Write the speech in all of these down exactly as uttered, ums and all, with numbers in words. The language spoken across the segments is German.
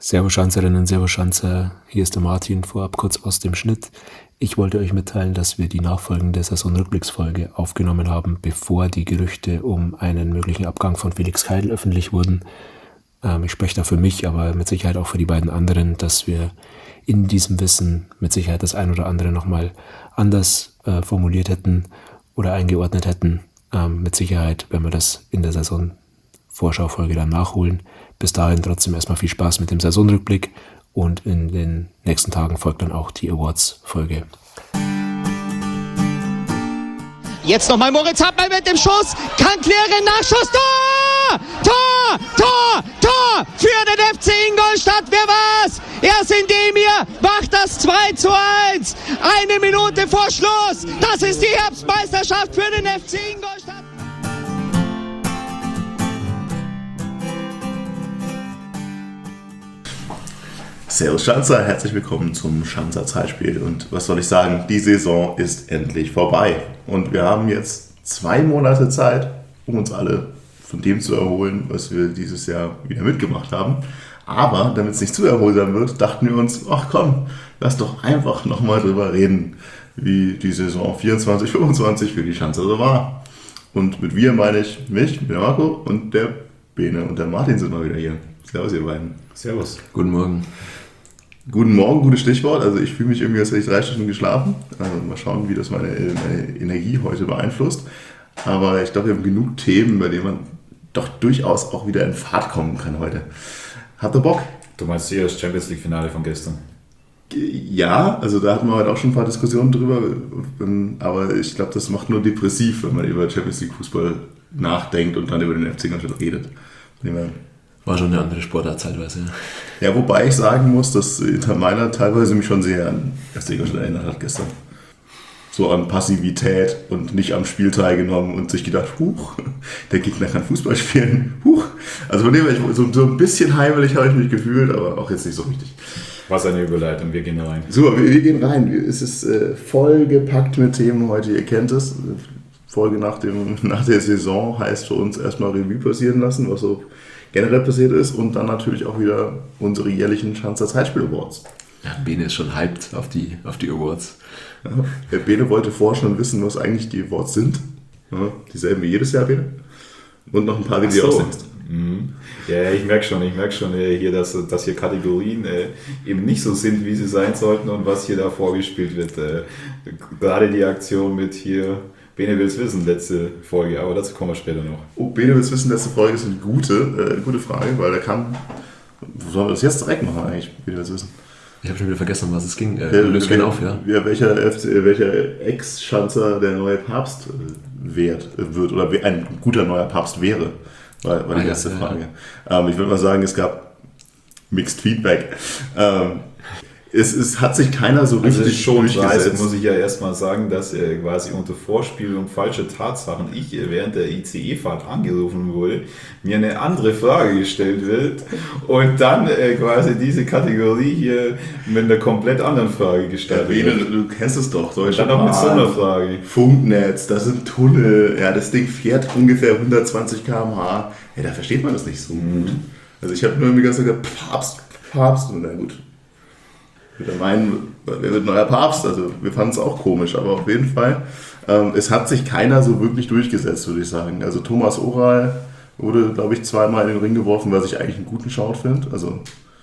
Servus Schanzerinnen, Servus Schanzer, hier ist der Martin, vorab kurz aus dem Schnitt. Ich wollte euch mitteilen, dass wir die nachfolgende Saisonrückblicksfolge aufgenommen haben, bevor die Gerüchte um einen möglichen Abgang von Felix Keidl öffentlich wurden. Ähm, ich spreche da für mich, aber mit Sicherheit auch für die beiden anderen, dass wir in diesem Wissen mit Sicherheit das ein oder andere nochmal anders äh, formuliert hätten oder eingeordnet hätten. Ähm, mit Sicherheit, wenn wir das in der Saisonvorschaufolge dann nachholen. Bis dahin trotzdem erstmal viel Spaß mit dem Saisonrückblick und in den nächsten Tagen folgt dann auch die Awards-Folge. Jetzt nochmal Moritz Hartmann mit dem Schuss, kann klären, Nachschuss, Tor! Tor! Tor! Tor! Für den F C Ingolstadt, wer war's? Ersin Demir macht das zwei zu eins. Eine Minute vor Schluss. Das ist die Herbstmeisterschaft für den F C Ingolstadt. Servus Schanzer, herzlich willkommen zum Schanzer Zeitspiel. Und was soll ich sagen, die Saison ist endlich vorbei. Und wir haben jetzt zwei Monate Zeit, um uns alle von dem zu erholen, was wir dieses Jahr wieder mitgemacht haben. Aber damit es nicht zu erholsam wird, dachten wir uns, ach komm, lass doch einfach nochmal drüber reden, wie die Saison vierundzwanzig fünfundzwanzig für die Schanzer so war. Und mit wir meine ich mich, der Marco und der Bene und der Martin sind mal wieder hier. Servus ihr beiden. Servus. Guten Morgen. Guten Morgen, gutes Stichwort. Also ich fühle mich irgendwie, als hätte ich drei Stunden geschlafen. Also mal schauen, wie das meine, meine Energie heute beeinflusst. Aber ich glaube, wir haben genug Themen, bei denen man doch durchaus auch wieder in Fahrt kommen kann heute. Habt ihr Bock? Du meinst hier das Champions League Finale von gestern? Ja, also da hatten wir heute auch schon ein paar Diskussionen drüber. Aber ich glaube, das macht nur depressiv, wenn man über Champions League Fußball nachdenkt und dann über den F C Ingolstadt redet. War schon eine andere Sportart zeitweise. Ja, wobei ich sagen muss, dass Inter Mailand teilweise mich schon sehr an F C Ingolstadt erinnert hat gestern. So an Passivität und nicht am Spiel teilgenommen und sich gedacht, huch, der Gegner kann Fußball spielen, huch. Also von dem her, so, so ein bisschen heimelig habe ich mich gefühlt, aber auch jetzt nicht so richtig. Was eine Überleitung, wir gehen rein. So, wir, wir gehen rein. Es ist äh, voll gepackt mit Themen heute, ihr kennt es. Folge nach, dem, nach der Saison heißt für uns erstmal Revue passieren lassen, was so generell passiert ist und dann natürlich auch wieder unsere jährlichen Schanzer Zeitspiel Awards. Ja, Bene ist schon hyped auf die, auf die Awards. Ja, der Bene wollte vorher schon wissen, was eigentlich die Awards sind. Ja, dieselben wie jedes Jahr, Bene. Und noch ein paar, die du so. ausdenkst. Mhm. Ja, ich merke schon, ich merke schon äh, hier, dass, dass hier Kategorien äh, eben nicht so sind, wie sie sein sollten und was hier da vorgespielt wird. Äh, gerade die Aktion mit hier Bene will's wissen, letzte Folge, aber dazu kommen wir später noch. Oh, Bene will's wissen, letzte Folge ist eine gute, äh, gute Frage, weil da kann. Sollen wir das jetzt direkt machen eigentlich? Bene will's wissen. Ich habe schon wieder vergessen, um was es ging. Äh, ja, löst gerne auf, ja. ja welcher, F C, welcher Ex-Schanzer der neue Papst äh, wird, äh, wird oder ein guter neuer Papst wäre, war, war die ah, letzte ja, Frage. Ja. Ähm, ich würde mal sagen, es gab Mixed Feedback. Ähm, Es, es hat sich keiner so richtig also schon durchgesetzt. Weiß, muss ich ja erstmal sagen, dass äh, quasi unter Vorspielung falscher Tatsachen ich äh, während der I C E-Fahrt angerufen wurde, mir eine andere Frage gestellt wird und dann äh, quasi diese Kategorie hier mit einer komplett anderen Frage gestaltet ja, wird. Du, du kennst es doch. Und dann noch mit so einer Frage. Funknetz, da sind Tunnel, ja, das Ding fährt ungefähr hundertzwanzig Kilometer pro Stunde. Ja, da versteht man das nicht so mhm. gut. Also ich habe nur immer gesagt, Papst, Papst, und na gut. Wir meinen, wer wird neuer Papst? Also wir fanden es auch komisch, aber auf jeden Fall. Ähm, es hat sich keiner so wirklich durchgesetzt, würde ich sagen. Also Thomas Oral wurde, glaube ich, zweimal in den Ring geworfen, was ich eigentlich einen guten Shout finde. Also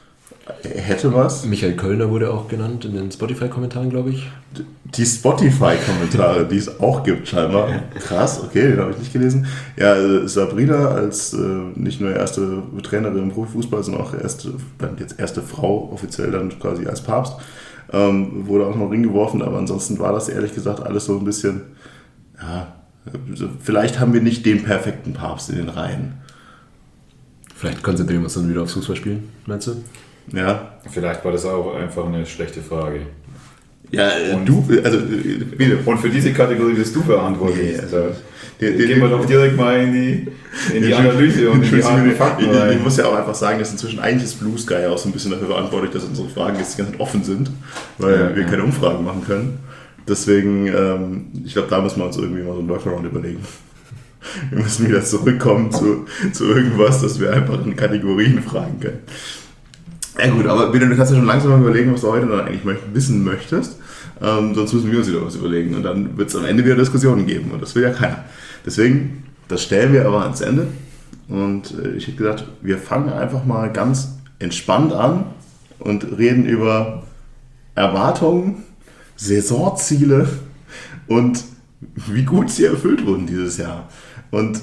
er hätte was. Michael Kölner wurde auch genannt in den Spotify-Kommentaren, glaube ich. Die Spotify-Kommentare, die es auch gibt scheinbar. Krass, okay, den habe ich nicht gelesen. Ja, Sabrina als äh, nicht nur erste Trainerin im Profifußball, sondern auch erste, dann jetzt erste Frau offiziell dann quasi als Papst, ähm, wurde auch noch Ring geworfen, aber ansonsten war das ehrlich gesagt alles so ein bisschen, ja, vielleicht haben wir nicht den perfekten Papst in den Reihen. Vielleicht konzentrieren wir uns dann wieder aufs Fußballspielen, meinst du? Ja. Vielleicht war das auch einfach eine schlechte Frage. Ja, und du, also bitte. Und für diese Kategorie bist du verantwortlich. Nee, also, Gehen wir doch direkt mal in die, in die Analyse und in die harten Fakten rein. Ich, ich muss ja auch einfach sagen, dass inzwischen eigentlich ist Blue Sky auch so ein bisschen dafür verantwortlich, dass unsere Fragen jetzt die ganze Zeit offen sind, weil ja, wir ja. keine Umfragen machen können. Deswegen, ähm, ich glaube, da müssen wir uns irgendwie mal so einen Workaround überlegen. Wir müssen wieder zurückkommen zu, zu irgendwas, dass wir einfach in Kategorien fragen können. Ja gut, aber bitte, du kannst ja schon langsam mal überlegen, was du heute dann eigentlich möcht- wissen möchtest. Ähm, sonst müssen wir uns wieder was überlegen und dann wird es am Ende wieder Diskussionen geben und das will ja keiner. Deswegen, das stellen wir aber ans Ende und äh, ich hätte gesagt, wir fangen einfach mal ganz entspannt an und reden über Erwartungen, Saisonziele und wie gut sie erfüllt wurden dieses Jahr. Und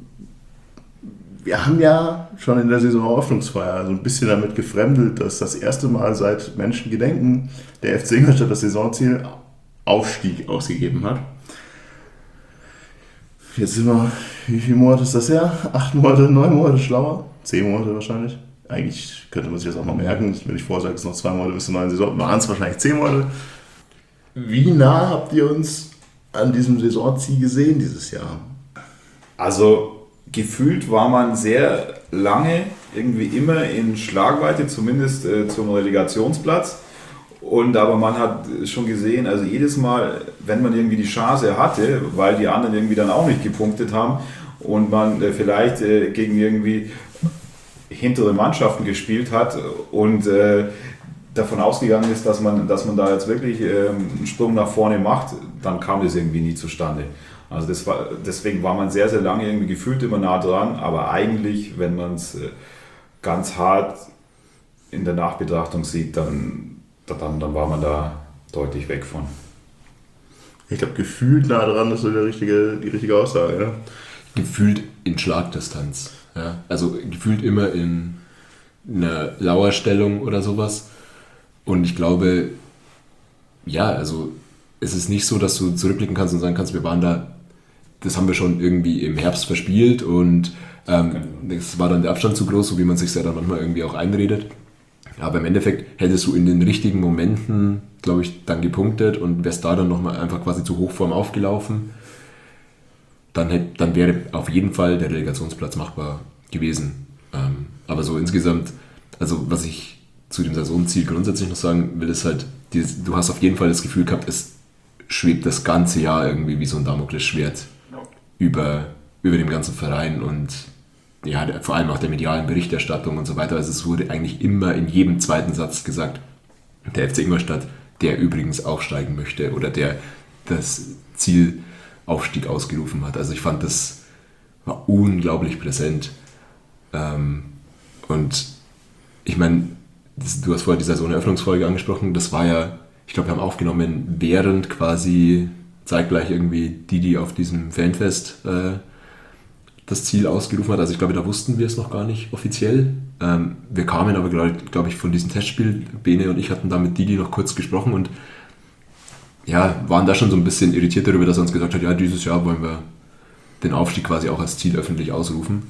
wir haben ja schon in der Saisoneröffnungsfeier so ein bisschen damit gefremdelt, dass das erste Mal seit Menschengedenken der F C Ingolstadt das Saisonziel Aufstieg ausgegeben hat. Jetzt sind wir, wie viele Monate ist das her? Acht Monate, neun Monate schlauer? Zehn Monate wahrscheinlich. Eigentlich könnte man sich das auch mal merken. Wenn ich vorher sage, es sind noch zwei Monate bis zur neuen Saison, waren es wahrscheinlich zehn Monate. Wie nah habt ihr uns an diesem Saisonziel gesehen dieses Jahr? Also gefühlt war man sehr lange irgendwie immer in Schlagweite, zumindest äh, zum Relegationsplatz. Und aber man hat schon gesehen, also jedes Mal, wenn man irgendwie die Chance hatte, weil die anderen irgendwie dann auch nicht gepunktet haben und man äh, vielleicht äh, gegen irgendwie hintere Mannschaften gespielt hat und äh, davon ausgegangen ist, dass man, dass man da jetzt wirklich äh, einen Sprung nach vorne macht, dann kam das irgendwie nie zustande. Also das war, deswegen war man sehr, sehr lange irgendwie gefühlt immer nah dran, aber eigentlich, wenn man es äh, ganz hart in der Nachbetrachtung sieht, dann, dann, dann war man da deutlich weg von. Ich glaube, gefühlt nah dran ist so die richtige, die richtige Aussage. Ja? Gefühlt in Schlagdistanz. Ja? Also gefühlt immer in einer Lauerstellung oder sowas. Und ich glaube, ja, also es ist nicht so, dass du zurückblicken kannst und sagen kannst, wir waren da, das haben wir schon irgendwie im Herbst verspielt und ähm, es war dann der Abstand zu groß, so wie man sich ja dann manchmal irgendwie auch einredet. Aber im Endeffekt hättest du in den richtigen Momenten, glaube ich, dann gepunktet und wärst da dann nochmal einfach quasi zu Hochform aufgelaufen, dann, hätte, dann wäre auf jeden Fall der Relegationsplatz machbar gewesen. Ähm, aber so insgesamt, also was ich zu dem Saisonziel grundsätzlich noch sagen will, ist halt, dieses, du hast auf jeden Fall das Gefühl gehabt, es schwebt das ganze Jahr irgendwie wie so ein Damoklesschwert über, über dem ganzen Verein und ja, vor allem auch der medialen Berichterstattung und so weiter. Also es wurde eigentlich immer in jedem zweiten Satz gesagt, der F C Ingolstadt, der übrigens aufsteigen möchte oder der das Ziel Aufstieg ausgerufen hat. Also ich fand, das war unglaublich präsent. Ähm, und ich meine, du hast vorher die Saisoneröffnungsfolge angesprochen, das war ja, ich glaube, wir haben aufgenommen, während quasi zeitgleich irgendwie die, die auf diesem Fanfest äh, das Ziel ausgerufen hat. Also ich glaube, da wussten wir es noch gar nicht offiziell. Ähm, wir kamen aber, glaube glaub ich, von diesem Testspiel. Bene und ich hatten da mit Didi noch kurz gesprochen und ja, waren da schon so ein bisschen irritiert darüber, dass er uns gesagt hat, ja, dieses Jahr wollen wir den Aufstieg quasi auch als Ziel öffentlich ausrufen.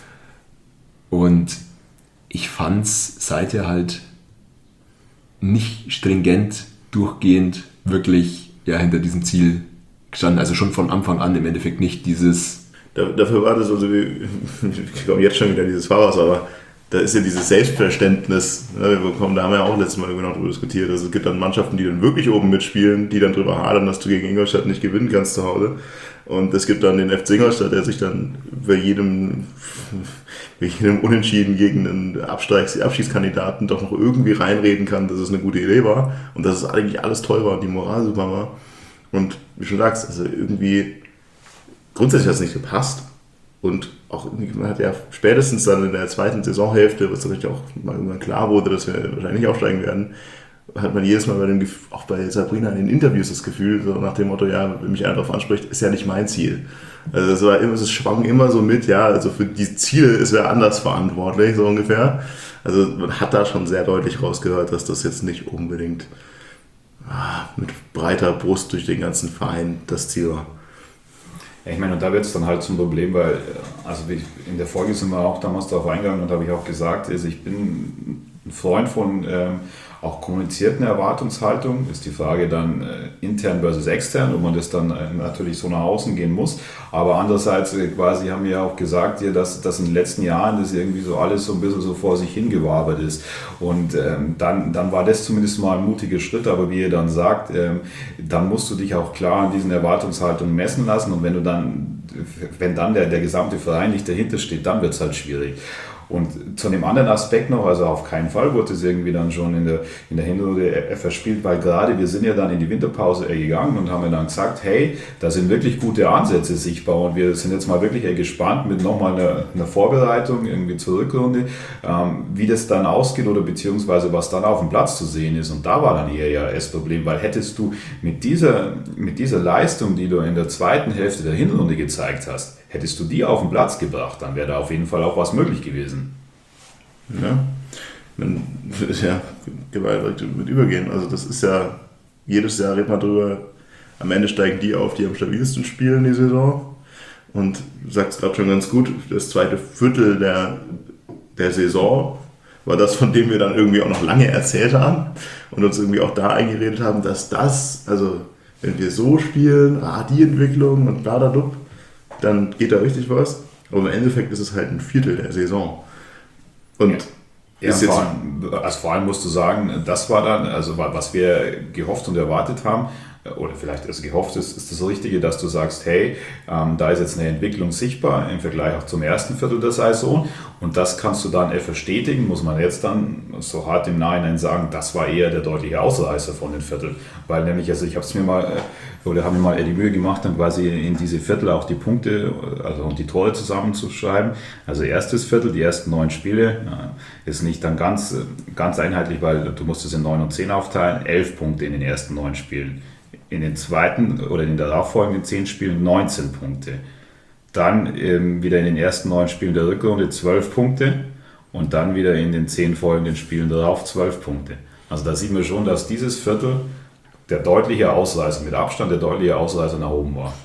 Und ich fand es seither halt nicht stringent, durchgehend wirklich ja, hinter diesem Ziel gestanden. Also schon von Anfang an im Endeffekt nicht dieses... Da, dafür war das, also wie, ich komme jetzt schon wieder dieses Fahrrad, aber da ist ja dieses Selbstverständnis, ne, wir bekommen, da haben wir ja auch letztes Mal genau darüber diskutiert, also es gibt dann Mannschaften, die dann wirklich oben mitspielen, die dann drüber hadern, dass du gegen Ingolstadt nicht gewinnen kannst zu Hause. Und es gibt dann den F C Ingolstadt, der sich dann bei jedem, bei jedem Unentschieden gegen einen Absteigs- Abschiedskandidaten doch noch irgendwie reinreden kann, dass es eine gute Idee war und dass es eigentlich alles toll war und die Moral super war. Und wie du schon sagst, also irgendwie grundsätzlich hat es nicht gepasst. Und auch man hat ja spätestens dann in der zweiten Saisonhälfte, was natürlich auch mal irgendwann klar wurde, dass wir wahrscheinlich nicht aufsteigen werden, hat man jedes Mal bei dem, auch bei Sabrina in den Interviews das Gefühl, so nach dem Motto, ja, wenn mich einer darauf anspricht, ist ja nicht mein Ziel. Also es war immer, es schwang immer so mit, ja, also für die Ziele ist wer anders verantwortlich, so ungefähr. Also man hat da schon sehr deutlich rausgehört, dass das jetzt nicht unbedingt ah, mit breiter Brust durch den ganzen Verein das Ziel war. Ja, ich meine, und da wird es dann halt zum Problem, weil, also in der Folge sind wir auch damals darauf eingegangen und habe ich auch gesagt, also ich bin ein Freund von ähm, auch kommunizierten Erwartungshaltung. Ist die Frage dann äh, intern versus extern, ob man das dann äh, natürlich so nach außen gehen muss. Aber andererseits äh, quasi haben wir ja auch gesagt, ja, dass, dass in den letzten Jahren das irgendwie so alles so ein bisschen so vor sich hingewabert ist. Und ähm, dann, dann war das zumindest mal ein mutiger Schritt. Aber wie ihr dann sagt, ähm, dann musst du dich auch klar an diesen Erwartungshaltungen messen lassen. Und wenn du dann, wenn dann der, der gesamte Verein nicht dahinter steht, dann wird es halt schwierig. Und zu dem anderen Aspekt noch, also auf keinen Fall wurde es irgendwie dann schon in der, in der Hinrunde verspielt, weil gerade wir sind ja dann in die Winterpause gegangen und haben ja dann gesagt, hey, da sind wirklich gute Ansätze sichtbar und wir sind jetzt mal wirklich gespannt mit nochmal einer, einer Vorbereitung irgendwie zur Rückrunde, ähm, wie das dann ausgeht oder beziehungsweise was dann auf dem Platz zu sehen ist. Und da war dann eher ja das Problem, weil hättest du mit dieser, mit dieser Leistung, die du in der zweiten Hälfte der Hinrunde gezeigt hast, hättest du die auf den Platz gebracht, dann wäre da auf jeden Fall auch was möglich gewesen. Ja, man, ja, gewaltig mit übergehen. Also das ist ja, jedes Jahr redet man drüber, am Ende steigen die auf, die am stabilsten spielen die Saison. Und du sagst gerade schon ganz gut, das zweite Viertel der, der Saison war das, von dem wir dann irgendwie auch noch lange erzählt haben und uns irgendwie auch da eingeredet haben, dass das, also wenn wir so spielen, ah, die Entwicklung und bla bla bla, dann geht da richtig was. Aber im Endeffekt ist es halt ein Viertel der Saison. Und ja, ist jetzt vor allem, also vor allem musst du sagen, das war dann, also was wir gehofft und erwartet haben, oder vielleicht ist gehofft, ist, ist das Richtige, dass du sagst, hey, ähm, da ist jetzt eine Entwicklung sichtbar im Vergleich auch zum ersten Viertel der Saison und das kannst du dann eher verstetigen, muss man jetzt dann so hart im Nachhinein sagen, das war eher der deutliche Ausreißer von den Vierteln, weil nämlich, also ich habe es mir mal, oder haben mir mal die Mühe gemacht, dann quasi in diese Viertel auch die Punkte, also und die Tore zusammenzuschreiben. Also erstes Viertel, die ersten neun Spiele, ist nicht dann ganz, ganz einheitlich, weil du musst es in neun und zehn aufteilen, elf Punkte in den ersten neun Spielen. In den zweiten oder in den darauffolgenden zehn Spielen neunzehn Punkte. Dann ähm, wieder in den ersten neun Spielen der Rückrunde zwölf Punkte und dann wieder in den zehn folgenden Spielen darauf zwölf Punkte. Also da sieht man schon, dass dieses Viertel der deutliche Ausreißer, mit Abstand der deutliche Ausreißer nach oben war.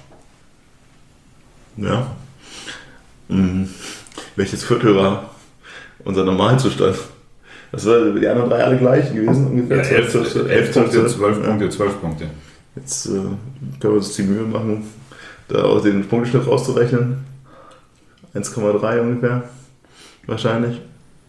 Ja. Mhm. Welches Viertel war unser Normalzustand? Das war die anderen drei alle gleich gewesen, ungefähr. Ja, elf, elf, elf Punkte, zwölf Punkte, zwölf Punkte. Jetzt äh, können wir uns die Mühe machen, da auch den Punkteschnitt rauszurechnen. eins Komma drei ungefähr, wahrscheinlich.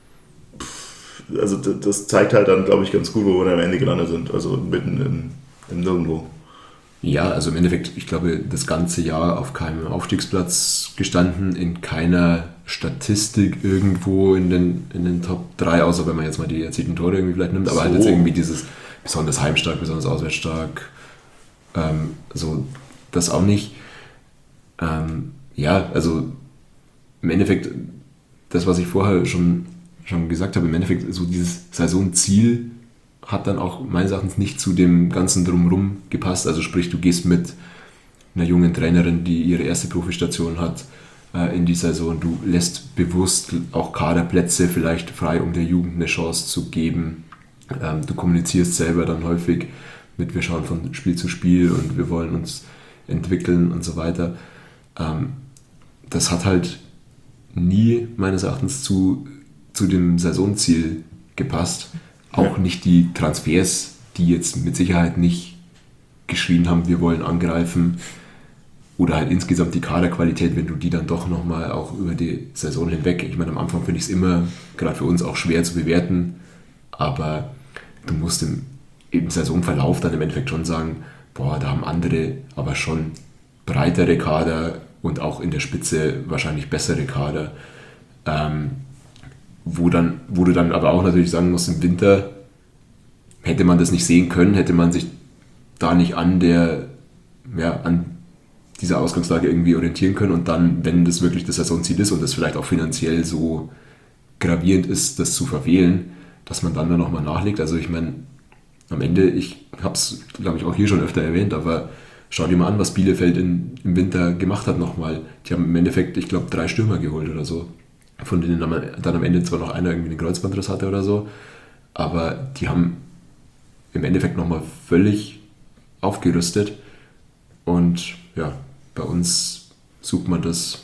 Also das zeigt halt dann, glaube ich, ganz gut, wo wir am Ende gelandet sind. Also mitten im, im Nirgendwo. Ja, also im Endeffekt, ich glaube, das ganze Jahr auf keinem Aufstiegsplatz gestanden, in keiner Statistik irgendwo in den, in den Top drei, außer wenn man jetzt mal die erzielten Tore irgendwie vielleicht nimmt, aber so. Halt jetzt irgendwie dieses besonders heimstark, besonders auswärtsstark, ähm, so das auch nicht. Ähm, ja, also im Endeffekt, das, was ich vorher schon, schon gesagt habe, im Endeffekt so dieses Saisonziel hat dann auch meines Erachtens nicht zu dem ganzen Drumherum gepasst. Also sprich, du gehst mit einer jungen Trainerin, die ihre erste Profistation hat, äh, in die Saison. Du lässt bewusst auch Kaderplätze vielleicht frei, um der Jugend eine Chance zu geben. Ähm, du kommunizierst selber dann häufig mit, wir schauen von Spiel zu Spiel und wir wollen uns entwickeln und so weiter. Ähm, das hat halt nie meines Erachtens zu, zu dem Saisonziel gepasst. Auch nicht die Transfers, die jetzt mit Sicherheit nicht geschrien haben, wir wollen angreifen. Oder halt insgesamt die Kaderqualität, wenn du die dann doch nochmal auch über die Saison hinweg, ich meine, am Anfang finde ich es immer, gerade für uns auch schwer zu bewerten, aber du musst im, im Saisonverlauf dann im Endeffekt schon sagen, boah, da haben andere aber schon breitere Kader und auch in der Spitze wahrscheinlich bessere Kader. Ähm, Wo, dann, wo du dann aber auch natürlich sagen musst, im Winter hätte man das nicht sehen können, hätte man sich da nicht an der, ja, an dieser Ausgangslage irgendwie orientieren können und dann, wenn das wirklich das Saisonziel ist und das vielleicht auch finanziell so gravierend ist, das zu verfehlen, dass man dann da nochmal nachlegt. Also ich meine, am Ende, ich habe es, glaube ich, auch hier schon öfter erwähnt, aber schau dir mal an, was Bielefeld in, im Winter gemacht hat nochmal. Die haben im Endeffekt, ich glaube, drei Stürmer geholt oder so. Von denen dann am Ende zwar noch einer irgendwie einen Kreuzbandriss hatte oder so, aber die haben im Endeffekt nochmal völlig aufgerüstet und ja, bei uns sucht man das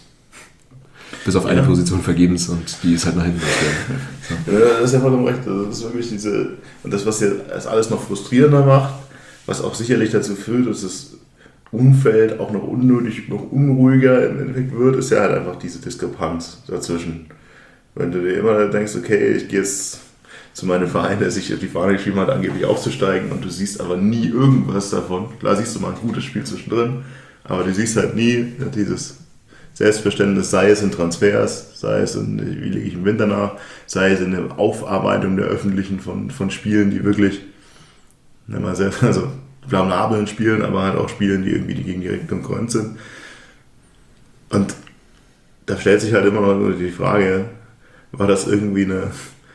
bis auf eine ja. Position vergebens und die ist halt nach hinten gestellt. So. Ja, das ist ja vollkommen recht. Also das ist wirklich diese, und das, was ja das alles noch frustrierender macht, was auch sicherlich dazu führt, dass das Umfeld auch noch unnötig, noch unruhiger im Endeffekt wird, ist ja halt einfach diese Diskrepanz dazwischen. Wenn du dir immer denkst, okay, ich gehe jetzt zu meinem Verein, der sich auf die Fahne geschrieben hat, angeblich aufzusteigen und du siehst aber nie irgendwas davon. Klar siehst du mal ein gutes Spiel zwischendrin, aber du siehst halt nie dieses, Selbstverständnis, sei es in Transfers, sei es in, wie lege ich im Winter nach, sei es in der Aufarbeitung der Öffentlichen von, von Spielen, die wirklich, nennen wir sehr, also blamablen Spielen, aber halt auch Spielen, die irgendwie gegen die Konkurrenz sind. Und da stellt sich halt immer noch die Frage, war das irgendwie eine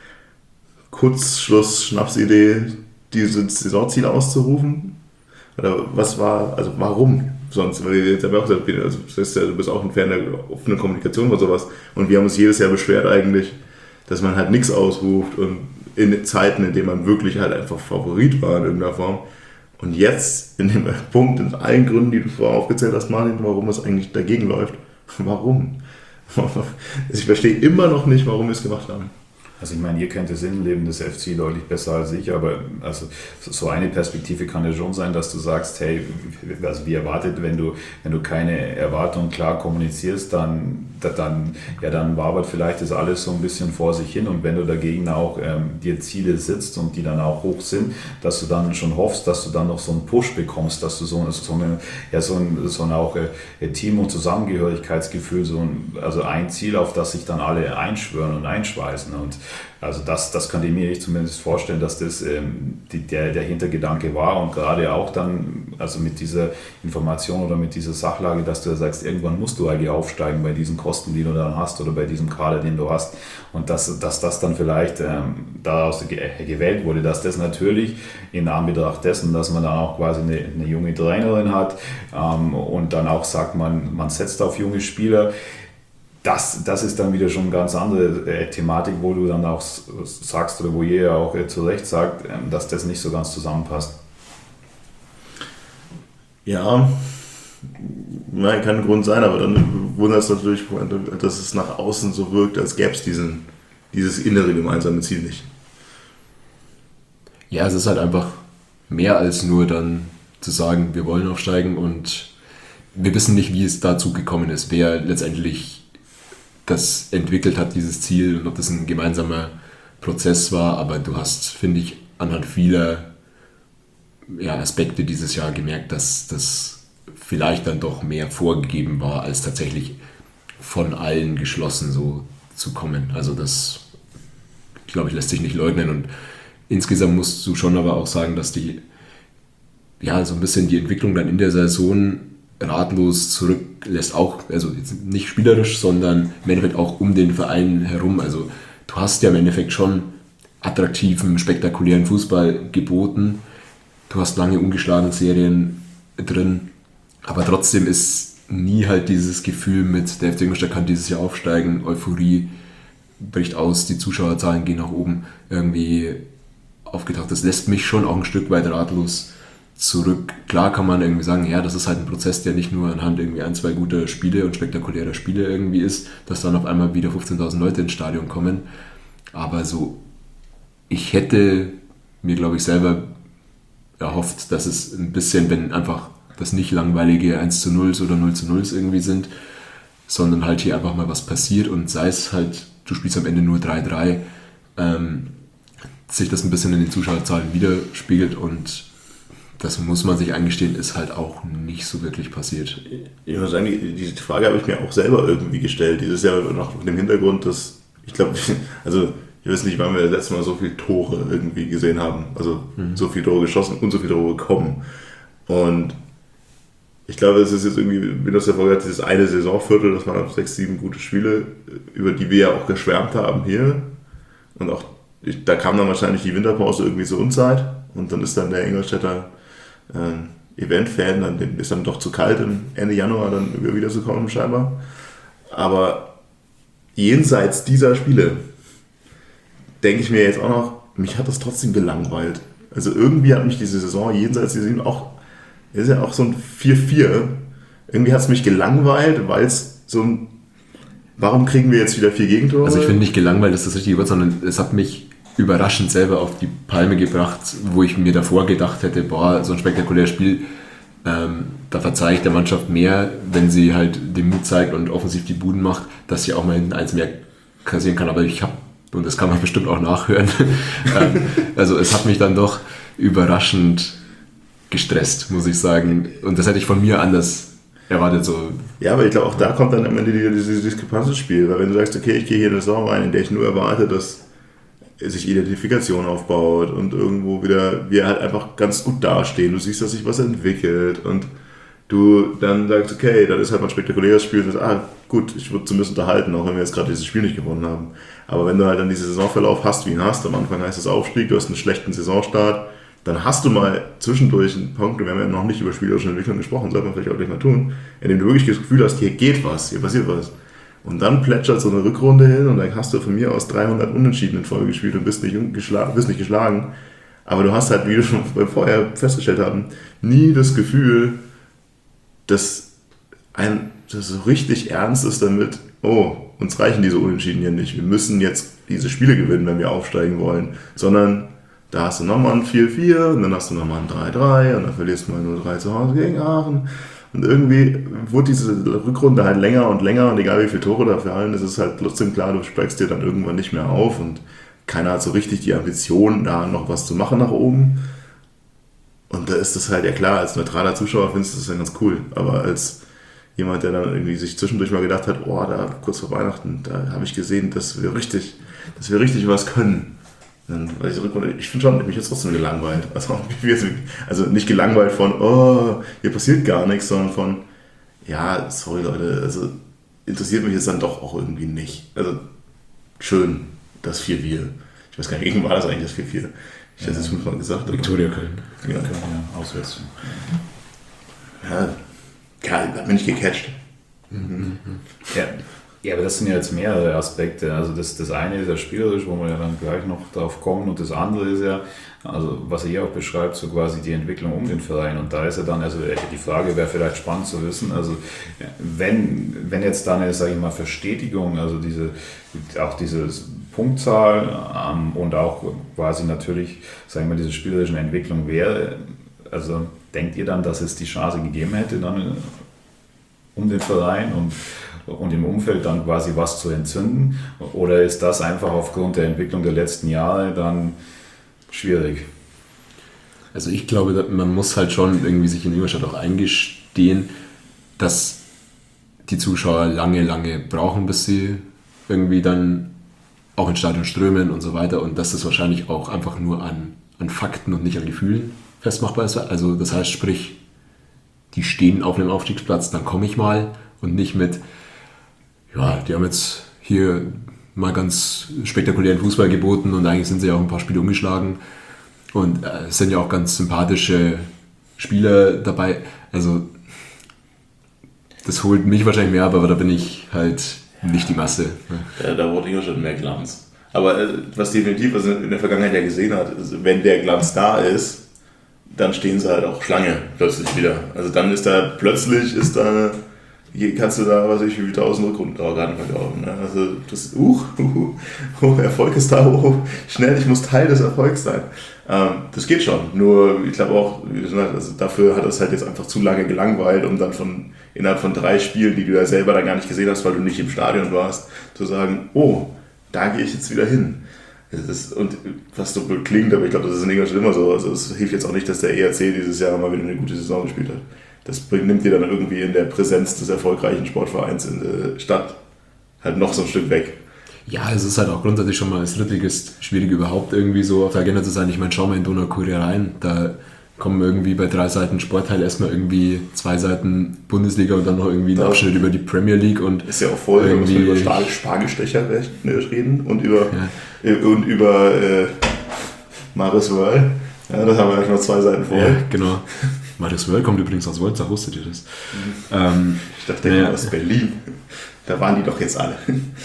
Kurzschluss-Schnapsidee, diese Saisonziel auszurufen? Oder was war, also warum sonst? Weil jetzt haben wir auch gesagt, also das heißt ja, du bist auch ein Fan der offenen Kommunikation oder sowas. Und wir haben uns jedes Jahr beschwert eigentlich, dass man halt nichts ausruft und in Zeiten, in denen man wirklich halt einfach Favorit war in irgendeiner Form. Und jetzt, in dem Punkt, in allen Gründen, die du vorher aufgezählt hast, Martin, warum es eigentlich dagegen läuft. Warum? Ich verstehe immer noch nicht, warum wir es gemacht haben. Also ich meine, ihr kennt das Innenleben des F C deutlich besser als ich, aber also so eine Perspektive kann ja schon sein, dass du sagst, hey, also wie erwartet, wenn du, wenn du keine Erwartungen klar kommunizierst, dann, dann, ja, dann wabert vielleicht das alles so ein bisschen vor sich hin, und wenn du dagegen auch ähm, dir Ziele setzt und die dann auch hoch sind, dass du dann schon hoffst, dass du dann noch so einen Push bekommst, dass du so, so, eine, ja, so ein, so ein auch äh, Team- und Zusammengehörigkeitsgefühl, so ein, also ein Ziel, auf das sich dann alle einschwören und einschweißen, und also das, das könnte ich mir zumindest vorstellen, dass das ähm, die, der, der Hintergedanke war, und gerade auch dann, also mit dieser Information oder mit dieser Sachlage, dass du sagst, irgendwann musst du eigentlich aufsteigen bei diesen Kosten, die du dann hast, oder bei diesem Kader, den du hast, und dass, dass das dann vielleicht ähm, daraus gewählt wurde, dass das natürlich in Anbetracht dessen, dass man dann auch quasi eine, eine junge Trainerin hat ähm, und dann auch sagt, man, man setzt auf junge Spieler. Das, das ist dann wieder schon eine ganz andere äh, Thematik, wo du dann auch sagst, oder wo ihr auch äh, zu Recht sagt, äh, dass das nicht so ganz zusammenpasst. Ja, nein, kann ein Grund sein, aber dann wundert es natürlich, dass es nach außen so wirkt, als gäbe es diesen, dieses innere gemeinsame Ziel nicht. Ja, es ist halt einfach mehr als nur dann zu sagen, wir wollen aufsteigen, und wir wissen nicht, wie es dazu gekommen ist, wer letztendlich das entwickelt hat, dieses Ziel, und ob das ein gemeinsamer Prozess war, aber du hast, finde ich, anhand vieler ja, Aspekte dieses Jahr gemerkt, dass das vielleicht dann doch mehr vorgegeben war, als tatsächlich von allen geschlossen so zu kommen. Also das, glaube ich, lässt sich nicht leugnen, und insgesamt musst du schon aber auch sagen, dass die, ja, so ein bisschen die Entwicklung dann in der Saison ratlos zurücklässt, auch, also jetzt nicht spielerisch, sondern im Endeffekt auch um den Verein herum. Also du hast ja im Endeffekt schon attraktiven, spektakulären Fußball geboten. Du hast lange ungeschlagene Serien drin, aber trotzdem ist nie halt dieses Gefühl mit, der F C Ingolstadt kann dieses Jahr aufsteigen, Euphorie bricht aus, die Zuschauerzahlen gehen nach oben, irgendwie aufgetaucht. Das lässt mich schon auch ein Stück weit ratlos zurück. Klar kann man irgendwie sagen, ja, das ist halt ein Prozess, der nicht nur anhand irgendwie ein, zwei guter Spiele und spektakulärer Spiele irgendwie ist, dass dann auf einmal wieder fünfzehntausend Leute ins Stadion kommen. Aber so, ich hätte mir, glaube ich, selber erhofft, dass es ein bisschen, wenn einfach das nicht langweilige eins zu null oder null zu null irgendwie sind, sondern halt hier einfach mal was passiert, und sei es halt, du spielst am Ende nur drei drei, ähm, sich das ein bisschen in den Zuschauerzahlen widerspiegelt, und das muss man sich eingestehen, ist halt auch nicht so wirklich passiert. Ich muss sagen, diese Frage habe ich mir auch selber irgendwie gestellt. Dieses Jahr noch mit dem Hintergrund, dass ich glaube, also ich weiß nicht, wann wir das letzte Mal so viele Tore irgendwie gesehen haben. Also mhm. so viele Tore geschossen und so viele Tore bekommen. Und ich glaube, es ist jetzt irgendwie, wie das ja vorher gesagt, dieses eine Saisonviertel, das waren sechs, sieben gute Spiele, über die wir ja auch geschwärmt haben hier. Und auch, ich, da kam dann wahrscheinlich die Winterpause irgendwie zur Unzeit. Und dann ist dann der Ingolstädter äh, Event-Fan, dann ist dann doch zu kalt, Ende Januar dann wieder zu kommen scheinbar. Aber jenseits dieser Spiele denke ich mir jetzt auch noch, mich hat das trotzdem gelangweilt. Also irgendwie hat mich diese Saison jenseits dieser Saison auch, ist ja auch so ein vier vier, irgendwie hat es mich gelangweilt, weil es so ein, warum kriegen wir jetzt wieder vier Gegentore? Also ich finde nicht gelangweilt, ist das richtige Wort, sondern es hat mich überraschend selber auf die Palme gebracht, wo ich mir davor gedacht hätte, boah, so ein spektakuläres Spiel, ähm, da verzeihe ich der Mannschaft mehr, wenn sie halt den Mut zeigt und offensiv die Buden macht, dass sie auch mal hinten eins mehr kassieren kann, aber ich habe, und das kann man bestimmt auch nachhören, ähm, also es hat mich dann doch überraschend gestresst, muss ich sagen, und das hätte ich von mir anders erwartet. So. Ja, aber ich glaube, auch da kommt dann am Ende diese Diskrepanz ins Spiel. Weil wenn du sagst, okay, ich gehe hier in eine Saison rein, in der ich nur erwarte, dass sich Identifikation aufbaut und irgendwo wieder wir halt einfach ganz gut dastehen. Du siehst, dass sich was entwickelt und du dann sagst, okay, das ist halt mal ein spektakuläres Spiel und sagst, ah, gut, ich würde zumindest unterhalten, auch wenn wir jetzt gerade dieses Spiel nicht gewonnen haben. Aber wenn du halt dann diesen Saisonverlauf hast, wie ihn hast, am Anfang heißt es Aufstieg, du hast einen schlechten Saisonstart, dann hast du mal zwischendurch einen Punkt, wir haben ja noch nicht über spielerische Entwicklung gesprochen, sollte man vielleicht auch gleich mal tun, in dem du wirklich das Gefühl hast, hier geht was, hier passiert was. Und dann plätschert so eine Rückrunde hin und dann hast du von mir aus dreihundert Unentschieden in Folge gespielt und bist nicht, geschlagen, bist nicht geschlagen. Aber du hast halt, wie wir schon vorher festgestellt haben, nie das Gefühl, dass ein das so richtig ernst ist damit, oh, uns reichen diese Unentschieden hier nicht, wir müssen jetzt diese Spiele gewinnen, wenn wir aufsteigen wollen. Sondern da hast du nochmal ein vier vier und dann hast du nochmal ein drei drei und dann verlierst du mal nur drei zu Hause gegen Aachen. Und irgendwie wurde diese Rückrunde halt länger und länger und egal wie viele Tore da fallen, ist es halt trotzdem klar, du steigst dir dann irgendwann nicht mehr auf und keiner hat so richtig die Ambition, da noch was zu machen nach oben. Und da ist das halt, ja klar, als neutraler Zuschauer findest du das ja ganz cool, aber als jemand, der dann irgendwie sich zwischendurch mal gedacht hat, oh, da kurz vor Weihnachten, da habe ich gesehen, dass wir richtig, dass wir richtig was können. Dann, weil ich, ich finde schon, mich jetzt trotzdem gelangweilt. Also, also nicht gelangweilt von, oh, hier passiert gar nichts, sondern von, ja, sorry Leute, also interessiert mich jetzt dann doch auch irgendwie nicht. Also schön, das vier vier. Ich weiß gar nicht, irgendwann war das eigentlich das vier vier. Ich hätte es ja, fünfmal gesagt. Viktoria Köln. Ja, Köln, ja, auswärts. Ja, ja, hat mich nicht gecatcht. Mhm. Ja. Ja, aber das sind ja jetzt mehrere Aspekte. Also das, das eine ist ja spielerisch, wo wir ja dann gleich noch drauf kommen, und das andere ist ja, also was er hier auch beschreibt, so quasi die Entwicklung um den Verein. Und da ist ja dann, also die Frage wäre vielleicht spannend zu wissen, also wenn, wenn jetzt dann eine, sage ich mal, Verstetigung, also diese, auch diese Punktzahl ähm, und auch quasi natürlich, sagen wir, diese spielerische Entwicklung wäre, also denkt ihr dann, dass es die Chance gegeben hätte, dann um den Verein und und im Umfeld dann quasi was zu entzünden? Oder ist das einfach aufgrund der Entwicklung der letzten Jahre dann schwierig? Also ich glaube, man muss halt schon irgendwie sich in Ingolstadt auch eingestehen, dass die Zuschauer lange, lange brauchen, bis sie irgendwie dann auch ins Stadion strömen und so weiter, und dass das wahrscheinlich auch einfach nur an, an Fakten und nicht an Gefühlen festmachbar ist. Also das heißt, sprich, die stehen auf einem Aufstiegsplatz, dann komme ich mal, und nicht mit, ja, die haben jetzt hier mal ganz spektakulären Fußball geboten und eigentlich sind sie ja auch ein paar Spiele umgeschlagen und äh, es sind ja auch ganz sympathische Spieler dabei. Also das holt mich wahrscheinlich mehr ab, aber da bin ich halt nicht die Masse. Ja, da wurde ich schon mehr Glanz. Aber äh, was definitiv, was in der Vergangenheit ja gesehen hat, ist, wenn der Glanz da ist, dann stehen sie halt auch Schlange plötzlich wieder. Also dann ist da, plötzlich ist da, hier kannst du da, was weiß ich, wie viele tausend Rückrunden gerade verkaufen. Ne? Also das, uh, uh, uh, Erfolg ist da, uh, schnell, ich muss Teil des Erfolgs sein. Ähm, das geht schon, nur ich glaube auch, wie gesagt, also dafür hat es halt jetzt einfach zu lange gelangweilt, um dann von innerhalb von drei Spielen, die du ja selber dann gar nicht gesehen hast, weil du nicht im Stadion warst, zu sagen, oh, da gehe ich jetzt wieder hin. Das ist, und was so klingt, aber ich glaube, das ist in Ingolstadt immer so. Also es hilft jetzt auch nicht, dass der E R C dieses Jahr mal wieder eine gute Saison gespielt hat. Das nimmt dir dann irgendwie in der Präsenz des erfolgreichen Sportvereins in der Stadt halt noch so ein Stück weg. Ja, es ist halt auch grundsätzlich schon mal als Drittligist schwierig, überhaupt irgendwie so auf der Agenda zu sein. Ich meine, schau mal in Donau-Kurier rein, da kommen irgendwie bei drei Seiten Sportteil erstmal irgendwie zwei Seiten Bundesliga und dann noch irgendwie ein Ja. Abschnitt über die Premier League. Und ist ja auch voll, wir müssen über Star- Spargelstecher reden und über, ja. und über äh, Maris Wörl. Ja, das haben wir eigentlich noch zwei Seiten voll. Ja, genau. Marius Wörl kommt übrigens aus Wolzach, wusstet ihr das? Mhm. Ähm, ich dachte, der kommt aus Berlin. Da waren die doch jetzt alle.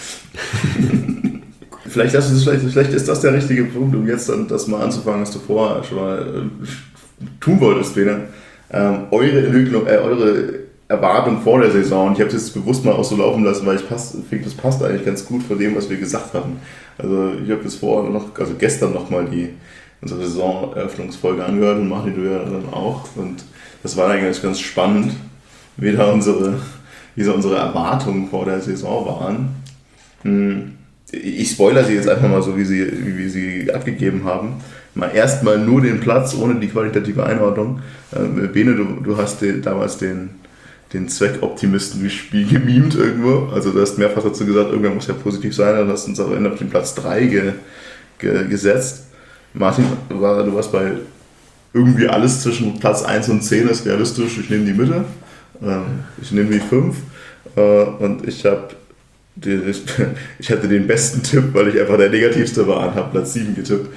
vielleicht, das ist, vielleicht, vielleicht ist das der richtige Punkt, um jetzt dann das mal anzufangen, was du vorher schon mal äh, tun wolltest, Peter. Ähm, eure Entwicklung, äh, eure Erwartung vor der Saison, und ich habe es jetzt bewusst mal auch so laufen lassen, weil ich pass, finde, das passt eigentlich ganz gut von dem, was wir gesagt hatten. Also ich habe jetzt vorher noch, also gestern nochmal die unsere Saisoneröffnungsfolge angehört und Martin, du ja dann auch. Und das war eigentlich ganz spannend, wie da unsere, wie so unsere Erwartungen vor der Saison waren. Ich spoilere sie jetzt einfach mal so, wie sie, wie wir sie abgegeben haben. Mal erstmal nur den Platz, ohne die qualitative Einordnung. Bene, du, du hast den, damals den, den Zweckoptimisten Spiel gemimt irgendwo. Also du hast mehrfach dazu gesagt, irgendwann muss ja positiv sein, dann hast du uns am Ende auf den Platz drei ge, ge, gesetzt. Martin, war, du warst bei irgendwie alles zwischen Platz eins und zehn ist realistisch. Ich nehme die Mitte, ähm, ich nehme die fünf äh, und ich habe ich hatte den besten Tipp, weil ich einfach der negativste war und habe Platz sieben getippt.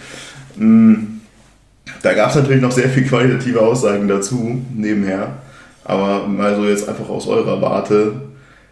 Da gab es natürlich noch sehr viel qualitative Aussagen dazu, nebenher. Aber mal so jetzt einfach aus eurer Warte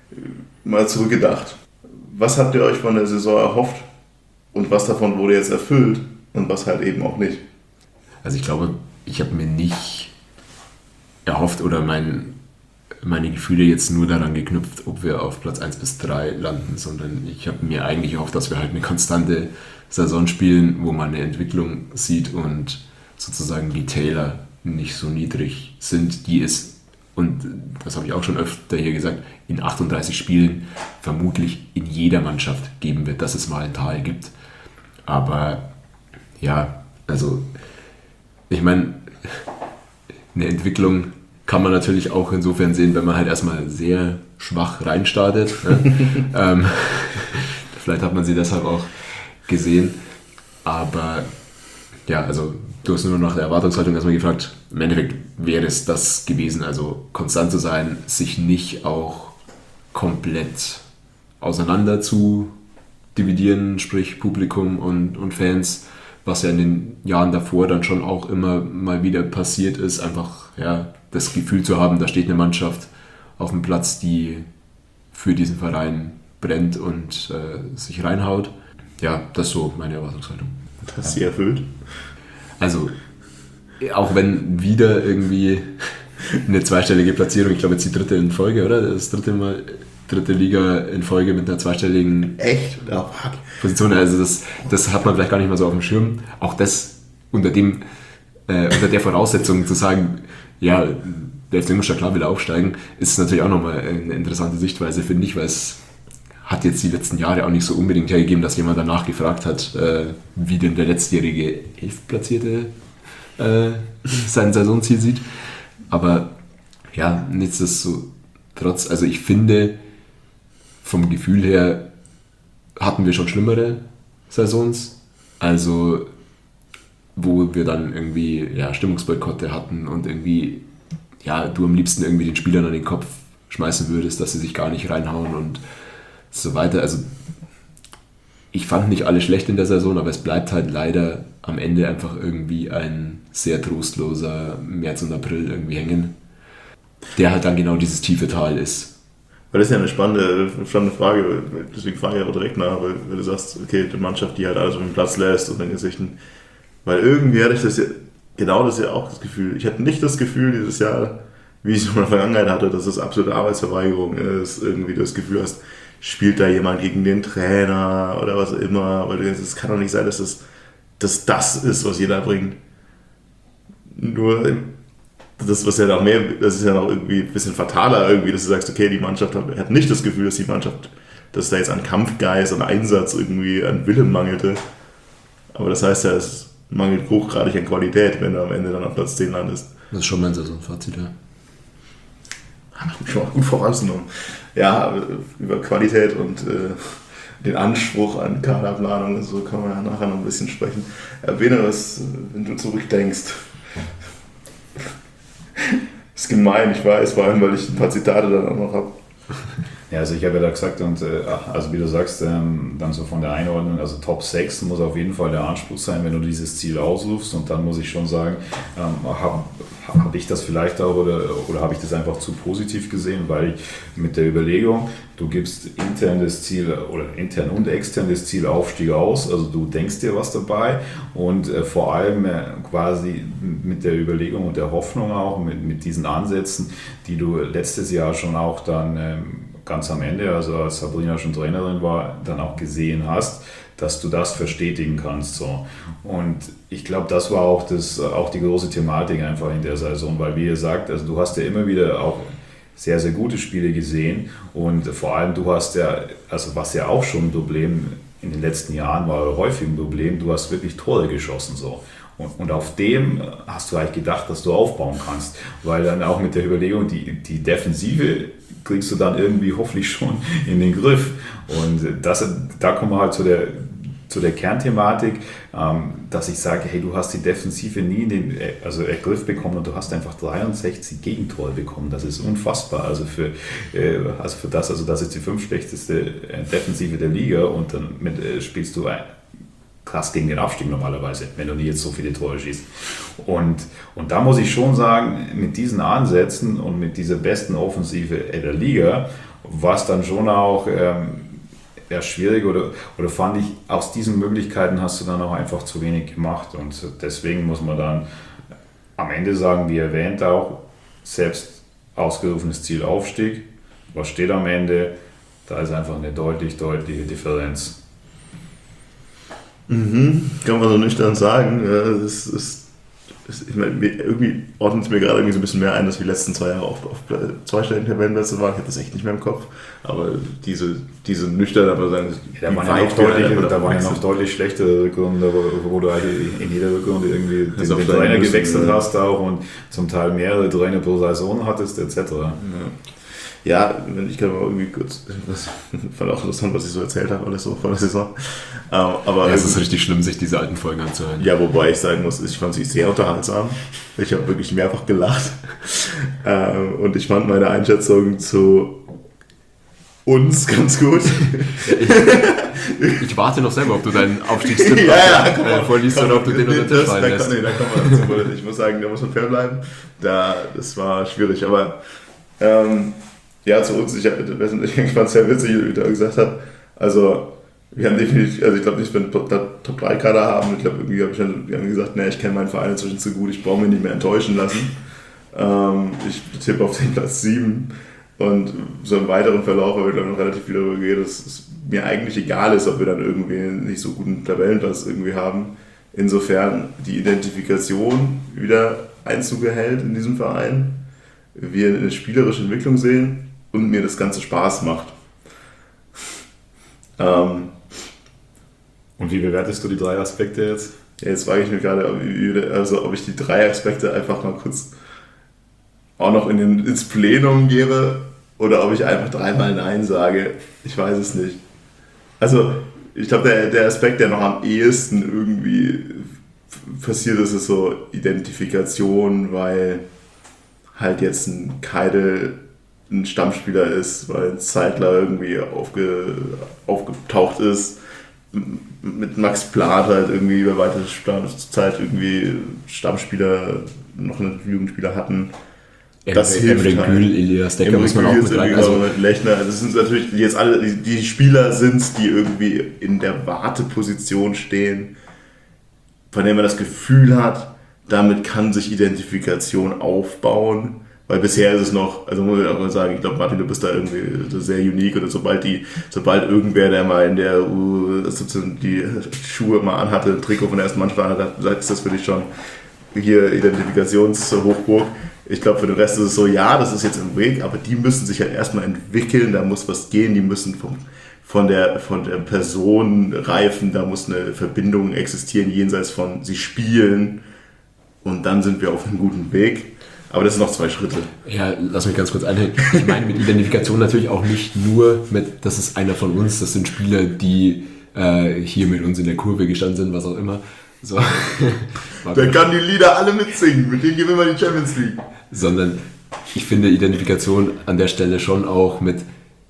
mal zurückgedacht. Was habt ihr euch von der Saison erhofft? Und was davon wurde jetzt erfüllt? Und was halt eben auch nicht? Also ich glaube, ich habe mir nicht erhofft oder mein, meine Gefühle jetzt nur daran geknüpft, ob wir auf Platz eins bis drei landen, sondern ich habe mir eigentlich erhofft, dass wir halt eine konstante Saison spielen, wo man eine Entwicklung sieht und sozusagen die Täler nicht so niedrig sind, die es, und das habe ich auch schon öfter hier gesagt, in achtunddreißig Spielen vermutlich in jeder Mannschaft geben wird, dass es mal ein Tal gibt. Aber ja, also ich meine, eine Entwicklung kann man natürlich auch insofern sehen, wenn man halt erstmal sehr schwach reinstartet. Ne? ähm, vielleicht hat man sie deshalb auch gesehen. Aber ja, also du hast nur nach der Erwartungshaltung erstmal gefragt. Im Endeffekt wäre es das gewesen, also konstant zu sein, sich nicht auch komplett auseinander zu dividieren, sprich Publikum und, und Fans, was ja in den Jahren davor dann schon auch immer mal wieder passiert ist, einfach ja, das Gefühl zu haben, da steht eine Mannschaft auf dem Platz, die für diesen Verein brennt und äh, sich reinhaut. Ja, das ist so meine Erwartungshaltung. Hast du sie erfüllt? Also, auch wenn wieder irgendwie eine zweistellige Platzierung, ich glaube jetzt die dritte in Folge, oder? Das dritte Mal, dritte Liga in Folge mit einer zweistelligen Echt? Ja, fuck. Position. Also das, das hat man vielleicht gar nicht mal so auf dem Schirm. Auch das unter dem, äh, unter der Voraussetzung zu sagen, ja, der F C Ingolstadt klar will aufsteigen, ist natürlich auch nochmal eine interessante Sichtweise, finde ich, weil es hat jetzt die letzten Jahre auch nicht so unbedingt hergegeben, dass jemand danach gefragt hat, äh, wie denn der letztjährige Elfplatzierte äh, sein Saisonziel sieht. Aber ja, nichtsdestotrotz, also ich finde, vom Gefühl her hatten wir schon schlimmere Saisons, also wo wir dann irgendwie ja, Stimmungsboykotte hatten und irgendwie ja, du am liebsten irgendwie den Spielern an den Kopf schmeißen würdest, dass sie sich gar nicht reinhauen und so weiter. Also ich fand nicht alle schlecht in der Saison, aber es bleibt halt leider am Ende einfach irgendwie ein sehr trostloser März und April irgendwie hängen, der halt dann genau dieses tiefe Tal ist. Weil das ist ja eine spannende, spannende Frage, deswegen frage ich auch direkt nach, weil, weil du sagst, okay, die Mannschaft, die halt alles auf den Platz lässt und dann Gesichten, weil irgendwie hatte ich das ja, genau das ja auch das Gefühl, ich hatte nicht das Gefühl dieses Jahr, wie ich es in der Vergangenheit hatte, dass es absolute Arbeitsverweigerung ist, irgendwie du das Gefühl hast, spielt da jemand gegen den Trainer oder was immer, weil du denkst, es kann doch nicht sein, dass das, dass das ist, was jeder bringt. Nur das, was ja noch mehr, das ist ja noch irgendwie ein bisschen fataler irgendwie, dass du sagst, okay, die Mannschaft hat, hat nicht das Gefühl, dass die Mannschaft, dass da jetzt an Kampfgeist, an Einsatz irgendwie, an Willen mangelte. Aber das heißt ja, es mangelt hochgradig an Qualität, wenn du am Ende dann auf Platz zehn landest. Das ist schon mein Saisonfazit, ja. Habe ich schon gut vorausgenommen. Ja, über Qualität und äh, den Anspruch an Kaderplanung und so kann man ja nachher noch ein bisschen sprechen. Erwähne was, wenn du zurückdenkst. Ist gemein, ich weiß, vor allem, weil ich ein paar Zitate dann auch noch habe. Ja, also ich habe ja da gesagt, und äh, also wie du sagst, ähm, dann so von der Einordnung, also Top sechs muss auf jeden Fall der Anspruch sein, wenn du dieses Ziel ausrufst, und dann muss ich schon sagen, ähm, habe hab ich das vielleicht auch oder, oder habe ich das einfach zu positiv gesehen, weil ich mit der Überlegung, du gibst intern das Ziel oder intern und extern das Ziel Aufstieg aus, also du denkst dir was dabei und äh, vor allem äh, quasi mit der Überlegung und der Hoffnung auch, mit, mit diesen Ansätzen, die du letztes Jahr schon auch dann ähm, ganz am Ende, also als Sabrina schon Trainerin war, dann auch gesehen hast, dass du das verstetigen kannst. So. Und ich glaube, das war auch, das, auch die große Thematik einfach in der Saison, weil wie ihr sagt, also du hast ja immer wieder auch sehr, sehr gute Spiele gesehen und vor allem du hast ja, also was ja auch schon ein Problem in den letzten Jahren war, häufig ein Problem, du hast wirklich Tore geschossen. So. Und, und auf dem hast du eigentlich gedacht, dass du aufbauen kannst, weil dann auch mit der Überlegung, die, die Defensive kriegst du dann irgendwie hoffentlich schon in den Griff. Und das, da kommen wir halt zu der, zu der Kernthematik, ähm, dass ich sage, hey, du hast die Defensive nie in den also in den Griff bekommen und du hast einfach dreiundsechzig Gegentore bekommen. Das ist unfassbar. Also für, äh, also für das, also das ist die fünf schlechteste Defensive der Liga und dann mit, äh, spielst du ein krass gegen den Abstieg normalerweise, wenn du nie jetzt so viele Tore schießt. Und, und da muss ich schon sagen, mit diesen Ansätzen und mit dieser besten Offensive der Liga war es dann schon auch ähm, eher schwierig oder, oder fand ich, aus diesen Möglichkeiten hast du dann auch einfach zu wenig gemacht. Und deswegen muss man dann am Ende sagen, wie erwähnt auch, selbst ausgerufenes Ziel Aufstieg. Was steht am Ende? Da ist einfach eine deutlich, deutliche Differenz. Mhm, kann man so nüchtern sagen. Das ist, das, ich meine, irgendwie ordnet es mir gerade irgendwie so ein bisschen mehr ein, dass wir die letzten zwei Jahre auf, auf zweistelligen Tabellenplätze waren. Ich habe das echt nicht mehr im Kopf. Aber diese, diese nüchtern, aber sagen, ja, da waren ja noch deutlich, da waren ja noch deutlich schlechtere Rückrunden, wo, wo du in jeder Rückrunde irgendwie den, den Trainer müssen, gewechselt ja. hast auch und zum Teil mehrere Trainer pro Saison hattest, et cetera. Ja. Ja, ich kann mal irgendwie kurz, das fand auch interessant, was ich so erzählt habe, alles so vor der Saison. Aber ja, es ist richtig schlimm, sich diese alten Folgen anzuhören. Ja, wobei ich sagen muss, ich fand sie sehr unterhaltsam. Ich habe wirklich mehrfach gelacht. Und ich fand meine Einschätzung zu uns ganz gut. Ich, ich warte noch selber, ob du deinen Aufstiegstipp ja, ja, äh, vorliest oder ob du den unter den Tisch fallen lässt. Nee, da kann man dazu. Ich muss sagen, da muss man fair bleiben. Da, das war schwierig, aber ähm, ja, zu uns, ich, ich fand es sehr witzig, wie du gesagt hast. Also, wir haben definitiv, also ich glaube nicht, wenn wir einen Top drei Kader haben. Ich glaube, irgendwie habe ich dann, wir haben gesagt, nee, ich kenne meinen Verein inzwischen zu gut, ich brauche mich nicht mehr enttäuschen lassen. Ähm, ich tippe auf den Platz sieben und so im weiteren Verlauf, weil wir glaube noch relativ viel darüber gehen, dass es mir eigentlich egal ist, ob wir dann irgendwie nicht so guten Tabellenplatz irgendwie haben. Insofern die Identifikation wieder Einzug erhält in diesem Verein, wir eine spielerische Entwicklung sehen und mir das Ganze Spaß macht. Ähm, und wie bewertest du die drei Aspekte jetzt? Ja, jetzt frage ich mich gerade, ob, also, ob ich die drei Aspekte einfach mal kurz auch noch in den, ins Plenum gebe oder ob ich einfach dreimal Nein sage. Ich weiß es nicht. Also, ich glaube, der, der Aspekt, der noch am ehesten irgendwie passiert ist, ist so Identifikation, weil halt jetzt ein Keidel ein Stammspieler ist, weil ein Zeitler irgendwie aufge, aufgetaucht ist, mit Max Plath halt irgendwie über weite Zeit irgendwie Stammspieler, noch einen Jugendspieler hatten. Das hilft Emre halt. Gül, Elias Decker muss man auch mit rein. Also Lechner, das sind natürlich jetzt alle, die, die Spieler sind, die irgendwie in der Warteposition stehen, von denen man das Gefühl hat, damit kann sich Identifikation aufbauen. Weil bisher ist es noch, also muss ich auch mal sagen, ich glaube, Martin, du bist da irgendwie sehr unique oder sobald die, sobald irgendwer, der mal in der U siebzehn die Schuhe mal anhatte, ein Trikot von der ersten Mannschaft anhatte, ist das für dich schon hier Identifikationshochburg. Ich glaube, für den Rest ist es so, ja, das ist jetzt im Weg, aber die müssen sich halt erstmal entwickeln, da muss was gehen, die müssen vom, von, der, von der Person reifen, da muss eine Verbindung existieren, jenseits von sie spielen und dann sind wir auf einem guten Weg. Aber das sind noch zwei Schritte. Ja, lass mich ganz kurz einhängen. Ich meine mit Identifikation natürlich auch nicht nur mit, das ist einer von uns, das sind Spieler, die äh, hier mit uns in der Kurve gestanden sind, was auch immer. So. Der kann die Lieder alle mitsingen, mit denen gewinnen wir die Champions League. Sondern ich finde Identifikation an der Stelle schon auch mit,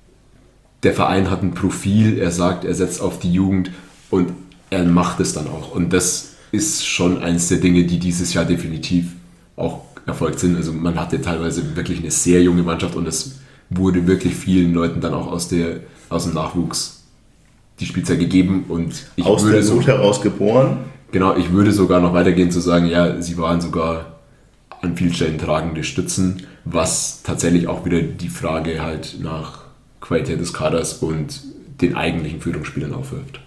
der Verein hat ein Profil, er sagt, er setzt auf die Jugend und er macht es dann auch. Und das ist schon eines der Dinge, die dieses Jahr definitiv auch erfolgt sind. Also man hatte teilweise wirklich eine sehr junge Mannschaft und es wurde wirklich vielen Leuten dann auch aus, der, aus dem Nachwuchs die Spielzeit gegeben. Und ich aus würde der Not so, heraus geboren? Genau, ich würde sogar noch weitergehen zu sagen, ja, sie waren sogar an vielen Stellen tragende Stützen, was tatsächlich auch wieder die Frage halt nach Qualität des Kaders und den eigentlichen Führungsspielern aufwirft.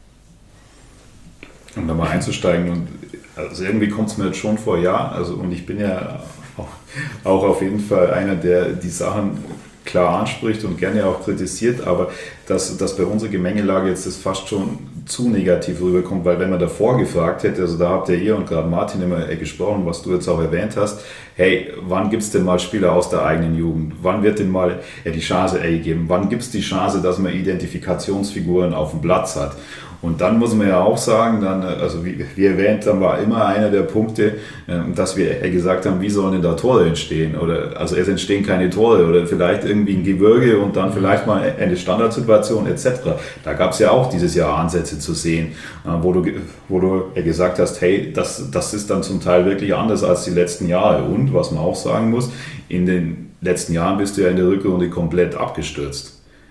Um da mal einzusteigen und also irgendwie kommt es mir jetzt schon vor, ja, also und ich bin ja auch, auch auf jeden Fall einer, der die Sachen klar anspricht und gerne auch kritisiert, aber dass, dass bei unserer Gemengelage jetzt das fast schon zu negativ rüberkommt, weil wenn man davor gefragt hätte, also da habt ihr ihr und gerade Martin immer gesprochen, was du jetzt auch erwähnt hast, hey, wann gibt es denn mal Spieler aus der eigenen Jugend? Wann wird denn mal ja, die Chance ey, geben? Wann gibt es die Chance, dass man Identifikationsfiguren auf dem Platz hat? Und dann muss man ja auch sagen, dann, also wie, wie erwähnt, dann war immer einer der Punkte, dass wir gesagt haben, wie sollen denn da Tore entstehen? Oder, also es entstehen keine Tore oder vielleicht irgendwie ein Gewürge und dann vielleicht mal eine Standardsituation et cetera. Da gab es ja auch dieses Jahr Ansätze zu sehen, wo du, wo du gesagt hast, hey, das, das ist dann zum Teil wirklich anders als die letzten Jahre. Und was man auch sagen muss, in den letzten Jahren bist du ja in der Rückrunde komplett abgestürzt.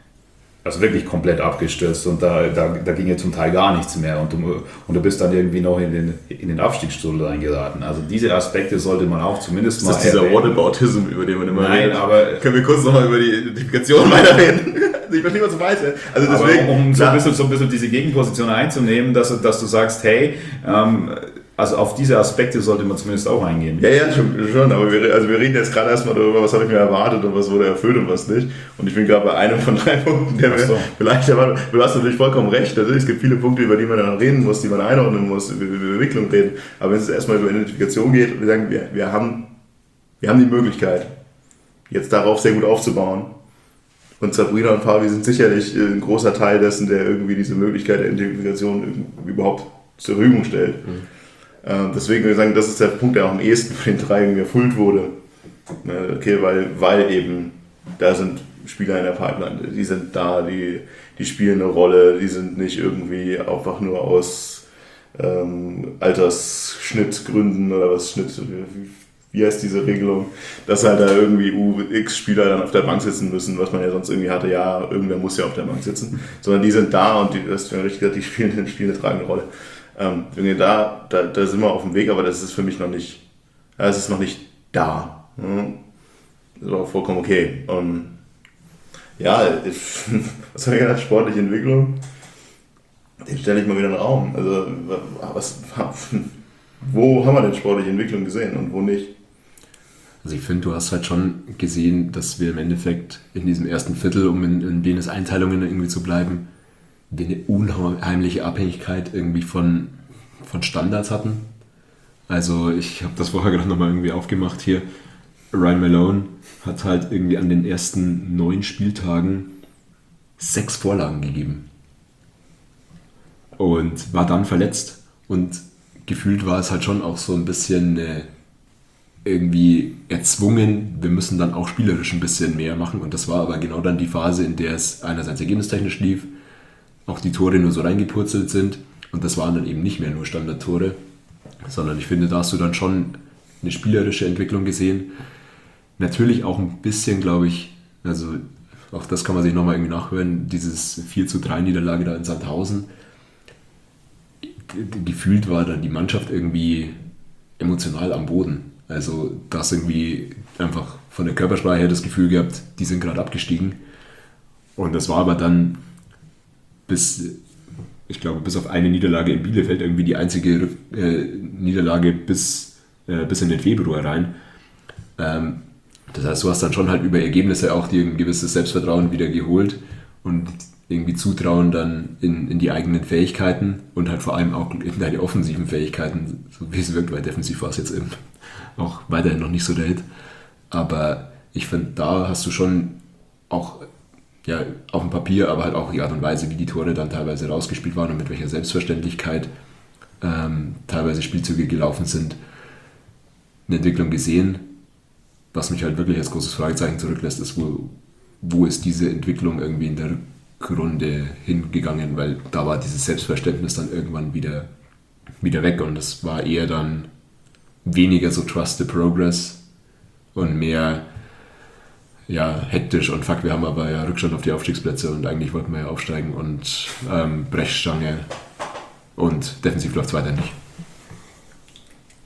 Also wirklich komplett abgestürzt und da, da, da ging ja zum Teil gar nichts mehr und du, und du bist dann irgendwie noch in den, in den Abstiegsstrudel reingeraten. Also diese Aspekte sollte man auch zumindest ist mal das dieser Whataboutism, über den man immer Nein, redet? aber können wir kurz nochmal über die Identifikation weiterreden? Ich verstehe, was du meinst. Also deswegen, aber um so ein, bisschen, so ein bisschen diese Gegenposition einzunehmen, dass, dass du sagst, hey, ähm, also auf diese Aspekte sollte man zumindest auch eingehen. Ja, ja, schon, schon aber wir, also wir reden jetzt gerade erstmal darüber, was habe ich mir erwartet und was wurde erfüllt und was nicht. Und ich bin gerade bei einem von drei Punkten, der mir so. vielleicht erwartet. Du hast natürlich vollkommen recht. Natürlich, es gibt viele Punkte, über die man dann reden muss, die man einordnen muss, über die Entwicklung reden. Aber wenn es erstmal über Identifikation geht und wir sagen, wir, wir, haben, wir haben die Möglichkeit, jetzt darauf sehr gut aufzubauen. Und Sabrina und Fabi sind sicherlich ein großer Teil dessen, der irgendwie diese Möglichkeit der Identifikation überhaupt zur Verfügung stellt. Mhm. Deswegen würde ich sagen, das ist der Punkt, der auch am ehesten von den drei erfüllt wurde. Okay, weil, weil eben da sind Spieler in der Pipeline, die sind da, die, die spielen eine Rolle, die sind nicht irgendwie einfach nur aus ähm, Altersschnittgründen oder was Schnitt, wie, wie heißt diese Regelung, dass halt da irgendwie U X-Spieler dann auf der Bank sitzen müssen, was man ja sonst irgendwie hatte, ja, irgendwer muss ja auf der Bank sitzen, sondern die sind da und die, das ist ja richtig gesagt, die spielen, die spielen eine tragende Rolle. Ähm, da, da, da sind wir auf dem Weg, aber das ist für mich noch nicht, es ist noch nicht da. Hm? Das ist auch vollkommen okay. Und ja, ich, was habe ich gesagt, sportliche Entwicklung, den stelle ich mal wieder in den Raum. Also, was, wo haben wir denn sportliche Entwicklung gesehen und wo nicht? Also ich finde, du hast halt schon gesehen, dass wir im Endeffekt in diesem ersten Viertel, um in, in Benes Einteilungen irgendwie zu bleiben, wir eine unheimliche Abhängigkeit irgendwie von, von Standards hatten. Also ich habe das vorher gerade nochmal irgendwie aufgemacht hier. Ryan Malone hat halt irgendwie an den ersten neun Spieltagen sechs Vorlagen gegeben. Und war dann verletzt. Und gefühlt war es halt schon auch so ein bisschen äh, irgendwie erzwungen, wir müssen dann auch spielerisch ein bisschen mehr machen. Und das war aber genau dann die Phase, in der es einerseits ergebnistechnisch lief, auch die Tore nur so reingepurzelt sind und das waren dann eben nicht mehr nur Standardtore, sondern ich finde, da hast du dann schon eine spielerische Entwicklung gesehen. Natürlich auch ein bisschen, glaube ich, also auch das kann man sich nochmal irgendwie nachhören, dieses vier zu drei Niederlage da in Sandhausen. Gefühlt war dann die Mannschaft irgendwie emotional am Boden. Also das irgendwie einfach von der Körpersprache her das Gefühl gehabt, die sind gerade abgestiegen. Und das war aber dann bis, ich glaube, bis auf eine Niederlage in Bielefeld irgendwie die einzige äh, Niederlage bis, äh, bis in den Februar rein. Ähm, das heißt, du hast dann schon halt über Ergebnisse auch dir ein gewisses Selbstvertrauen wieder geholt und irgendwie Zutrauen dann in, in die eigenen Fähigkeiten und halt vor allem auch in deine offensiven Fähigkeiten, so wie es wirkt, weil defensiv war es jetzt eben auch weiterhin noch nicht so der Hit. Aber ich finde, da hast du schon auch ja, auf dem Papier, aber halt auch die Art und Weise, wie die Tore dann teilweise rausgespielt waren und mit welcher Selbstverständlichkeit ähm, teilweise Spielzüge gelaufen sind, eine Entwicklung gesehen. Was mich halt wirklich als großes Fragezeichen zurücklässt, ist, wo, wo ist diese Entwicklung irgendwie in der Rückrunde hingegangen, weil da war dieses Selbstverständnis dann irgendwann wieder, wieder weg und es war eher dann weniger so Trust the Progress und mehr ja, hektisch und fuck, wir haben aber ja Rückstand auf die Aufstiegsplätze und eigentlich wollten wir ja aufsteigen und ähm, Brechstange und defensiv läuft es weiter nicht.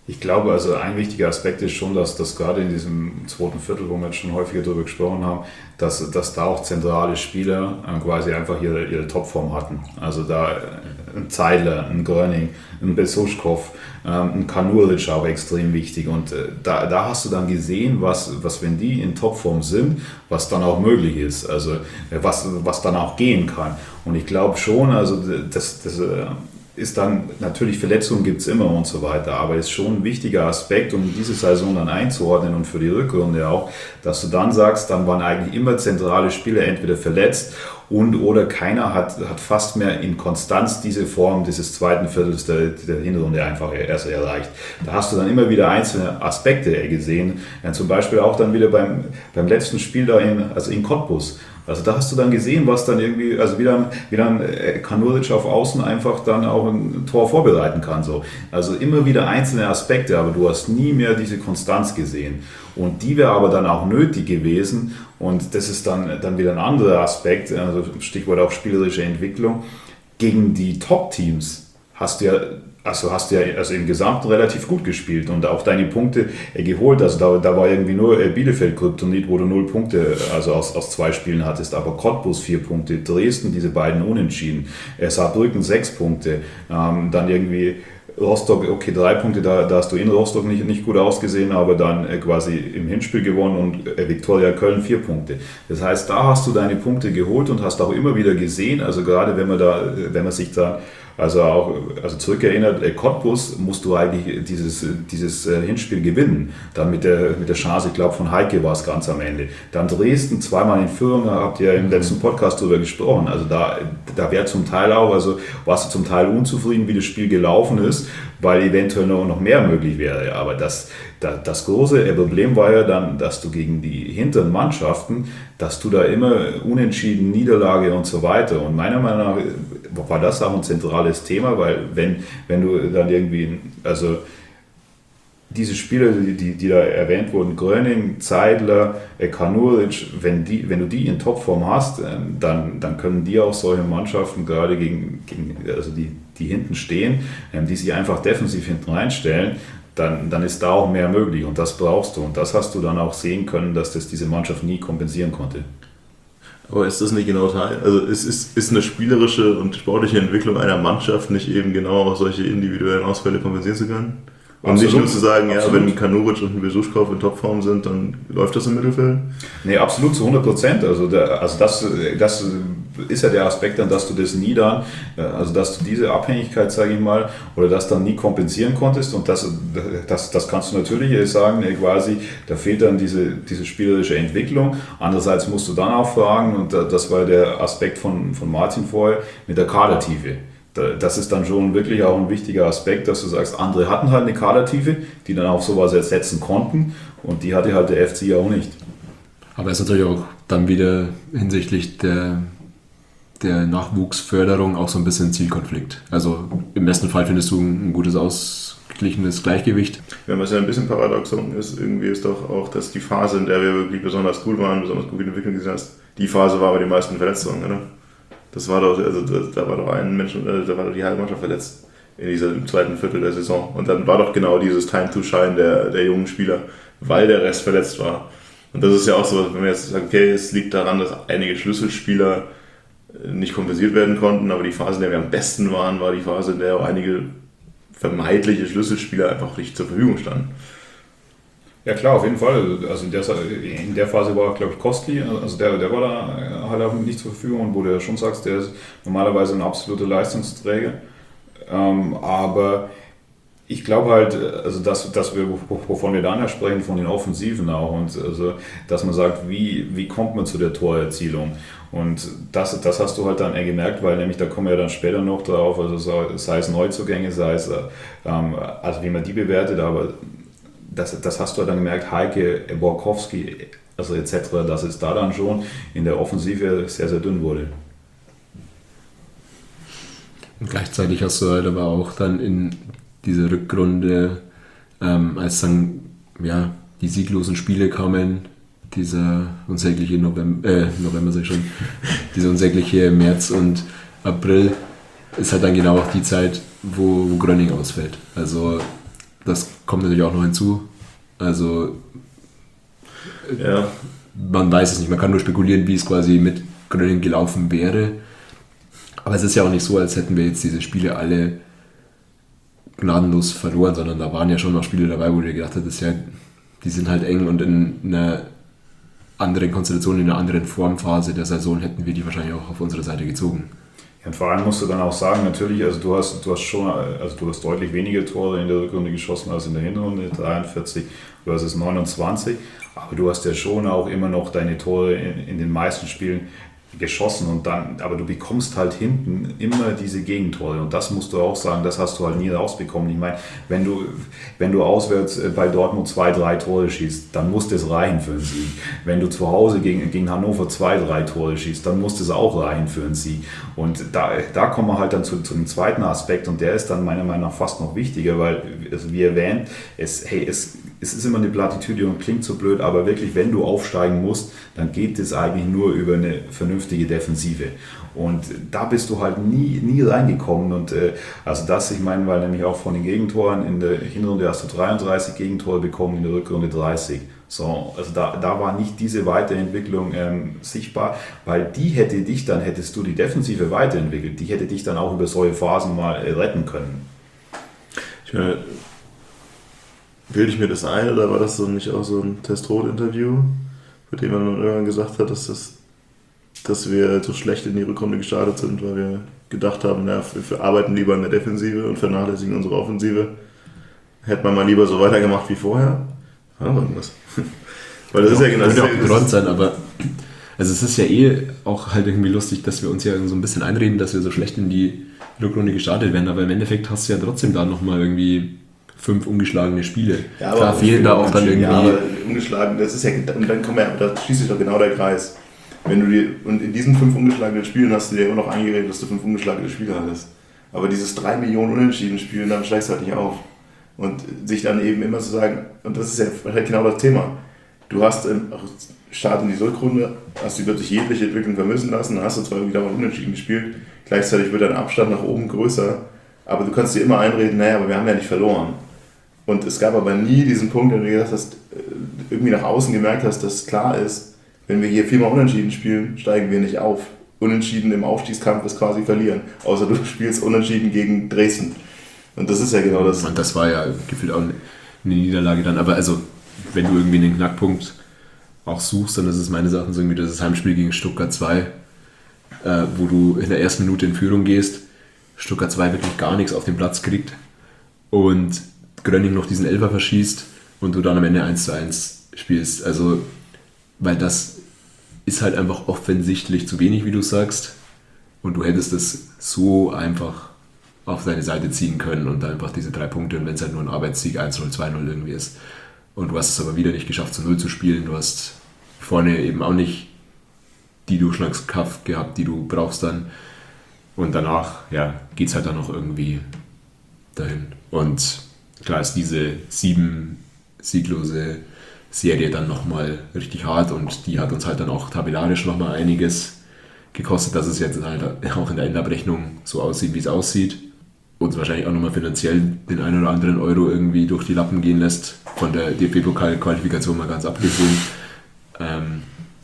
Ich glaube, also ein wichtiger Aspekt ist schon, dass das gerade in diesem zweiten Viertel, wo wir jetzt schon häufiger darüber gesprochen haben, dass, dass da auch zentrale Spieler äh, quasi einfach ihre, ihre Topform hatten. Also da ein Zeidler, ein Gröning, ein Besuschkow, ähm, ein Kanuric auch extrem wichtig. Und äh, da, da hast du dann gesehen, was, was wenn die in Topform sind, was dann auch möglich ist, also äh, was, was dann auch gehen kann. Und ich glaube schon, also das, das äh, ist dann, natürlich Verletzungen gibt es immer und so weiter, aber ist schon ein wichtiger Aspekt, um diese Saison dann einzuordnen und für die Rückrunde auch, dass du dann sagst, dann waren eigentlich immer zentrale Spieler entweder verletzt und oder keiner hat, hat fast mehr in Konstanz diese Form dieses zweiten Viertels der, der Hinrunde einfach erst erreicht. Da hast du dann immer wieder einzelne Aspekte gesehen, ja, zum Beispiel auch dann wieder beim, beim letzten Spiel da in, also in Cottbus. Also da hast du dann gesehen, was dann irgendwie, also wie dann, wie dann Kanuric auf Außen einfach dann auch ein Tor vorbereiten kann. So. Also immer wieder einzelne Aspekte, aber du hast nie mehr diese Konstanz gesehen. Und die wäre aber dann auch nötig gewesen. Und das ist dann, dann wieder ein anderer Aspekt, also Stichwort auch spielerische Entwicklung. Gegen die Top-Teams hast du ja Also hast du ja also im Gesamten relativ gut gespielt und auch deine Punkte äh, geholt. Also da, da war irgendwie nur äh, Bielefeld-Kryptonit, wo du null Punkte also aus, aus zwei Spielen hattest. Aber Cottbus vier Punkte, Dresden diese beiden Unentschieden, äh, Saarbrücken sechs Punkte, ähm, dann irgendwie Rostock, okay, drei Punkte, da, da hast du in Rostock nicht, nicht gut ausgesehen, aber dann äh, quasi im Hinspiel gewonnen und äh, Viktoria Köln vier Punkte. Das heißt, da hast du deine Punkte geholt und hast auch immer wieder gesehen, also gerade wenn man da, wenn man sich da Also auch also zurückerinnert, Cottbus musst du eigentlich dieses, dieses Hinspiel gewinnen. Dann mit der, mit der Chance, ich glaube von Heike war es ganz am Ende. Dann Dresden, zweimal in Führung, da habt ihr im letzten Podcast drüber gesprochen. Also da, da wäre zum Teil auch, also warst du zum Teil unzufrieden, wie das Spiel gelaufen ist, weil eventuell noch, noch mehr möglich wäre. Aber das, das, das große Problem war ja dann, dass du gegen die hinteren Mannschaften, dass du da immer unentschieden, Niederlage und so weiter. Und meiner Meinung nach war das auch ein zentrales Thema, weil wenn, wenn du dann irgendwie, also diese Spieler, die, die, die da erwähnt wurden, Gröning, Zeidler, Kanuric, wenn, die, wenn du die in Topform hast, dann, dann können die auch solche Mannschaften, gerade gegen, gegen also die, die hinten stehen, die sich einfach defensiv hinten reinstellen, dann, dann ist da auch mehr möglich und das brauchst du. Und das hast du dann auch sehen können, dass das diese Mannschaft nie kompensieren konnte. Aber ist das nicht genau Teil? Also ist, ist, ist eine spielerische und sportliche Entwicklung einer Mannschaft nicht eben genau auch solche individuellen Ausfälle kompensieren zu können? Und absolut. Nicht nur zu sagen, ja, absolut. Wenn Kanuric und ein Besuschkow in Topform sind, dann läuft das im Mittelfeld? Nee, absolut zu hundert Prozent. Also, der, also das, das ist ja der Aspekt dann, dass du das nie dann, also dass du diese Abhängigkeit, sage ich mal, oder das dann nie kompensieren konntest und das, das, das kannst du natürlich sagen, quasi, da fehlt dann diese, diese spielerische Entwicklung. Andererseits musst du dann auch fragen, und das war der Aspekt von, von Martin vorher, mit der Kadertiefe. Das ist dann schon wirklich auch ein wichtiger Aspekt, dass du sagst, andere hatten halt eine Kadertiefe, die dann auch sowas ersetzen konnten und die hatte halt der F C auch nicht. Aber es ist natürlich auch dann wieder hinsichtlich der, der Nachwuchsförderung auch so ein bisschen Zielkonflikt. Also im besten Fall findest du ein gutes, ausgeglichenes Gleichgewicht. Ja, was ja ein bisschen paradox ist, irgendwie ist doch auch, dass die Phase, in der wir wirklich besonders gut waren, besonders gut entwickelt gesehen hast, die Phase war bei den meisten Verletzungen, oder? Das war doch, also da war doch ein Mensch, da war doch die halbe Mannschaft verletzt in diesem zweiten Viertel der Saison. Und dann war doch genau dieses Time to Shine der, der jungen Spieler, weil der Rest verletzt war. Und das ist ja auch so, wenn wir jetzt sagen, okay, es liegt daran, dass einige Schlüsselspieler nicht kompensiert werden konnten, aber die Phase, in der wir am besten waren, war die Phase, in der auch einige vermeintliche Schlüsselspieler einfach nicht zur Verfügung standen. Ja klar, auf jeden Fall. Also in der, in der Phase war, glaube ich, Kostli, also der, der war da halt auch nicht zur Verfügung und wo du ja schon sagst, der ist normalerweise ein absoluter Leistungsträger. Ähm, aber ich glaube halt, also dass, dass wir, wovon wir dann ja sprechen, von den Offensiven auch und also, dass man sagt, wie, wie kommt man zu der Torerzielung? Und das, das hast du halt dann gemerkt, weil nämlich da kommen wir ja dann später noch drauf, also sei es Neuzugänge, sei es, ähm, also wie man die bewertet, aber Das, das hast du dann gemerkt, Heike, Borkowski, also et cetera, dass es da dann schon in der Offensive sehr, sehr dünn wurde. Und gleichzeitig hast du halt aber auch dann in dieser Rückrunde, ähm, als dann ja, die sieglosen Spiele kamen, dieser unsägliche November, äh, November sag ich schon, dieser unsägliche März und April, ist halt dann genau auch die Zeit, wo, wo Gröning ausfällt. Also das kommt natürlich auch noch hinzu. Also Ja. man weiß es nicht, man kann nur spekulieren, wie es quasi mit Gröning gelaufen wäre. Aber es ist ja auch nicht so, als hätten wir jetzt diese Spiele alle gnadenlos verloren, sondern da waren ja schon noch Spiele dabei, wo du dir gedacht hast, ja, die sind halt eng und in einer anderen Konstellation, in einer anderen Formphase der Saison hätten wir die wahrscheinlich auch auf unsere Seite gezogen. Ja, und vor allem musst du dann auch sagen, natürlich, also du hast, du hast schon, also du hast deutlich weniger Tore in der Rückrunde geschossen als in der Hinrunde, dreiundvierzig versus neunundzwanzig, aber du hast ja schon auch immer noch deine Tore in, in den meisten Spielen geschossen und dann, aber du bekommst halt hinten immer diese Gegentore und das musst du auch sagen, das hast du halt nie rausbekommen. Ich meine, wenn du, wenn du auswärts bei Dortmund zwei, drei Tore schießt, dann muss das reichen für einen Sieg. Wenn du zu Hause gegen, gegen Hannover zwei, drei Tore schießt, dann muss das auch reichen für einen Sieg. Und da, da kommen wir halt dann zu, zu dem zweiten Aspekt und der ist dann meiner Meinung nach fast noch wichtiger, weil, also wie erwähnt, es, hey, es, es ist immer eine Plattitüde und klingt so blöd, aber wirklich, wenn du aufsteigen musst, dann geht es eigentlich nur über eine vernünftige Defensive. Und da bist du halt nie, nie reingekommen. Und äh, also das, ich meine, weil nämlich auch von den Gegentoren in der Hinrunde hast du dreiunddreißig Gegentore bekommen, in der Rückrunde dreißig. So, also da, da war nicht diese Weiterentwicklung ähm, sichtbar, weil die hätte dich dann, hättest du die Defensive weiterentwickelt, die hätte dich dann auch über solche Phasen mal äh, retten können. Ich meine, bilde ich mir das ein oder war das so nicht auch so ein Testrot-Interview, bei dem man irgendwann gesagt hat, dass, das, dass wir so schlecht in die Rückrunde gestartet sind, weil wir gedacht haben, na, wir, wir arbeiten lieber in der Defensive und vernachlässigen unsere Offensive. Hätte man mal lieber so weitergemacht wie vorher? Ja, irgendwas. Weil das ja, ist ja genau das. Könnte auch Grund sein, aber also es ist ja eh auch halt irgendwie lustig, dass wir uns ja so ein bisschen einreden, dass wir so schlecht in die Rückrunde gestartet werden, aber im Endeffekt hast du ja trotzdem da nochmal irgendwie fünf ungeschlagene Spiele. Ja, Klar fehlen da auch dann irgendwie... Ja, aber ungeschlagen, das ist ja, und dann kommen wir, da schließt sich doch genau der Kreis. Wenn du dir, und in diesen fünf ungeschlagenen Spielen hast du dir immer noch eingeredet, dass du fünf ungeschlagene Spiele hattest. Aber dieses drei Millionen Unentschieden Spielen, dann steigst du halt nicht auf. Und sich dann eben immer zu sagen, und das ist ja halt genau das Thema, du hast im Start in die Rückrunde, hast du plötzlich jegliche Entwicklung vermissen lassen, dann hast du zwar wieder mal unentschieden gespielt, gleichzeitig wird dein Abstand nach oben größer, aber du kannst dir immer einreden, naja, aber wir haben ja nicht verloren. Und es gab aber nie diesen Punkt, wo du gesagt hast, irgendwie nach außen gemerkt hast, dass klar ist, wenn wir hier viermal unentschieden spielen, steigen wir nicht auf. Unentschieden im Aufstiegskampf ist quasi verlieren, außer du spielst unentschieden gegen Dresden. Und das ist ja genau das. Und das war ja gefühlt auch eine Niederlage dann. Aber also, wenn du irgendwie einen Knackpunkt auch suchst, dann ist es meines Erachtens irgendwie das Heimspiel gegen Stuttgart zwei, äh, wo du in der ersten Minute in Führung gehst, Stuttgart zwei wirklich gar nichts auf den Platz kriegt und Gröning noch diesen Elfer verschießt und du dann am Ende eins zu eins spielst. Also, weil das ist halt einfach offensichtlich zu wenig, wie du sagst. Und du hättest es so einfach auf deine Seite ziehen können und dann einfach diese drei Punkte und wenn es halt nur ein Arbeitssieg eins null, zwei null irgendwie ist. Und du hast es aber wieder nicht geschafft, zu null zu spielen. Du hast vorne eben auch nicht die Durchschlagskraft gehabt, die du brauchst dann. Und danach, ja, geht es halt dann noch irgendwie dahin. Und klar ist diese sieben sieglose Serie dann nochmal richtig hart und die hat uns halt dann auch tabellarisch nochmal einiges gekostet, dass es jetzt halt auch in der Endabrechnung so aussieht, wie es aussieht. Uns wahrscheinlich auch nochmal finanziell den einen oder anderen Euro irgendwie durch die Lappen gehen lässt, von der D F B-Pokal-Qualifikation mal ganz abgesehen. Ähm,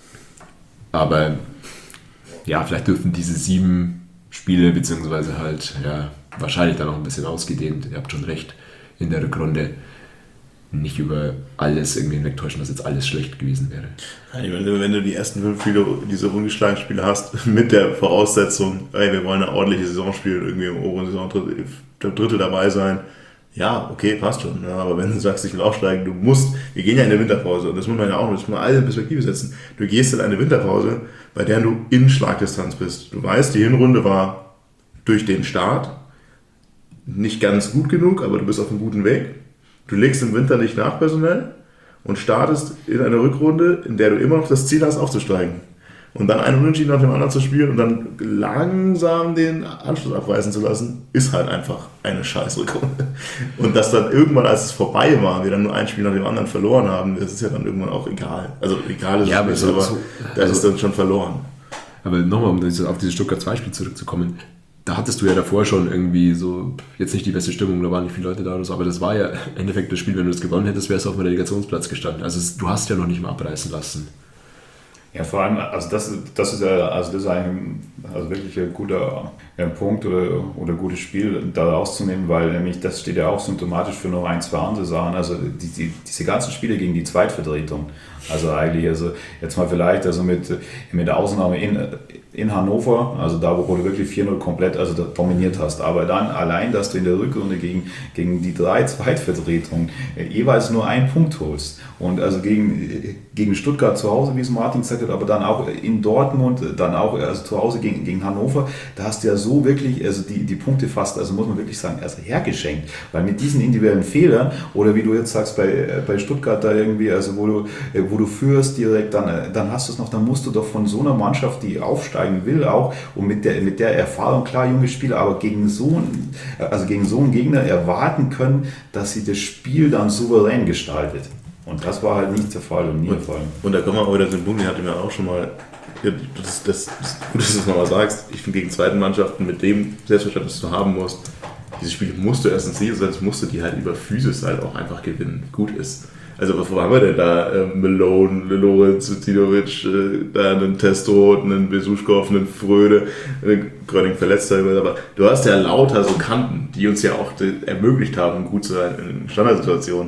aber ja, vielleicht dürften diese sieben Spiele, beziehungsweise halt ja, wahrscheinlich dann auch ein bisschen ausgedehnt, ihr habt schon recht, in der Rückrunde nicht über alles irgendwie hinwegtäuschen, dass jetzt alles schlecht gewesen wäre. Wenn du, wenn du die ersten fünf Spiele, diese ungeschlagenen Spiele hast, mit der Voraussetzung, ey, wir wollen eine ordentliche Saison spielen, irgendwie im oberen Saisondrittel Drittel dabei sein, ja, okay, passt schon. Ja, aber wenn du sagst, ich will aufsteigen, du musst, wir gehen ja in eine Winterpause und das muss man ja auch, das muss man alle in Perspektive setzen. Du gehst in eine Winterpause, bei der du in Schlagdistanz bist. Du weißt, die Hinrunde war durch den Start nicht ganz gut genug, aber du bist auf einem guten Weg. Du legst im Winter nicht nach personell und startest in einer Rückrunde, in der du immer noch das Ziel hast, aufzusteigen. Und dann einen Unentschieden nach dem anderen zu spielen und dann langsam den Anschluss abreißen zu lassen, ist halt einfach eine scheiß Rückrunde. Und dass dann irgendwann, als es vorbei war, wir dann nur ein Spiel nach dem anderen verloren haben, das ist ja dann irgendwann auch egal. Also egal ist ja, es aber, nicht, so, aber so, das also, ist dann schon verloren. Aber nochmal, um auf dieses Stuttgart zwei Spiel zurückzukommen, da hattest du ja davor schon irgendwie so, jetzt nicht die beste Stimmung, da waren nicht viele Leute da oder so, aber das war ja im Endeffekt das Spiel, wenn du das gewonnen hättest, wärst du auf dem Relegationsplatz gestanden. Also es, du hast ja noch nicht mal abreißen lassen. Ja, vor allem, also das, das ist ja, also das ist ein, also wirklich ein guter ja, Punkt oder, oder gutes Spiel da rauszunehmen, weil nämlich das steht ja auch symptomatisch für noch ein, zwei andere Sachen. Also die, die, diese ganzen Spiele gegen die Zweitvertretung. Also eigentlich, also jetzt mal vielleicht, also mit, mit der Ausnahme in, in Hannover, also da, wo du wirklich vier null komplett also dominiert hast. Aber dann allein, dass du in der Rückrunde gegen, gegen die drei Zweitvertretungen äh, jeweils nur einen Punkt holst. Und also gegen, gegen Stuttgart zu Hause, wie es Martin gesagt hat, aber dann auch in Dortmund, dann auch also zu Hause gegen, gegen Hannover, da hast du ja so wirklich, also die, die Punkte fast, also muss man wirklich sagen, also hergeschenkt. Weil mit diesen individuellen Fehlern, oder wie du jetzt sagst, bei, bei Stuttgart da irgendwie, also wo du, wo du führst direkt, dann, dann hast du es noch, dann musst du doch von so einer Mannschaft, die aufsteigen will auch, und mit der, mit der Erfahrung, klar, junge Spieler, aber gegen so, einen, also gegen so einen Gegner erwarten können, dass sie das Spiel dann souverän gestaltet. Und das war halt nicht der Fall und nie der Fall. Und da kommen wir auch wieder zu dem Punkt, den hatte ich mir auch schon mal, das, das, das, gut, dass du es nochmal sagst, ich finde gegen zweiten Mannschaften mit dem Selbstverständnis, das du haben musst, diese Spiele musst du erstens nicht, sonst musst du die halt über Physis halt auch einfach gewinnen. Gut ist. Also was haben wir denn da? Äh, Malone, Lorenz, Zitinovic, äh, da einen Testo, einen Besuschkow, einen Fröde, einen Gröning verletzt, aber du hast ja lauter so Kanten, die uns ja auch de- ermöglicht haben, gut zu sein in Standardsituationen.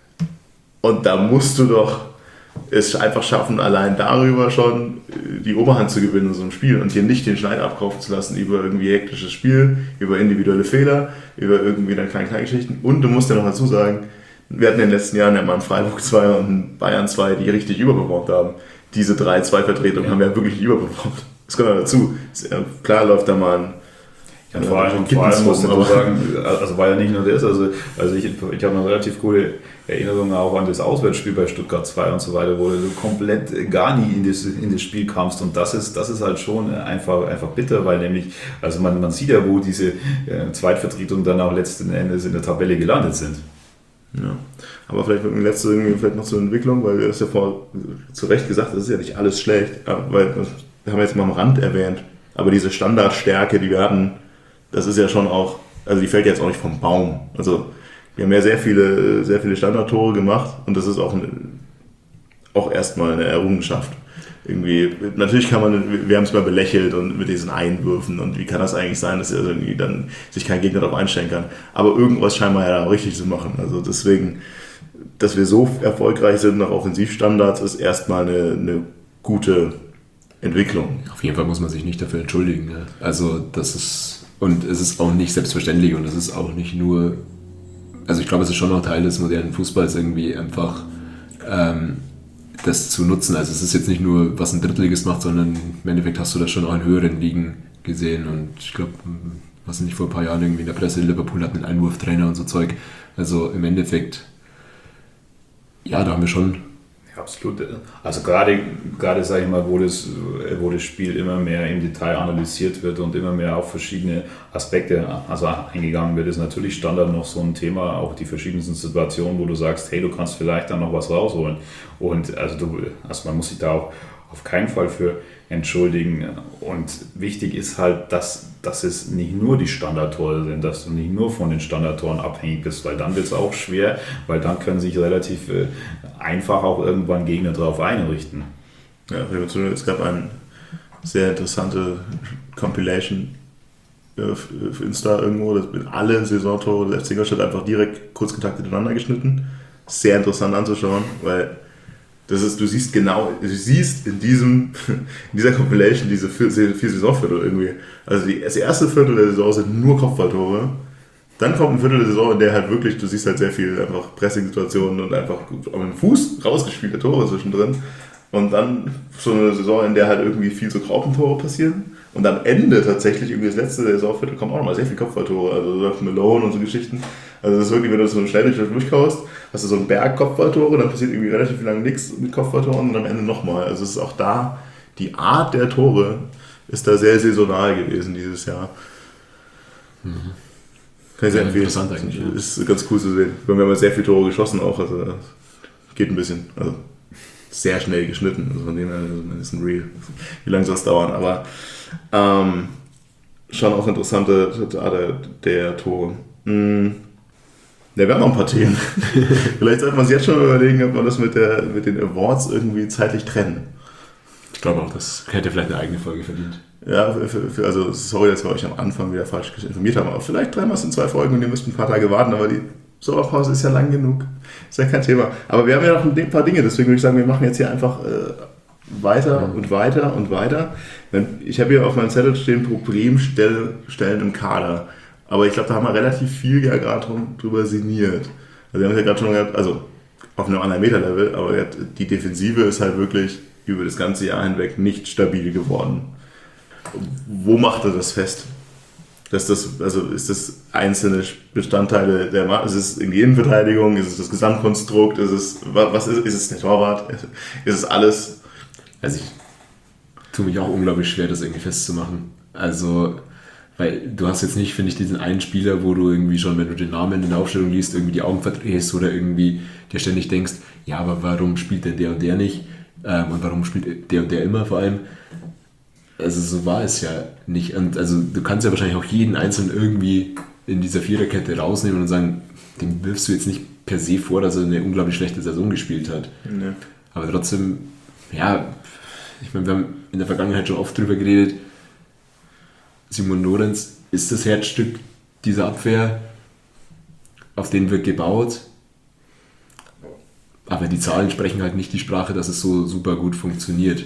Und da musst du doch es einfach schaffen, allein darüber schon die Oberhand zu gewinnen in so einem Spiel und dir nicht den Schneid abkaufen zu lassen über irgendwie hektisches Spiel, über individuelle Fehler, über irgendwie dann kleine, kleine Geschichten. Und du musst ja noch dazu sagen, wir hatten in den letzten Jahren ja mal einen Freiburg zwei und einen Bayern zwei, die richtig überperformt haben. Diese drei Zweitvertretungen ja. haben ja wirklich überperformt. Das kommt ja dazu. Klar läuft da mal ein Ja, vor allem, vor allem muss ich sagen, also war ja nicht nur das, also, also ich, ich habe eine relativ gute Erinnerung auch an das Auswärtsspiel bei Stuttgart zwei und so weiter, wo du komplett gar nie in das, in das Spiel kamst, und das ist, das ist halt schon einfach, einfach bitter, weil nämlich, also man, man sieht ja, wo diese äh, Zweitvertretungen dann auch letzten Endes in der Tabelle gelandet sind. Ja, aber vielleicht eine letzte irgendwie vielleicht noch zur Entwicklung, weil wir das ja vor zu Recht gesagt, das ist ja nicht alles schlecht, weil wir haben jetzt mal am Rand erwähnt, aber diese Standardstärke, die wir hatten, das ist ja schon auch, also die fällt jetzt auch nicht vom Baum. Also wir haben ja sehr viele, sehr viele Standardtore gemacht und das ist auch, eine, auch erstmal eine Errungenschaft. Irgendwie, natürlich kann man, wir haben es mal belächelt und mit diesen Einwürfen und wie kann das eigentlich sein, dass irgendwie dann sich kein Gegner darauf einstellen kann. Aber irgendwas scheinen wir ja da richtig zu machen. Also deswegen, dass wir so erfolgreich sind nach Offensivstandards, ist erstmal eine, eine gute Entwicklung. Auf jeden Fall muss man sich nicht dafür entschuldigen. Ja. Also das ist, und es ist auch nicht selbstverständlich und es ist auch nicht nur, also ich glaube, es ist schon auch Teil des modernen Fußballs irgendwie einfach ähm, das zu nutzen. Also es ist jetzt nicht nur, was ein Drittligist macht, sondern im Endeffekt hast du das schon auch in höheren Ligen gesehen. Und ich glaube, was nicht vor ein paar Jahren irgendwie in der Presse, Liverpool hat einen Einwurftrainer und so Zeug. Also im Endeffekt, ja, da haben wir schon... Ja, absolut. Also gerade, gerade sage ich mal, wo das, wo das Spiel immer mehr im Detail analysiert wird und immer mehr auf verschiedene Aspekte also eingegangen wird, ist natürlich Standard noch so ein Thema, auch die verschiedensten Situationen, wo du sagst, hey, du kannst vielleicht dann noch was rausholen. Und also, du, also man muss sich da auch auf keinen Fall für entschuldigen. Und wichtig ist halt, dass, dass es nicht nur die Standardtore sind, dass du nicht nur von den Standardtoren abhängig bist, weil dann wird es auch schwer, weil dann können sich relativ äh, einfach auch irgendwann Gegner darauf einrichten. Ja, es gab eine sehr interessante Compilation auf Insta irgendwo, das mit alle Saisontore der F C Ingolstadt einfach direkt kurz getaktet ineinander geschnitten. Sehr interessant anzuschauen, weil das ist, du siehst genau, du siehst in diesem, in dieser Compilation diese vier, vier Saisonviertel irgendwie. Also die, das erste Viertel der Saison sind nur Kopfballtore. Dann kommt ein Viertel der Saison, in der halt wirklich, du siehst halt sehr viel einfach Pressing-Situationen und einfach mit dem Fuß rausgespielte Tore zwischendrin. Und dann so eine Saison, in der halt irgendwie viel so Graupentore passieren. Und am Ende tatsächlich, irgendwie das letzte Saisonviertel, kommen auch nochmal sehr viele Kopfballtore. Also so Malone und so Geschichten. Also das ist wirklich, wenn du so schnell durchkaust, hast du so einen Berg Kopfballtore, dann passiert irgendwie relativ lange nichts mit Kopfballtoren und am Ende nochmal. Also es ist auch da, die Art der Tore ist da sehr saisonal gewesen dieses Jahr. Mhm. Kann ich sehr ja, empfehlen. Interessant eigentlich. Ja. Ist ganz cool zu sehen. Wir haben ja sehr viele Tore geschossen auch, also geht ein bisschen. Also sehr schnell geschnitten, also von dem her also ist ein Real. Wie lange soll es dauern? Aber ähm, schon auch interessante Art der, der Tore. Hm. Ja, wir haben noch ein paar Themen. Vielleicht sollte man sich jetzt schon mal überlegen, ob man das mit, der, mit den Awards irgendwie zeitlich trennen. Ich glaube auch, das hätte vielleicht eine eigene Folge verdient. Ja, für, für, also sorry, dass wir euch am Anfang wieder falsch informiert haben, aber vielleicht trennen wir es in zwei Folgen und ihr müsst ein paar Tage warten, aber die Sommerpause ist ja lang genug. Ist ja kein Thema. Aber wir haben ja noch ein paar Dinge, deswegen würde ich sagen, wir machen jetzt hier einfach äh, weiter mhm. und weiter und weiter. Ich habe hier auf meinem Zettel stehen Problemstellen im Kader. Aber ich glaube, da haben wir relativ viel ja gerade drüber sinniert. Also wir haben es ja gerade schon gehabt, also auf einem anderen Meter-Level, aber die Defensive ist halt wirklich über das ganze Jahr hinweg nicht stabil geworden. Wo macht er das fest? Dass das, also ist das einzelne Bestandteile der Mannschaft? Ist es in die Innenverteidigung? Ist es das Gesamtkonstrukt? Ist es, was ist, ist es der Torwart? Ist es alles? Also ich tue mich auch unglaublich schwer, das irgendwie festzumachen. Also, weil du hast jetzt nicht, finde ich, diesen einen Spieler, wo du irgendwie schon, wenn du den Namen in der Aufstellung liest, irgendwie die Augen verdrehst oder irgendwie dir ständig denkst, ja, aber warum spielt denn der und der nicht? Ähm, und warum spielt der und der immer vor allem? Also so war es ja nicht. Und also du kannst ja wahrscheinlich auch jeden Einzelnen irgendwie in dieser Viererkette rausnehmen und sagen, dem wirfst du jetzt nicht per se vor, dass er eine unglaublich schlechte Saison gespielt hat. Nee. Aber trotzdem, ja, ich meine, wir haben in der Vergangenheit schon oft drüber geredet, Simon Lorenz ist das Herzstück dieser Abwehr, auf den wird gebaut, aber die Zahlen sprechen halt nicht die Sprache, dass es so super gut funktioniert.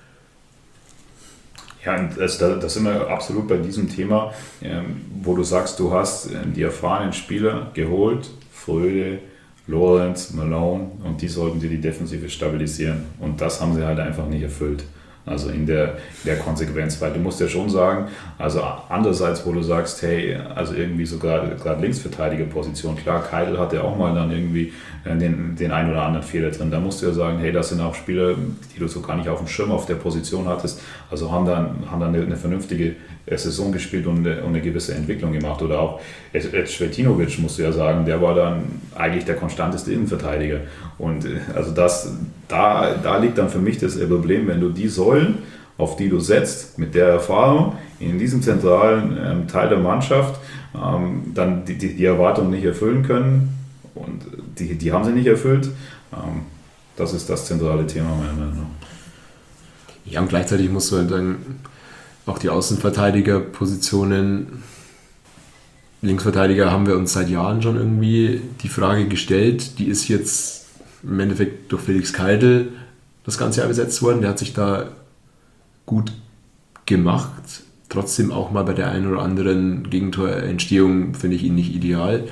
Ja, und also da, da sind wir absolut bei diesem Thema, ähm, wo du sagst, du hast ähm, die erfahrenen Spieler geholt, Fröde, Lorenz, Malone, und die sollten dir die Defensive stabilisieren. Und das haben sie halt einfach nicht erfüllt. Also in der, in der Konsequenz, weil du musst ja schon sagen, also andererseits, wo du sagst, hey, also irgendwie sogar gerade Linksverteidigerposition, klar, Keidl hatte auch mal dann irgendwie den, den einen oder anderen Fehler drin, da musst du ja sagen, hey, das sind auch Spieler, die du so gar nicht auf dem Schirm auf der Position hattest, also haben dann, haben dann eine, eine vernünftige Saison gespielt und eine, und eine gewisse Entwicklung gemacht. Oder auch Cvetinovic, musst du ja sagen, der war dann eigentlich der konstanteste Innenverteidiger. Und also das, da, da liegt dann für mich das Problem, wenn du die Säulen, auf die du setzt, mit der Erfahrung in diesem zentralen ähm, Teil der Mannschaft, ähm, dann die, die, die Erwartungen nicht erfüllen können, und die, die haben sie nicht erfüllt. Ähm, das ist das zentrale Thema meiner Meinung nach. Ja, und gleichzeitig musst du halt sagen, auch die Außenverteidigerpositionen, Linksverteidiger haben wir uns seit Jahren schon irgendwie die Frage gestellt. Die ist jetzt im Endeffekt durch Felix Keidl das ganze Jahr besetzt worden. Der hat sich da gut gemacht. Trotzdem auch mal bei der einen oder anderen Gegentorentstehung finde ich ihn nicht ideal.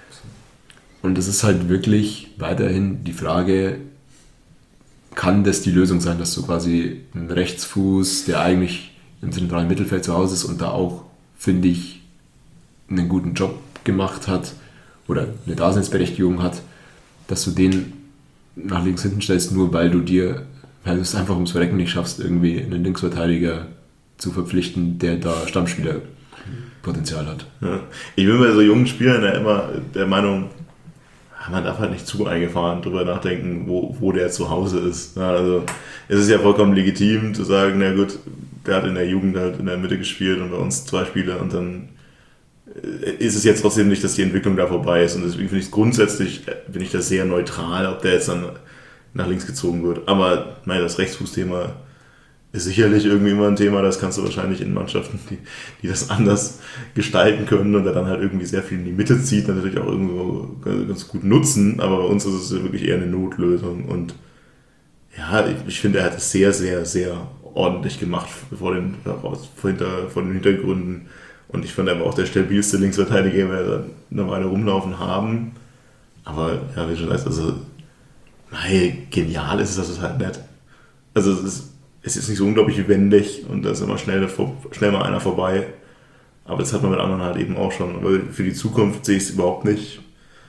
Und es ist halt wirklich weiterhin die Frage, kann das die Lösung sein, dass du quasi einen Rechtsfuß, der eigentlich im zentralen Mittelfeld zu Hause ist und da auch, finde ich, einen guten Job gemacht hat oder eine Daseinsberechtigung hat, dass du den nach links hinten stellst, nur weil du dir, weil du es einfach ums Verrecken nicht schaffst, irgendwie einen Linksverteidiger zu verpflichten, der da Stammspielerpotenzial hat. Ja. Ich bin bei so jungen Spielern ja immer der Meinung, man darf halt nicht zu eingefahren drüber nachdenken, wo, wo der zu Hause ist. Ja, also es ist ja vollkommen legitim zu sagen, na gut, der hat in der Jugend halt in der Mitte gespielt und bei uns zwei Spiele und dann ist es jetzt trotzdem nicht, dass die Entwicklung da vorbei ist, und deswegen finde ich es grundsätzlich, bin ich da sehr neutral, ob der jetzt dann nach links gezogen wird. Aber nein, das Rechtsfußthema ist sicherlich irgendwie immer ein Thema, das kannst du wahrscheinlich in Mannschaften, die, die das anders gestalten können und der dann halt irgendwie sehr viel in die Mitte zieht, natürlich auch irgendwo ganz gut nutzen, aber bei uns ist es wirklich eher eine Notlösung, und ja, ich, ich finde, er hat es sehr, sehr, sehr ordentlich gemacht vor den, vor, hinter, vor den Hintergründen, und ich fand, er war auch der stabilste Linksverteidiger, den wir eine Weile rumlaufen haben, aber ja, wie schon heißt, also nein, genial ist es, das ist halt nett. Also es ist Es ist nicht so unglaublich wendig und da ist immer schnell, schnell mal einer vorbei. Aber das hat man mit anderen halt eben auch schon. Aber für die Zukunft sehe ich es überhaupt nicht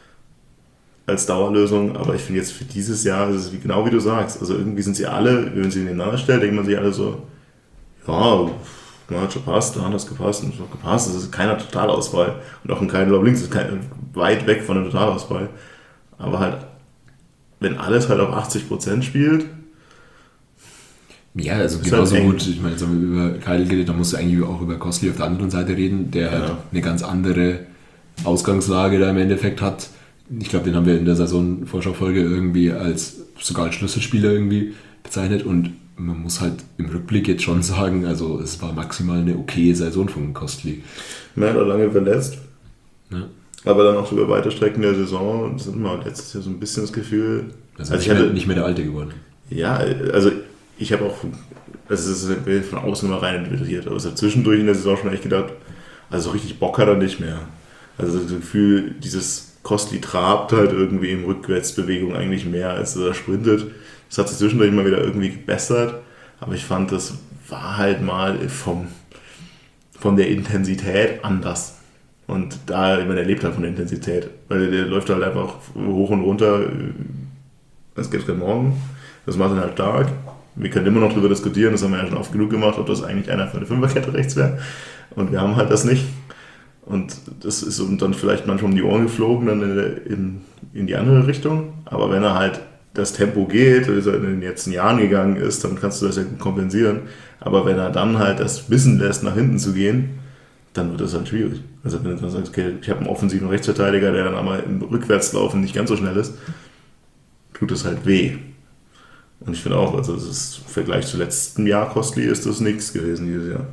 als Dauerlösung. Aber ich finde jetzt für dieses Jahr ist es wie, genau wie du sagst. Also irgendwie sind sie alle, wenn man sie nebeneinander stellt, denkt man sich alle so, ja, man hat schon gepasst, da hat das gepasst und schon gepasst. Das ist keiner Totalausfall. Und auch ein kein Lob links ist kein, weit weg von einem Totalausfall. Aber halt, wenn alles halt auf achtzig Prozent spielt, Ja, also Ist genauso halt eng. gut. Ich meine, jetzt haben wir über Keidel geredet, da musst du eigentlich auch über Kostli auf der anderen Seite reden, der halt Ja. eine ganz andere Ausgangslage da im Endeffekt hat. Ich glaube, den haben wir in der Saisonvorschaufolge irgendwie als sogar als Schlüsselspieler irgendwie bezeichnet und man muss halt im Rückblick jetzt schon sagen, also es war maximal eine okaye Saison von Kostli. Mehr oder lange verletzt. Ja. Aber dann auch über weite Strecken der Saison, das hat man letztes Jahr so ein bisschen das Gefühl. Also, Also nicht, ich hatte, mehr, nicht mehr der Alte geworden. ja, also ich habe auch, also es ist von außen immer rein interpretiert, aber es hat zwischendurch in der Saison schon echt gedacht, also so richtig Bock hat er nicht mehr. Also das Gefühl, dieses Kostli trabt halt irgendwie in Rückwärtsbewegung eigentlich mehr, als er sprintet. Das hat sich zwischendurch immer wieder irgendwie gebessert, aber ich fand, das war halt mal vom, von der Intensität anders. Und da, ich meine, er lebt halt von der Intensität, weil der läuft halt einfach hoch und runter, das gibt es keinen Morgen, das macht ihn halt stark. Wir können immer noch darüber diskutieren, das haben wir ja schon oft genug gemacht, ob das eigentlich einer für eine Fünferkette rechts wäre. Und wir haben halt das nicht. Und das ist uns dann vielleicht manchmal um die Ohren geflogen, dann in, in, in die andere Richtung. Aber wenn er halt das Tempo geht, wie es in den letzten Jahren gegangen ist, dann kannst du das ja gut kompensieren. Aber wenn er dann halt das wissen lässt, nach hinten zu gehen, dann wird das halt schwierig. Also wenn du dann sagst, okay, ich habe einen offensiven Rechtsverteidiger, der dann aber im Rückwärtslaufen nicht ganz so schnell ist, tut es halt weh. Und ich finde auch, also das ist im Vergleich zu letztem Jahr Kostli ist das nichts gewesen dieses Jahr.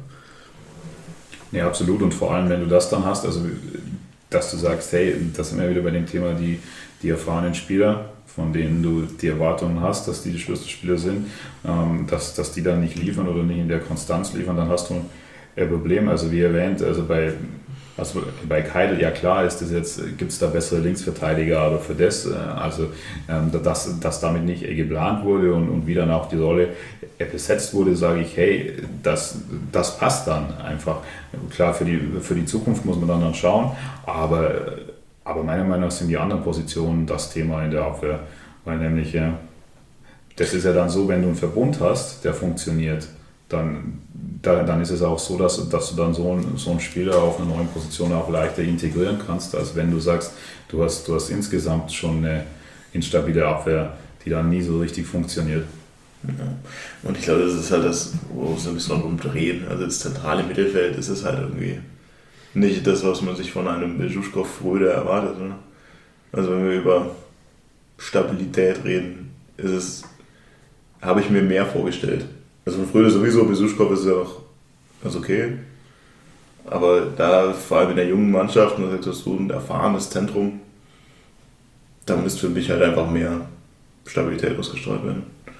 Ja, absolut. Und vor allem, wenn du das dann hast, also dass du sagst, hey, das sind wir wieder bei dem Thema, die, die erfahrenen Spieler, von denen du die Erwartungen hast, dass die die Schlüsselspieler sind, ähm, dass, dass die dann nicht liefern oder nicht in der Konstanz liefern, dann hast du ein Problem. Also wie erwähnt, also bei, also bei Keidel, ja klar ist das jetzt, gibt es da bessere Linksverteidiger, aber für das, also ähm, dass, dass damit nicht geplant wurde und, und wie dann auch die Rolle besetzt wurde, sage ich, hey, das, das passt dann einfach. Klar, für die, für die Zukunft muss man dann, dann schauen, aber, aber meiner Meinung nach sind die anderen Positionen das Thema in der Abwehr, weil nämlich, ja, das ist ja dann so, wenn du einen Verbund hast, der funktioniert, dann, dann ist es auch so, dass, dass du dann so einen, so einen Spieler auf einer neuen Position auch leichter integrieren kannst, als wenn du sagst, du hast, du hast insgesamt schon eine instabile Abwehr, die dann nie so richtig funktioniert. Ja. Und ich glaube, das ist halt das, wo es ein bisschen drum drehen. Also das zentrale Mittelfeld ist es halt irgendwie nicht das, was man sich von einem Besuschkow-Röder erwartet. Ne? Also wenn wir über Stabilität reden, ist es, habe ich mir mehr vorgestellt. Also von Fröde sowieso, Besuschkow ist ja noch ganz okay. Aber da, vor allem in der jungen Mannschaft, und das ist so ein erfahrenes Zentrum, da müsste für mich halt einfach mehr Stabilität ausgestrahlt werden.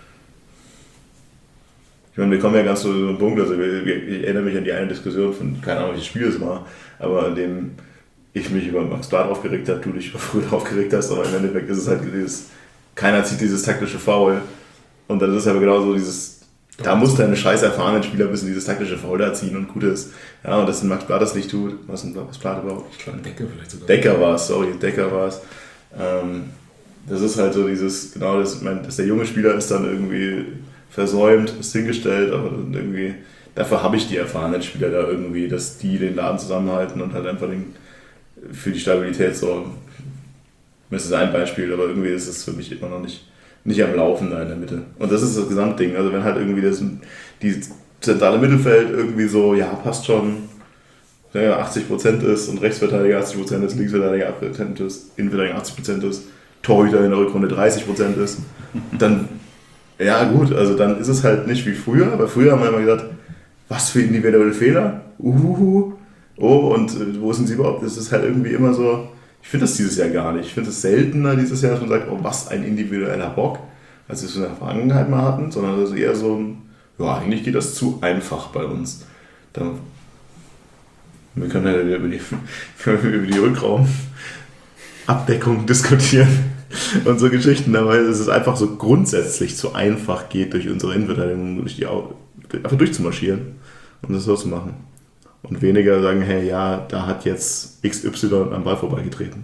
Ich meine, wir kommen ja ganz zu so einem Punkt, also ich erinnere mich an die eine Diskussion von, keine Ahnung, welches Spiel es war, aber an dem ich mich über Max Blatt aufgeregt habe, du dich über Fröde aufgeregt hast, aber im Endeffekt ist es halt dieses, keiner zieht dieses taktische Foul. Und dann ist es aber genau so dieses, da muss deine scheiß erfahrenen Spieler müssen dieses taktische Foul da ziehen und gut ist. Ja, und dass Max Blatt das nicht tut, was ist Max Blatt überhaupt? Decker vielleicht sogar. Decker war es, sorry, Decker war es. Ähm, das ist halt so dieses, genau, das, ich meine, dass der junge Spieler ist dann irgendwie versäumt, ist hingestellt, aber dann irgendwie, dafür habe ich die erfahrenen Spieler da irgendwie, dass die den Laden zusammenhalten und halt einfach den, für die Stabilität sorgen. Das ist ein Beispiel, aber irgendwie ist es für mich immer noch nicht, nicht am Laufen da in der Mitte. Und das ist das Gesamtding. Also wenn halt irgendwie das die zentrale Mittelfeld irgendwie so, ja, passt schon, ja, achtzig Prozent ist und Rechtsverteidiger achtzig Prozent ist, Linksverteidiger achtzig Prozent ist, Innenverteidiger achtzig Prozent ist, Torhüter in der Rückrunde dreißig Prozent ist, dann, ja gut, also dann ist es halt nicht wie früher, aber früher haben wir immer gesagt, was für individuelle Fehler, uhuhu, oh, und äh, wo sind sie überhaupt? Das ist halt irgendwie immer so, ich finde das dieses Jahr gar nicht. Ich finde es seltener dieses Jahr, dass man sagt, oh, was ein individueller Bock, als wir es in der Vergangenheit mal hatten, sondern das ist eher so ein, ja, eigentlich geht das zu einfach bei uns. Dann, wir können ja über die, über die Rückraumabdeckung diskutieren und so Geschichten, aber es ist einfach so grundsätzlich zu einfach geht, durch unsere Innenverteidigung durch die, einfach durchzumarschieren und das so zu machen. Und weniger sagen, hey, ja, da hat jetzt X Y am Ball vorbeigetreten.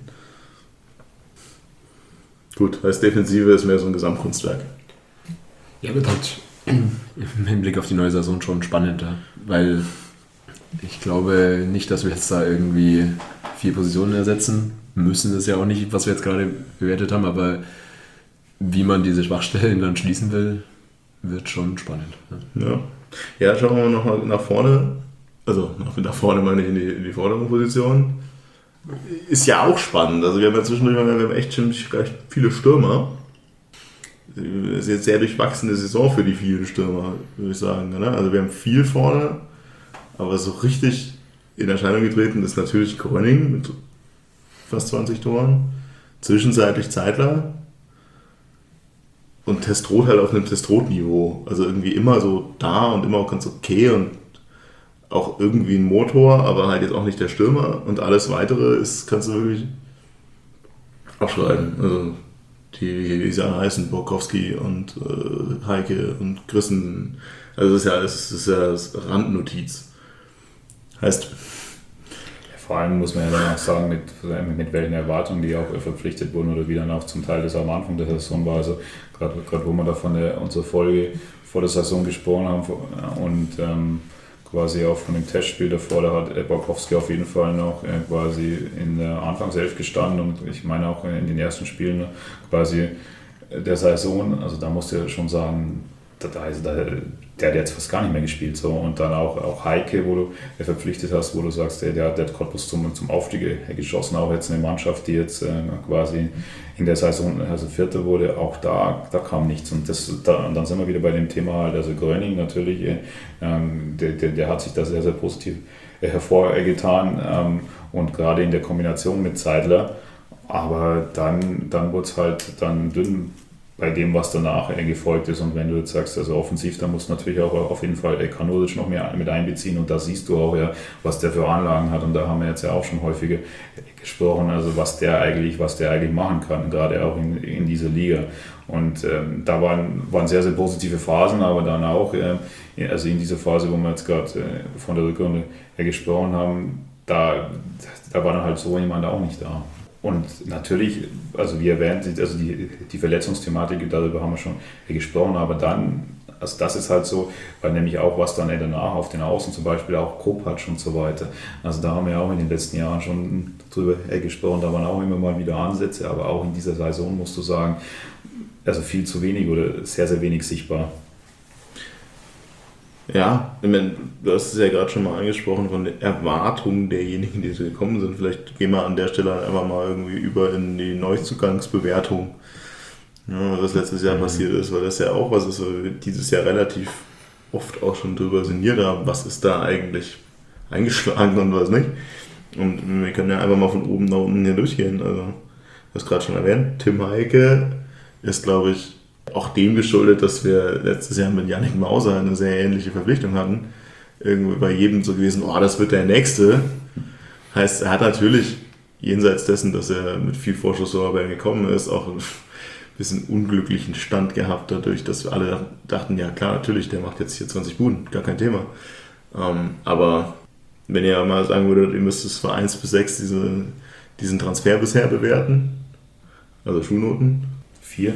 Gut, als Defensive ist mehr so ein Gesamtkunstwerk. Ja, wird halt im Hinblick auf die neue Saison schon spannender, weil ich glaube nicht, dass wir jetzt da irgendwie vier Positionen ersetzen müssen. Das ist ja auch nicht, was wir jetzt gerade bewertet haben, aber wie man diese Schwachstellen dann schließen will, wird schon spannend. Ja, ja schauen wir noch nach vorne. Also nach vorne meine ich in die, in die vorderen Positionen. Ist ja auch spannend. Also wir haben ja zwischendurch wir haben echt schon viele Stürmer. Das ist jetzt sehr durchwachsene Saison für die vielen Stürmer, würde ich sagen. Oder? Also wir haben viel vorne, aber so richtig in Erscheinung getreten ist natürlich Gröning mit fast zwanzig Toren. Zwischenzeitlich Zeitler. Und Testrot halt auf einem Testrot-Niveau. Also irgendwie immer so da und immer auch ganz okay und auch irgendwie ein Motor, aber halt jetzt auch nicht der Stürmer. Und alles Weitere ist, kannst du wirklich abschreiben. Also die, die Sachen heißen Borkowski und äh, Heike und Christen. Also das ist ja, das ist ja das Randnotiz. Heißt... Vor allem muss man ja dann auch sagen, mit, mit welchen Erwartungen die auch verpflichtet wurden oder wie dann auch zum Teil das am Anfang der Saison war. Also gerade wo wir da von der, unserer Folge vor der Saison gesprochen haben und ähm, quasi auch von dem Testspiel davor, da hat Borkowski auf jeden Fall noch äh, quasi in der Anfangself gestanden und ich meine auch in den ersten Spielen quasi der Saison, also da musst du ja schon sagen, da, da, da, der hat jetzt fast gar nicht mehr gespielt. So. Und dann auch, auch Heike, wo du verpflichtet hast, wo du sagst, der, der hat Cottbus zum, zum Aufstieg geschossen, auch jetzt eine Mannschaft, die jetzt äh, quasi in der Saison also Vierte wurde, auch da, da kam nichts. Und, das, da, und dann sind wir wieder bei dem Thema, halt, also Gröning natürlich, äh, der, der, der hat sich da sehr, sehr positiv äh, hervorgetan ähm, und gerade in der Kombination mit Zeidler, aber dann, dann wurde es halt dann dünn bei dem, was danach gefolgt ist. Und wenn du jetzt sagst, also offensiv, dann musst du natürlich auch auf jeden Fall Kanodic noch mehr mit einbeziehen und da siehst du auch ja, was der für Anlagen hat und da haben wir jetzt ja auch schon häufiger gesprochen, also was der eigentlich, was der eigentlich machen kann, gerade auch in, in dieser Liga. Und ähm, da waren, waren sehr, sehr positive Phasen, aber dann auch, äh, also in dieser Phase, wo wir jetzt gerade äh, von der Rückrunde äh, gesprochen haben, da, da war dann halt so jemand auch nicht da. Und natürlich, also wie erwähnt, also die, die Verletzungsthematik, darüber haben wir schon gesprochen, aber dann, also das ist halt so, weil nämlich auch was dann danach auf den Außen, zum Beispiel auch Kopacz und so weiter, also da haben wir auch in den letzten Jahren schon drüber gesprochen, da waren auch immer mal wieder Ansätze, aber auch in dieser Saison musst du sagen, also viel zu wenig oder sehr, sehr wenig sichtbar. Ja, ich meine, du hast es ja gerade schon mal angesprochen von den Erwartungen derjenigen, die so gekommen sind. Vielleicht gehen wir an der Stelle einfach mal irgendwie über in die Neuzugangsbewertung, ja, was letztes Jahr passiert ist, weil das ja auch was ist, weil wir dieses Jahr relativ oft auch schon drüber sinniert haben, was ist da eigentlich eingeschlagen und was nicht. Und wir können ja einfach mal von oben nach unten hier durchgehen. Also, du hast gerade schon erwähnt, Tim Heike ist, glaube ich, auch dem geschuldet, dass wir letztes Jahr mit Yannick Mauser eine sehr ähnliche Verpflichtung hatten. Irgendwie bei jedem so gewesen, oh, das wird der Nächste. Heißt, er hat natürlich jenseits dessen, dass er mit viel Vorschusslorbeeren gekommen ist, auch ein bisschen unglücklichen Stand gehabt dadurch, dass wir alle dachten, ja klar, natürlich, der macht jetzt hier zwanzig Buden, gar kein Thema. Ähm, aber wenn ihr mal sagen würdet, ihr müsst es von eins bis sechs diese, diesen Transfer bisher bewerten, also Schulnoten? Vier.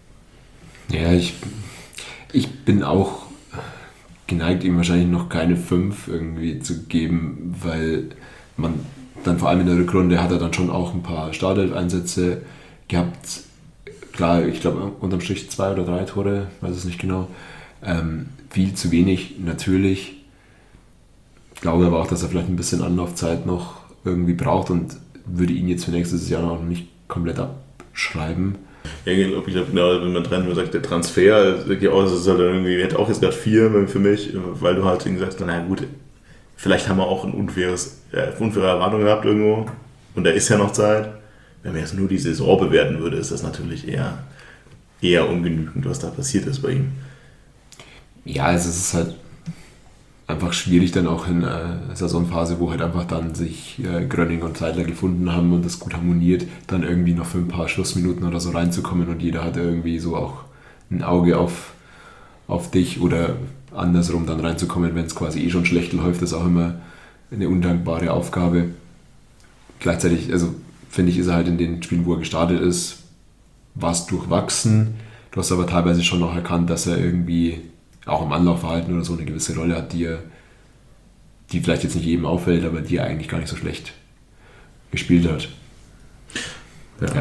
Ja, ich, ich bin auch geneigt, ihm wahrscheinlich noch keine fünf irgendwie zu geben, weil man dann vor allem in der Rückrunde hat er dann schon auch ein paar Startelf-Einsätze gehabt. Klar, ich glaube unterm Strich zwei oder drei Tore, weiß es nicht genau. Ähm, viel zu wenig, natürlich. Ich glaube aber auch, dass er vielleicht ein bisschen Anlaufzeit noch irgendwie braucht und würde ihn jetzt für nächstes Jahr noch nicht komplett abschreiben. Ja, ich glaube, genau, wenn man trennen sagt, der Transfer, ja, das ist halt irgendwie, hätte auch jetzt gerade vier für mich, weil du halt gesagt hast, naja gut, vielleicht haben wir auch ein unfaires, äh, unfaire Erwartung gehabt irgendwo und da ist ja noch Zeit. Wenn man jetzt nur die Saison bewerten würde, ist das natürlich eher, eher ungenügend, was da passiert ist bei ihm. Ja, also es ist halt einfach schwierig dann auch in einer Saisonphase, wo halt einfach dann sich äh, Gröning und Zeidler gefunden haben und das gut harmoniert, dann irgendwie noch für ein paar Schlussminuten oder so reinzukommen und jeder hat irgendwie so auch ein Auge auf, auf dich oder andersrum dann reinzukommen, wenn es quasi eh schon schlecht läuft, ist auch immer eine undankbare Aufgabe. Gleichzeitig, also finde ich, ist er halt in den Spielen, wo er gestartet ist, war es durchwachsen. Du hast aber teilweise schon noch erkannt, dass er irgendwie auch im Anlaufverhalten oder so eine gewisse Rolle hat, die er, die vielleicht jetzt nicht jedem auffällt, aber die er eigentlich gar nicht so schlecht gespielt hat. Ja, ja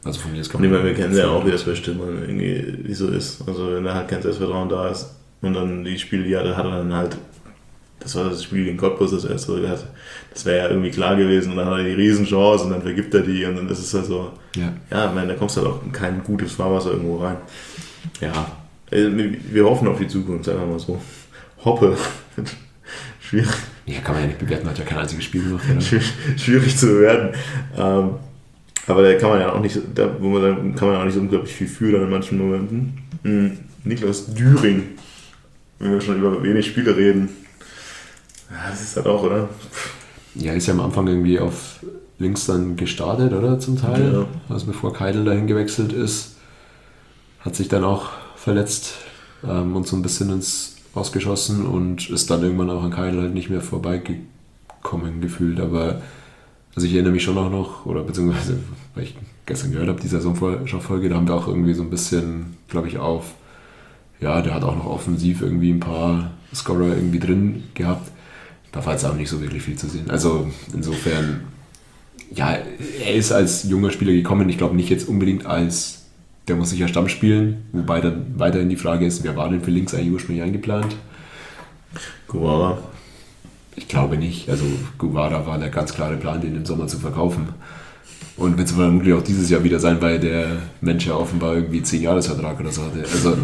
Also von mir ist Und ich meine, wir kennen ja auch, wie das bei Stürmern irgendwie wie so ist. Also wenn da halt kein Selbstvertrauen da ist und dann die Spiele, die er hat, er dann halt, das war das Spiel gegen Cottbus, das erste, das wäre ja irgendwie klar gewesen und dann hat er die Riesenchance und dann vergibt er die und dann ist es halt so, ja, ja ich meine, da kommst du halt auch in kein gutes Fahrwasser irgendwo rein. Ja, wir hoffen auf die Zukunft, sagen wir mal so. Hoppe. Schwierig. Ja, kann man ja nicht bewerten, hat ja kein einziges Spiel gemacht. Schwierig zu bewerten. Ähm, aber da kann man ja auch nicht, da wo man, da kann man ja auch nicht so unglaublich viel für in manchen Momenten. Hm. Niklas Düring, wenn wir schon über wenig Spiele reden. Ja, das ist halt auch, oder? Ja, ist ja am Anfang irgendwie auf links dann gestartet, oder? Zum Teil. Ja. Also bevor Keidl dahin gewechselt ist, hat sich dann auch verletzt ähm, und so ein bisschen ins Ausgeschossen und ist dann irgendwann auch an Keidl halt nicht mehr vorbeigekommen gefühlt. Aber also ich erinnere mich schon auch noch, oder beziehungsweise, weil ich gestern gehört habe, die Saisonvorschau-Folge, da haben wir auch irgendwie so ein bisschen, glaube ich, auf, ja, der hat auch noch offensiv irgendwie ein paar Scorer irgendwie drin gehabt. Da war jetzt auch nicht so wirklich viel zu sehen. Also insofern, ja, er ist als junger Spieler gekommen. Ich glaube nicht jetzt unbedingt als, der muss sicher Stamm spielen, wobei dann weiterhin die Frage ist, wer war denn für links eigentlich ursprünglich eingeplant? Guevara. Ich glaube nicht. Also Guevara war der ganz klare Plan, den im Sommer zu verkaufen. Und wird es vermutlich auch dieses Jahr wieder sein, weil der Mensch ja offenbar irgendwie zehn Jahresvertrag oder so hatte. Also,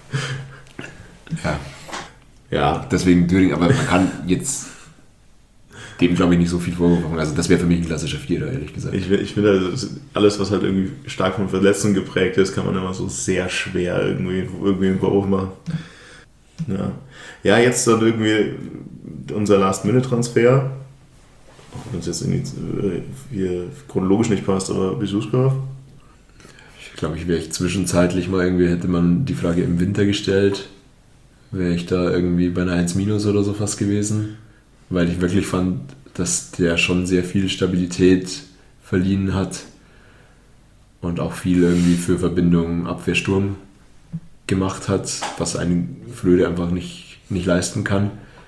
ja. Ja, deswegen Düring, aber man kann jetzt dem, glaube ich, nicht so viel Vorwurf machen. Also das wäre für mich ein klassischer Vierer, ehrlich gesagt. Ich, ich finde, alles, was halt irgendwie stark von Verletzungen geprägt ist, kann man immer so sehr schwer irgendwie, irgendwie einen Vorwurf machen. Ja. Ja, jetzt dann irgendwie unser Last-Minute-Transfer, auch wenn es jetzt irgendwie hier chronologisch nicht passt, aber Besuchskauf. Ich glaube, ich wäre ich zwischenzeitlich mal irgendwie, hätte man die Frage im Winter gestellt, wäre ich da irgendwie bei einer eins minus oder so fast gewesen, weil ich wirklich fand, dass der schon sehr viel Stabilität verliehen hat und auch viel irgendwie für Verbindung Abwehrsturm gemacht hat, was ein Flöde einfach nicht, nicht leisten kann.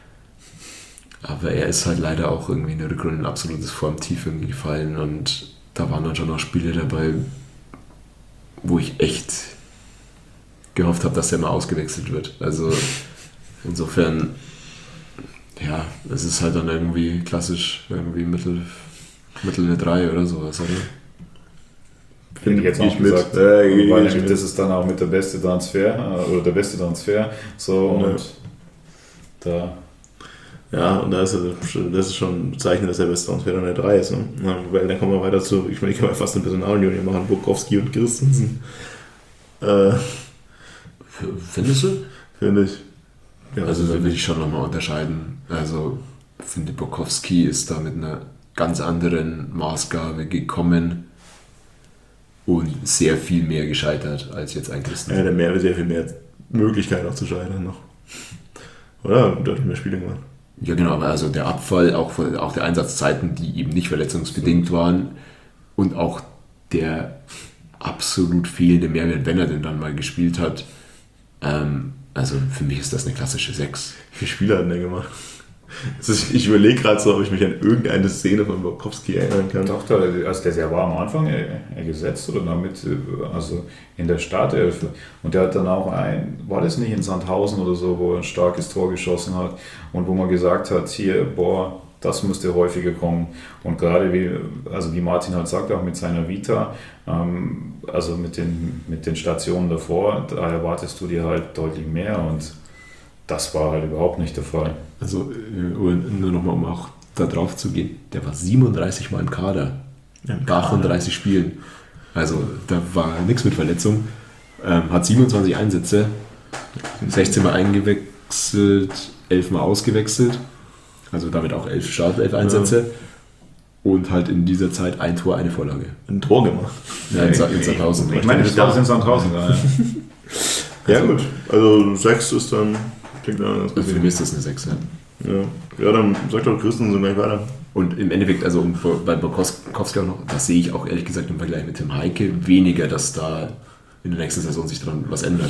Aber er ist halt leider auch irgendwie in der Rückrunde ein absolutes Formtief irgendwie gefallen und da waren dann schon auch Spiele dabei, wo ich echt gehofft habe, dass der mal ausgewechselt wird. Also insofern, ja, es ist halt dann irgendwie klassisch irgendwie Mittel, Mittel eine drei oder sowas, oder? Finde ich jetzt auch gesagt, äh, weil nämlich das ist dann auch mit der beste Transfer oder der beste Transfer so und ja. da ja, und da ist das ist schon ein Zeichen, dass der beste Transfer eine drei ist. Ne? Ja, weil dann kommen wir weiter zu, ich meine, ich kann mal fast eine Personalunion machen, Burkowski und Christensen. Äh, Findest du? Finde ich. Ja, also da will ich schon nochmal unterscheiden. Also finde Burkowski ist da mit einer ganz anderen Maßgabe gekommen und sehr viel mehr gescheitert als jetzt ein Christensen. Ja, der mehr, sehr viel mehr Möglichkeit auch zu scheitern noch. Oder? Deutlich mehr Spiele gemacht. Ja genau, aber also der Abfall, auch, auch der Einsatzzeiten, die eben nicht verletzungsbedingt waren und auch der absolut fehlende Mehrwert, wenn er denn dann mal gespielt hat. Ähm, also für mich ist das eine klassische sechs. Wie viele Spiele hat er gemacht? Ist, ich überlege gerade so, ob ich mich an irgendeine Szene von Burkowski erinnern kann. Doch, der, also der war am Anfang gesetzt oder damit, also in der Startelf. Und der hat dann auch ein, war das nicht in Sandhausen oder so, wo er ein starkes Tor geschossen hat und wo man gesagt hat, hier, boah, das müsste häufiger kommen. Und gerade wie, also wie Martin halt sagt, auch mit seiner Vita, ähm, also mit den, mit den Stationen davor, da erwartest du dir halt deutlich mehr und das war halt überhaupt nicht der Fall. Also nur nochmal, um auch da drauf zu gehen, der war siebenunddreißig Mal im Kader, ja, bei achtunddreißig Spielen. Also da war nichts mit Verletzung. Ähm, hat siebenundzwanzig Einsätze, sechzehn Mal eingewechselt, elf Mal ausgewechselt. Also damit auch elf Startelf-Einsätze. Ja. Und halt in dieser Zeit ein Tor, eine Vorlage. Ein Tor gemacht. Ja, in, in Sandhausen. Ich meine, das war in Sandhausen. Ja, ja also, gut. Also sechs ist dann... Klingt dann für mich ist das eine sechs. Ja. Ja, ja, dann sagt doch Christensen gleich weiter. Und im Endeffekt, also bei Burkowski auch noch, das sehe ich auch ehrlich gesagt im Vergleich mit Tim Heike weniger, dass da in der nächsten Saison sich dran was ändert.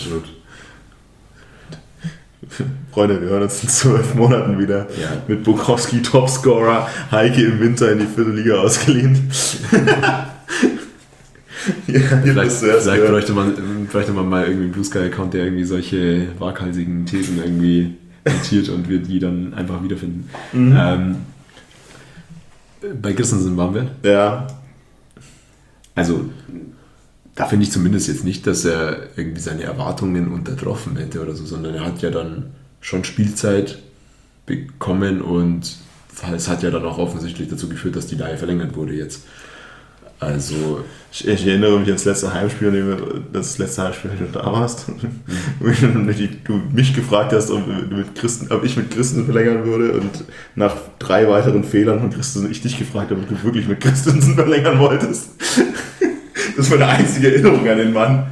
Freunde, wir hören uns in zwölf Monaten wieder ja. mit Burkowski Topscorer, Heike im Winter in die vierte Liga ausgeliehen. Ja, vielleicht vielleicht bräuchte, man, bräuchte man mal irgendwie einen Blue Sky-Account, der irgendwie solche waghalsigen Thesen irgendwie notiert und wir die dann einfach wiederfinden. Mhm. Ähm, bei Christensen waren wir. Ja. Also, da finde ich zumindest jetzt nicht, dass er irgendwie seine Erwartungen untertroffen hätte oder so, sondern er hat ja dann schon Spielzeit bekommen und es hat ja dann auch offensichtlich dazu geführt, dass die Leihe verlängert wurde jetzt. Also ich, ich erinnere mich ans letzte Heimspiel, das letzte Heimspiel, als du da warst, mhm. du mich gefragt hast, ob, mit Christen, ob ich mit Christen verlängern würde und nach drei weiteren Fehlern von Christen ich dich gefragt habe, ob du wirklich mit Christensen verlängern wolltest. Das war eine einzige Erinnerung an den Mann.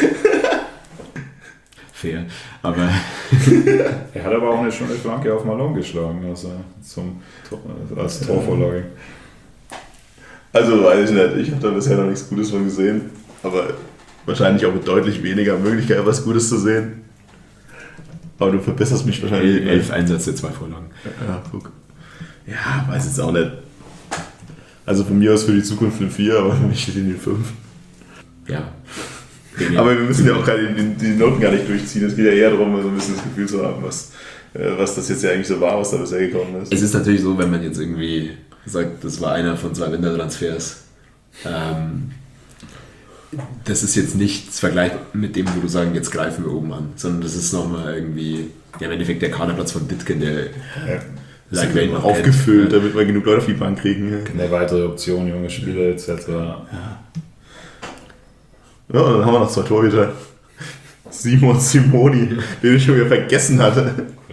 Fair, aber er hat aber auch eine schöne Flanke auf Malone geschlagen, also zum, als Torvorlage. Also weiß ich nicht, ich habe da bisher noch nichts Gutes von gesehen, aber wahrscheinlich auch mit deutlich weniger Möglichkeit, was Gutes zu sehen. Aber du verbesserst mich wahrscheinlich. Elf Einsätze, zwei Vorlagen. Ja, guck. Ja, weiß jetzt auch nicht. Also von mir aus für die Zukunft eine vier, aber für mich steht in die fünf. Ja. Aber wir müssen ja auch keine, die, die Noten gar nicht durchziehen. Es geht ja eher darum, so ein bisschen das Gefühl zu haben, was, was das jetzt ja eigentlich so war, was da bisher gekommen ist. Es ist natürlich so, wenn man jetzt irgendwie sagt, das war einer von zwei Wintertransfers. Ähm, das ist jetzt nichts vergleichbar mit dem, wo du sagen, jetzt greifen wir oben an, sondern das ist nochmal irgendwie, ja, im Endeffekt der Kaderplatz von Ditken, der ja. Like Wayne noch aufgefüllt, kennt, damit wir genug Leute auf die Bank kriegen. Ja. Eine weitere Option, junge Spieler et cetera. Ja. Ja, und dann haben wir noch zwei Torhüter. Simon Simoni, den ich schon wieder vergessen hatte.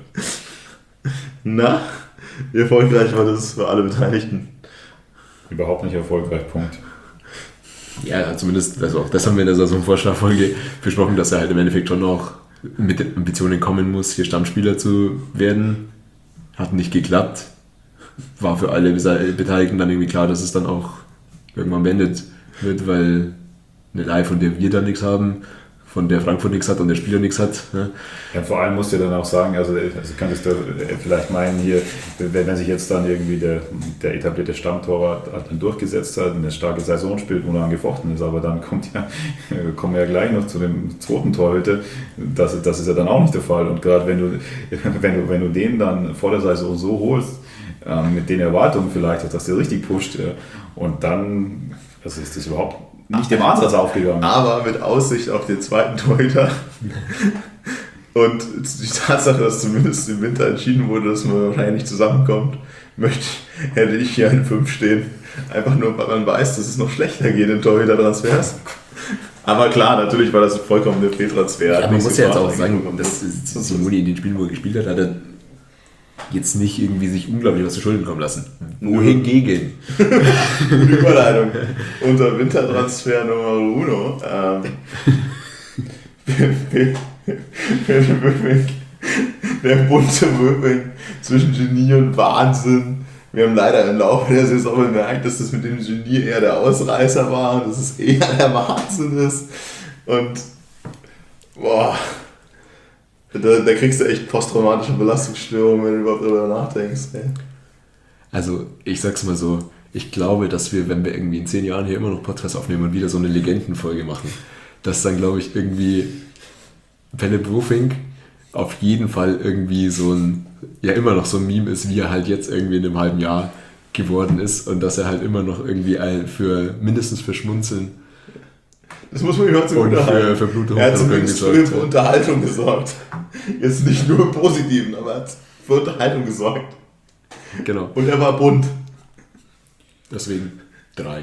Na, wie erfolgreich war das für alle Beteiligten? Überhaupt nicht erfolgreich, Punkt. Ja, zumindest, also auch das haben wir in der Saisonvorschlagfolge besprochen, dass er halt im Endeffekt schon noch mit den Ambitionen kommen muss, hier Stammspieler zu werden. Hat nicht geklappt. War für alle Beteiligten dann irgendwie klar, dass es dann auch irgendwann beendet wird, weil eine Leihe, von der wir dann nichts haben, von der Frankfurt nichts hat und der Spieler nichts hat. Ne? Ja, vor allem musst du dann auch sagen, also, also könntest du vielleicht meinen hier, wenn, wenn sich jetzt dann irgendwie der, der etablierte Stammtorwart dann durchgesetzt hat, eine starke Saison spielt, wo er angefochten ist, aber dann kommt ja, kommen wir ja gleich noch zu dem zweiten Torhüter, das, das ist ja dann auch nicht der Fall und gerade wenn du, wenn du, wenn du den dann vor der Saison so holst, äh, mit den Erwartungen vielleicht, dass der richtig pusht ja, und dann, also ist das überhaupt nicht dem Ansatz aufgegangen. Aber mit Aussicht auf den zweiten Torhüter. Und die Tatsache, dass zumindest im Winter entschieden wurde, dass man wahrscheinlich nicht zusammenkommt, möchte, hätte ich hier eine fünf stehen. Einfach nur, weil man weiß, dass es noch schlechter geht in Torhüter-Transfers. Aber klar, natürlich war das vollkommen der Fehltransfer. Ja, man muss ja jetzt auch sagen, dass Simoni in den Spielen, wo er gespielt hat, hat er jetzt nicht irgendwie sich unglaublich was zu Schulden kommen lassen. Wohingegen? Gute Überleitung. Unser Wintertransfer Nummer uno. Ähm, der bunte Möbel zwischen Genie und Wahnsinn. Wir haben leider im Laufe der Saison bemerkt, dass das mit dem Genie eher der Ausreißer war und dass es eher der Wahnsinn ist. Und boah, da, da kriegst du echt posttraumatische Belastungsstörungen, wenn du überhaupt darüber nachdenkst. Ey. Also ich sag's mal so, ich glaube, dass wir, wenn wir irgendwie in zehn Jahren hier immer noch Podcasts aufnehmen und wieder so eine Legendenfolge machen, dass dann, glaube ich, irgendwie Pelle Bofink auf jeden Fall irgendwie so ein, ja immer noch so ein Meme ist, wie er halt jetzt irgendwie in einem halben Jahr geworden ist und dass er halt immer noch irgendwie für mindestens für Schmunzeln das muss man immer und für, für Bluthochdruck er hat zumindest für, für Unterhaltung gesorgt. Jetzt nicht nur im Positiven, aber er hat für Unterhaltung gesorgt. Genau. Und er war bunt. Deswegen drei.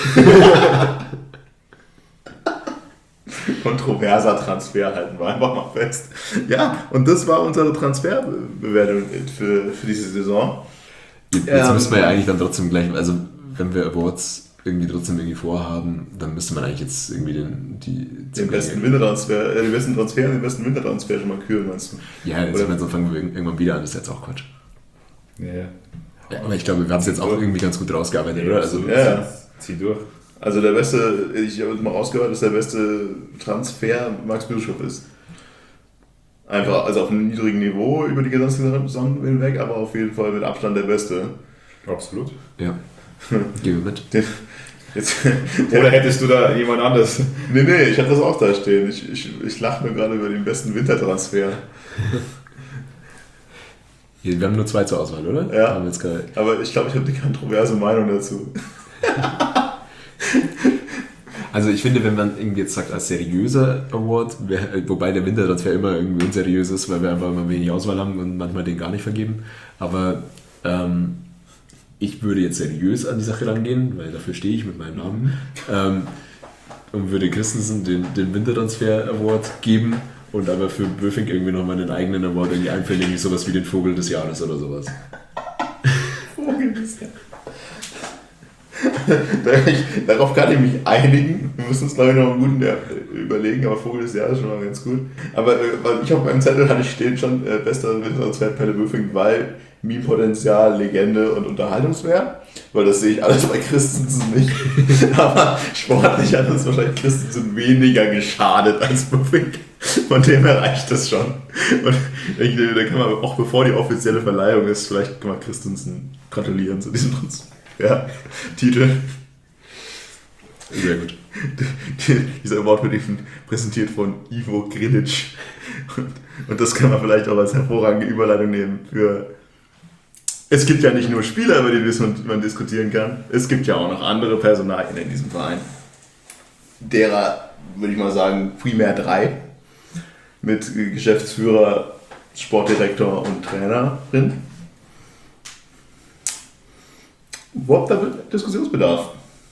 Kontroverser Transfer halten wir einfach mal fest. Ja, und das war unsere Transferbewertung für, für diese Saison. Jetzt ähm, müssen wir ja eigentlich dann trotzdem gleich, also wenn wir Awards irgendwie trotzdem irgendwie vorhaben, dann müsste man eigentlich jetzt irgendwie den, die den besten Wintertransfer, äh, den besten Transfer, den besten Wintertransfer schon mal küren, meinst du? Ja, jetzt Oder? fangen wir irgendwann wieder an, das ist jetzt auch Quatsch. Ja. Ja, aber ich glaube, wir haben es jetzt auch irgendwie ganz gut rausgearbeitet, ja, oder? Also, ja, ja. Zieh durch. Also der beste, ich habe mal rausgehört, dass der beste Transfer Max Bischof ist. Einfach, also auf einem niedrigen Niveau über die ganze Saison hinweg, aber auf jeden Fall mit Abstand der beste. Absolut. Ja. Gehen wir mit. Den, Jetzt, Oder hättest du da jemand anderes? nee, nee, ich hatte das auch da stehen. Ich, ich, ich lache nur gerade über den besten Wintertransfer. Wir haben nur zwei zur Auswahl, oder? Ja. Haben wir jetzt gerade. Aber ich glaube, ich habe eine kontroverse Meinung dazu. Also ich finde, wenn man irgendwie jetzt sagt, als seriöser Award, wär, wobei der Wintertransfer immer irgendwie unseriös ist, weil wir einfach immer wenig Auswahl haben und manchmal den gar nicht vergeben, aber ähm, ich würde jetzt seriös an die Sache rangehen, weil dafür stehe ich mit meinem Namen, ähm, und würde Christensen den, den Wintertransfer Award geben und aber für Böfing irgendwie noch mal einen eigenen Award irgendwie einfällen, irgendwie sowas wie den Vogel des Jahres oder sowas. Vogel des Jahres. Darauf kann ich mich einigen. Wir müssen uns, glaube ich, noch einen guten überlegen, aber Vogel des Jahres ist schon mal ganz gut. Aber äh, ich auf meinem Zettel hatte ich stehen schon äh, bester Wintertransfer Pelle Böfing, weil Meme-Potenzial, Legende und Unterhaltungswert. Weil das sehe ich alles bei Christensen nicht. Aber sportlich hat uns wahrscheinlich Christensen weniger geschadet als Böfing. Von dem her reicht das schon. Und ich denke, da kann man auch, bevor die offizielle Verleihung ist, vielleicht kann man Christensen gratulieren zu diesem Transfer. Ja, Titel. Sehr gut. Dieser Award wird eben präsentiert von Ivo Grilic. Und, und das kann man vielleicht auch als hervorragende Überleitung nehmen für... Es gibt ja nicht nur Spieler, über die man diskutieren kann. Es gibt ja auch noch andere Personalien in diesem Verein. Derer, würde ich mal sagen, primär drei. Mit Geschäftsführer, Sportdirektor und Trainerin. Wo habt ihr Diskussionsbedarf?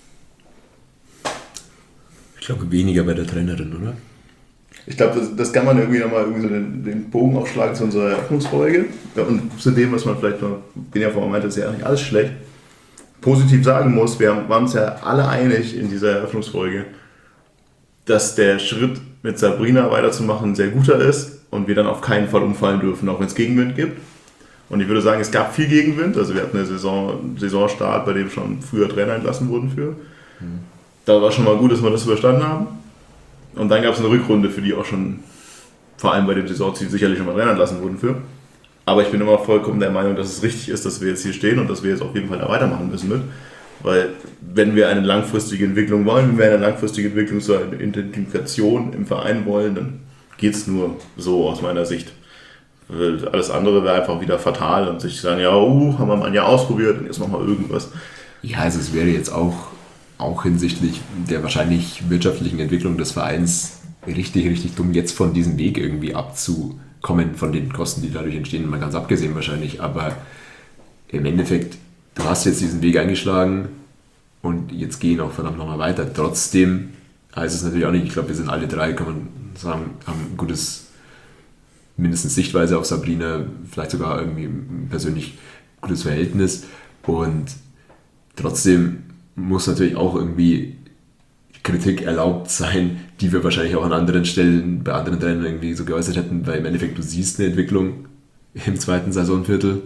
Ich glaube weniger bei der Trainerin, oder? Ich glaube, das, das kann man irgendwie nochmal irgendwie so den, den Bogen aufschlagen zu unserer Eröffnungsfolge. Und zu dem, was man vielleicht noch, bin ja vorher meinte, ist ja nicht alles schlecht, positiv sagen muss. Wir haben, waren uns ja alle einig in dieser Eröffnungsfolge, dass der Schritt mit Sabrina weiterzumachen ein sehr guter ist und wir dann auf keinen Fall umfallen dürfen, auch wenn es Gegenwind gibt. Und ich würde sagen, es gab viel Gegenwind. Also wir hatten eine Saison, Saisonstart, bei dem schon früher Trainer entlassen wurden für. Mhm. Da war schon mal gut, dass wir das überstanden haben. Und dann gab es eine Rückrunde, für die auch schon, vor allem bei dem Saisonziel, sicherlich schon mal Trainer entlassen wurden für. Aber ich bin immer vollkommen der Meinung, dass es richtig ist, dass wir jetzt hier stehen und dass wir jetzt auf jeden Fall da weitermachen müssen mit. Weil wenn wir eine langfristige Entwicklung wollen, wenn wir eine langfristige Entwicklung zur Identifikation im Verein wollen, dann geht es nur so aus meiner Sicht. Alles andere wäre einfach wieder fatal und sich sagen, ja, uh, haben wir mal ein Jahr ausprobiert und jetzt machen wir irgendwas. Ja, also es wäre jetzt auch, auch hinsichtlich der wahrscheinlich wirtschaftlichen Entwicklung des Vereins richtig, richtig dumm, jetzt von diesem Weg irgendwie abzukommen, von den Kosten, die dadurch entstehen, mal ganz abgesehen wahrscheinlich. Aber im Endeffekt, du hast jetzt diesen Weg eingeschlagen und jetzt gehen auch verdammt nochmal weiter. Trotzdem heißt es natürlich auch nicht, ich glaube, wir sind alle drei, kann man sagen, haben ein gutes, mindestens Sichtweise auf Sabrina, vielleicht sogar irgendwie ein persönlich gutes Verhältnis. Und trotzdem muss natürlich auch irgendwie Kritik erlaubt sein, die wir wahrscheinlich auch an anderen Stellen, bei anderen Trainern irgendwie so geäußert hätten, weil im Endeffekt du siehst eine Entwicklung im zweiten Saisonviertel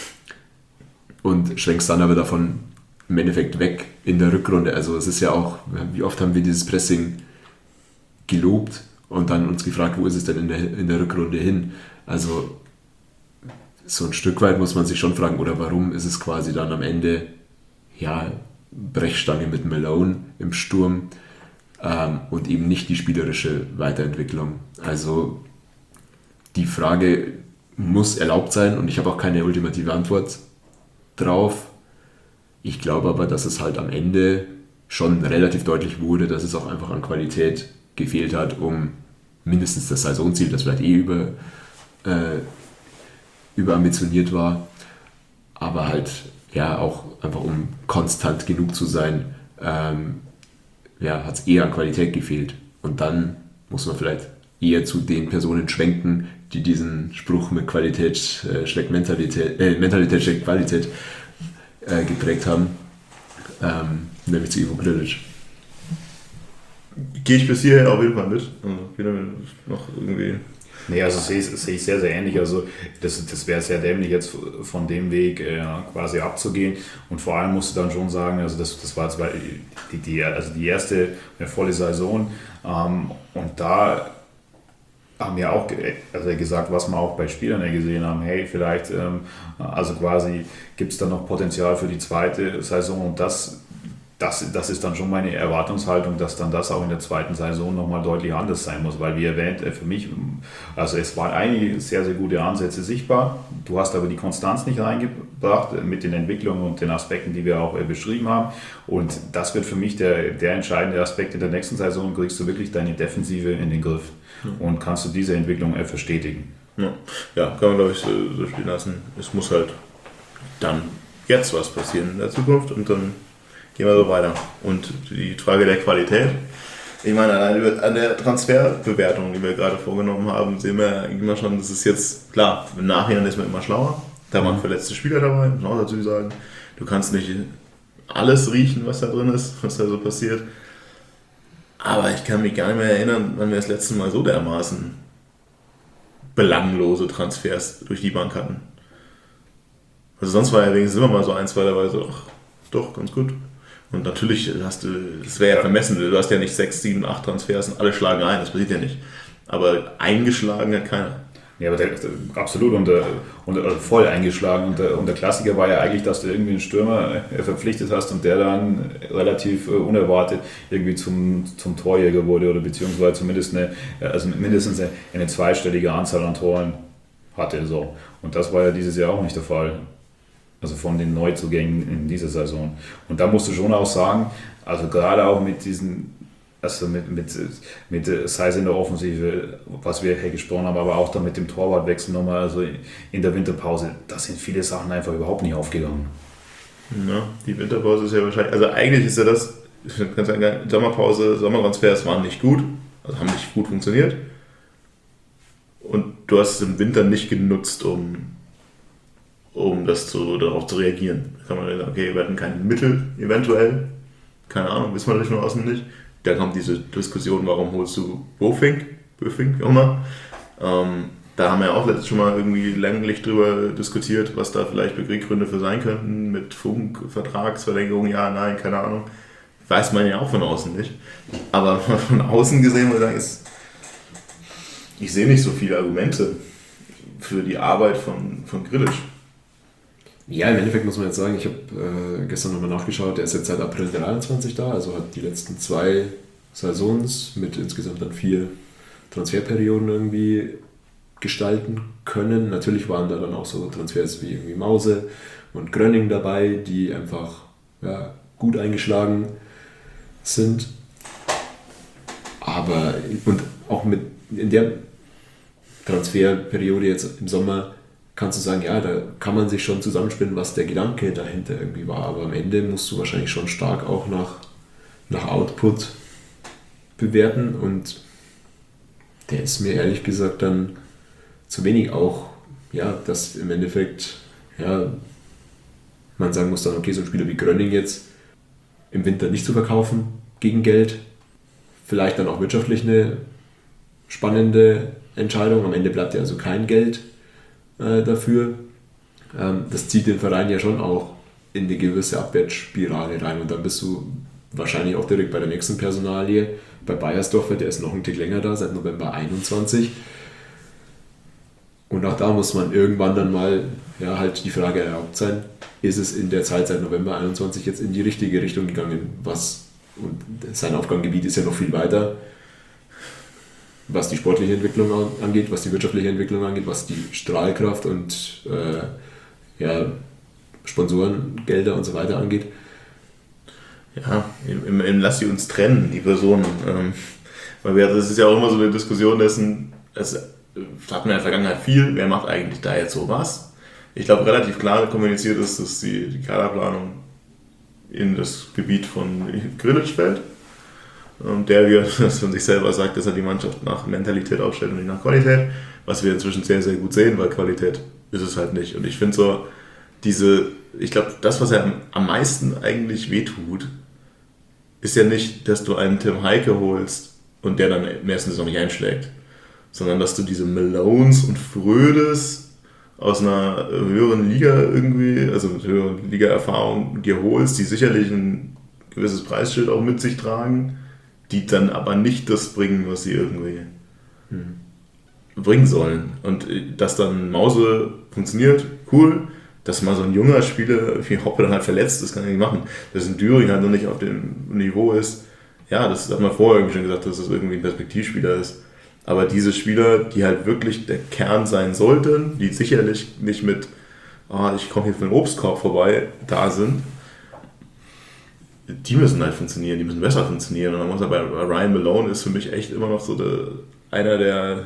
und schwenkst dann aber davon im Endeffekt weg in der Rückrunde. Also es ist ja auch, wie oft haben wir dieses Pressing gelobt und dann uns gefragt, wo ist es denn in der, in der Rückrunde hin? Also so ein Stück weit muss man sich schon fragen, oder warum ist es quasi dann am Ende, ja, Brechstange mit Malone im Sturm ähm, und eben nicht die spielerische Weiterentwicklung. Also die Frage muss erlaubt sein und ich habe auch keine ultimative Antwort drauf. Ich glaube aber, dass es halt am Ende schon relativ deutlich wurde, dass es auch einfach an Qualität gefehlt hat, um mindestens das Saisonziel, das vielleicht eh über, äh, überambitioniert war, aber halt ja auch einfach um konstant genug zu sein, ähm, ja, hat es eher an Qualität gefehlt. Und dann muss man vielleicht eher zu den Personen schwenken, die diesen Spruch mit Qualität äh, schlägt Mentalität, äh, Mentalität schlägt Qualität äh, geprägt haben, ähm, nämlich zu Ivo Grilic. Gehe ich bis hierhin auf jeden Fall mit. Also wieder noch irgendwie. Nee, also sehe ich, sehe ich sehr, sehr ähnlich. Also das, das wäre sehr dämlich, jetzt von dem Weg äh, quasi abzugehen. Und vor allem musst du dann schon sagen, also das, das war jetzt die, die, also die erste äh, volle Saison. Ähm, und da haben wir auch also gesagt, was wir auch bei Spielern gesehen haben, hey, vielleicht, ähm, also quasi gibt es da noch Potenzial für die zweite Saison. Und das Das, das ist dann schon meine Erwartungshaltung, dass dann das auch in der zweiten Saison nochmal deutlich anders sein muss, weil wie erwähnt, für mich, also es waren einige sehr, sehr gute Ansätze sichtbar. Du hast aber die Konstanz nicht reingebracht mit den Entwicklungen und den Aspekten, die wir auch beschrieben haben. Und das wird für mich der, der entscheidende Aspekt in der nächsten Saison. Kriegst du wirklich deine Defensive in den Griff und kannst du diese Entwicklung verstetigen. Ja, ja, kann man glaube ich so, so spielen lassen. Es muss halt dann jetzt was passieren in der Zukunft und dann gehen wir so weiter. Und die Frage der Qualität. Ich meine, allein an der Transferbewertung, die wir gerade vorgenommen haben, sehen wir immer schon, das ist jetzt, klar, im Nachhinein ist man immer schlauer. Da waren verletzte Spieler dabei, muss man auch dazu sagen. Du kannst nicht alles riechen, was da drin ist, was da so passiert. Aber ich kann mich gar nicht mehr erinnern, wann wir das letzte Mal so dermaßen belanglose Transfers durch die Bank hatten. Also sonst war ja wenigstens immer mal so ein, zwei dabei, so, ach, doch, ganz gut. Und natürlich hast du, das wäre ja vermessen, du hast ja nicht sechs, sieben, acht Transfers und alle schlagen ein, das passiert ja nicht. Aber eingeschlagen hat keiner. Ja, aber der, absolut und, und voll eingeschlagen. Und der, und der Klassiker war ja eigentlich, dass du irgendwie einen Stürmer verpflichtet hast und der dann relativ unerwartet irgendwie zum, zum Torjäger wurde oder beziehungsweise zumindest eine, also mindestens eine, eine zweistellige Anzahl an Toren hatte. So. Und das war ja dieses Jahr auch nicht der Fall. Also von den Neuzugängen in dieser Saison. Und da musst du schon auch sagen, also gerade auch mit diesen, also mit, mit, mit sei es in der Offensive, was wir hier gesprochen haben, aber auch dann mit dem Torwartwechsel nochmal, also in der Winterpause, da sind viele Sachen einfach überhaupt nicht aufgegangen. Ja, die Winterpause ist ja wahrscheinlich, also eigentlich ist ja das, ich kann sagen, Sommerpause, Sommertransfers waren nicht gut, also haben nicht gut funktioniert. Und du hast es im Winter nicht genutzt, um um das zu, darauf zu reagieren. Da kann man sagen, okay, wir hatten keine Mittel, eventuell, keine Ahnung, wissen wir natürlich von außen nicht. Da kommt diese Diskussion, warum holst du Bofink, Bofink, wie auch immer. Ähm, da haben wir ja auch letztes schon mal irgendwie länglich drüber diskutiert, was da vielleicht Beweggründe für sein könnten, mit Funk, Vertragsverlängerung, ja, nein, keine Ahnung. Weiß man ja auch von außen nicht. Aber von außen gesehen, muss ich sagen, ist, ich sehe nicht so viele Argumente für die Arbeit von, von Grilic. Ja, im Endeffekt muss man jetzt sagen, ich habe äh, gestern nochmal nachgeschaut, der ist jetzt seit April dreiundzwanzig da, also hat die letzten zwei Saisons mit insgesamt dann vier Transferperioden irgendwie gestalten können. Natürlich waren da dann auch so Transfers wie irgendwie Mause und Grönning dabei, die einfach ja, gut eingeschlagen sind. Aber und auch mit in der Transferperiode jetzt im Sommer kannst du sagen, ja, da kann man sich schon zusammenspinnen, was der Gedanke dahinter irgendwie war. Aber am Ende musst du wahrscheinlich schon stark auch nach, nach Output bewerten. Und der ist mir ehrlich gesagt dann zu wenig auch, ja, dass im Endeffekt, ja, man sagen muss dann, okay, so ein Spieler wie Grönning jetzt im Winter nicht zu verkaufen gegen Geld. Vielleicht dann auch wirtschaftlich eine spannende Entscheidung. Am Ende bleibt ja also kein Geld dafür. Das zieht den Verein ja schon auch in eine gewisse Abwärtsspirale rein und dann bist du wahrscheinlich auch direkt bei der nächsten Personalie, bei Beiersdorfer, der ist noch einen Tick länger da, seit November einundzwanzig und auch da muss man irgendwann dann mal ja, halt die Frage erlaubt sein, ist es in der Zeit seit November einundzwanzig jetzt in die richtige Richtung gegangen, was und sein Aufgabengebiet ist ja noch viel weiter, was die sportliche Entwicklung angeht, was die wirtschaftliche Entwicklung angeht, was die Strahlkraft und äh, ja, Sponsorengelder und so weiter angeht. Ja, im, im Lass sie uns trennen, die Personen. Ähm, weil wir, das ist ja auch immer so eine Diskussion dessen, das hatten wir in der Vergangenheit viel, wer macht eigentlich da jetzt so was? Ich glaube, relativ klar kommuniziert ist, dass die, die Kaderplanung in das Gebiet von Grilic fällt. Der, wie er das von sich selber sagt, dass er die Mannschaft nach Mentalität aufstellt und nicht nach Qualität, was wir inzwischen sehr, sehr gut sehen, weil Qualität ist es halt nicht. Und ich finde so, diese, ich glaube, das, was er am meisten eigentlich wehtut, ist ja nicht, dass du einen Tim Heike holst und der dann im ersten Saison nicht einschlägt, sondern dass du diese Malones und Frödes aus einer höheren Liga irgendwie, also mit höheren Liga-Erfahrung dir holst, die sicherlich ein gewisses Preisschild auch mit sich tragen, die dann aber nicht das bringen, was sie irgendwie hm. bringen sollen. Und dass dann Mause funktioniert, cool. dass mal so ein junger Spieler wie Hoppe dann halt verletzt ist, kann er nicht machen. Dass ein Düring halt noch nicht auf dem Niveau ist. Ja, das hat man vorher irgendwie schon gesagt, dass das irgendwie ein Perspektivspieler ist. Aber diese Spieler, die halt wirklich der Kern sein sollten, die sicherlich nicht mit, oh, ich komme hier für den Obstkorb vorbei, da sind, die müssen halt funktionieren, die müssen besser funktionieren. Und man muss ja bei Ryan Malone ist für mich echt immer noch so der, einer der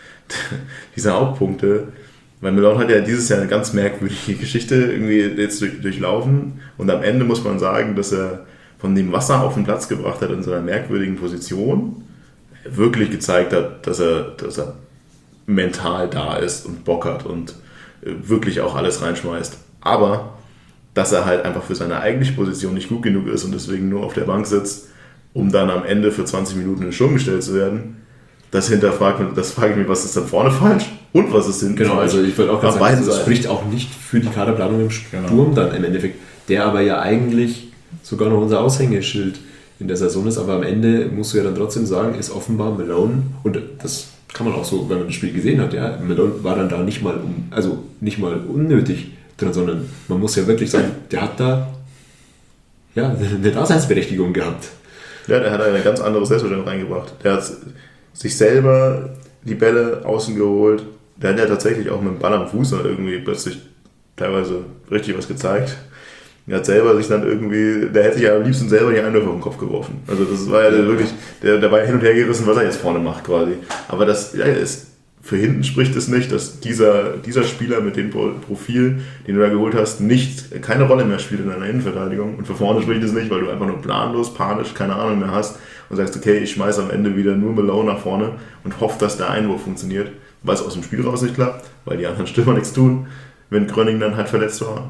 dieser Hauptpunkte. Weil Malone hat ja dieses Jahr eine ganz merkwürdige Geschichte irgendwie jetzt durch, durchlaufen und am Ende muss man sagen, dass er von dem, was er auf den Platz gebracht hat in so einer merkwürdigen Position, wirklich gezeigt hat, dass er, dass er mental da ist und Bock hat und wirklich auch alles reinschmeißt. Aber dass er halt einfach für seine eigentliche Position nicht gut genug ist und deswegen nur auf der Bank sitzt, um dann am Ende für zwanzig Minuten in den Sturm gestellt zu werden, das hinterfragt man, das frage ich mich, was ist dann vorne falsch und was ist hinten genau, falsch. Genau, also ich würde auch ganz sagen, das Seiten. spricht auch nicht für die Kaderplanung im Sturm Genau. dann im Endeffekt, der aber ja eigentlich sogar noch unser Aushängeschild in der Saison ist, aber am Ende musst du ja dann trotzdem sagen, ist offenbar Malone, und das kann man auch so, wenn man das Spiel gesehen hat, ja, Malone war dann da nicht mal, um, also nicht mal unnötig drin, sondern man muss ja wirklich sagen, der hat da ja, eine Daseinsberechtigung gehabt. Ja, der hat eine ganz andere Selbstverständnis reingebracht. Der hat sich selber die Bälle außen geholt. Der hat ja tatsächlich auch mit dem Ball am Fuß dann irgendwie plötzlich teilweise richtig was gezeigt. Er hat selber sich dann irgendwie, der hätte sich ja am liebsten selber die Einwürfe auf den Kopf geworfen. Also das war ja wirklich, der, der war ja hin und her gerissen, was er jetzt vorne macht quasi. Aber das ja, ist, für hinten spricht es nicht, dass dieser, dieser Spieler mit dem Profil, den du da geholt hast, nicht, keine Rolle mehr spielt in deiner Innenverteidigung. Und für vorne spricht es nicht, weil du einfach nur planlos, panisch, keine Ahnung mehr hast und sagst, okay, ich schmeiße am Ende wieder nur Malone nach vorne und hoffe, dass der Einwurf funktioniert, weil es aus dem Spiel raus nicht klappt, weil die anderen Stürmer nichts tun, wenn Gröning dann halt verletzt war.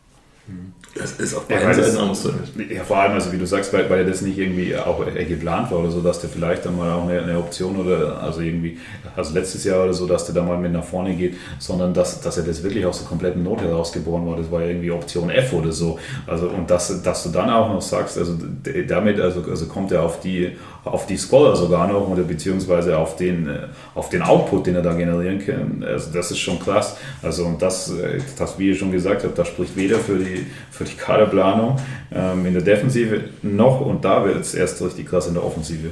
Das ist auf beiden Ja, Seiten das- anders. Ja, vor allem, also wie du sagst, weil, weil das nicht irgendwie auch geplant war oder so, dass der vielleicht dann mal auch eine, eine Option oder, also irgendwie, also letztes Jahr oder so, dass der da mal mit nach vorne geht, sondern dass, dass er das wirklich aus der kompletten Not herausgeboren war, das war ja irgendwie Option F oder so. Also, und dass, dass du dann auch noch sagst, also d- damit, also, also kommt er auf die, auf die Scorer sogar noch oder beziehungsweise auf den, äh, auf den Output, den er da generieren kann. Also das ist schon krass. Also und das, äh, das wie ihr schon gesagt habt, das spricht weder für die, für die Kaderplanung ähm, in der Defensive noch, und da wird es erst richtig krass in der Offensive.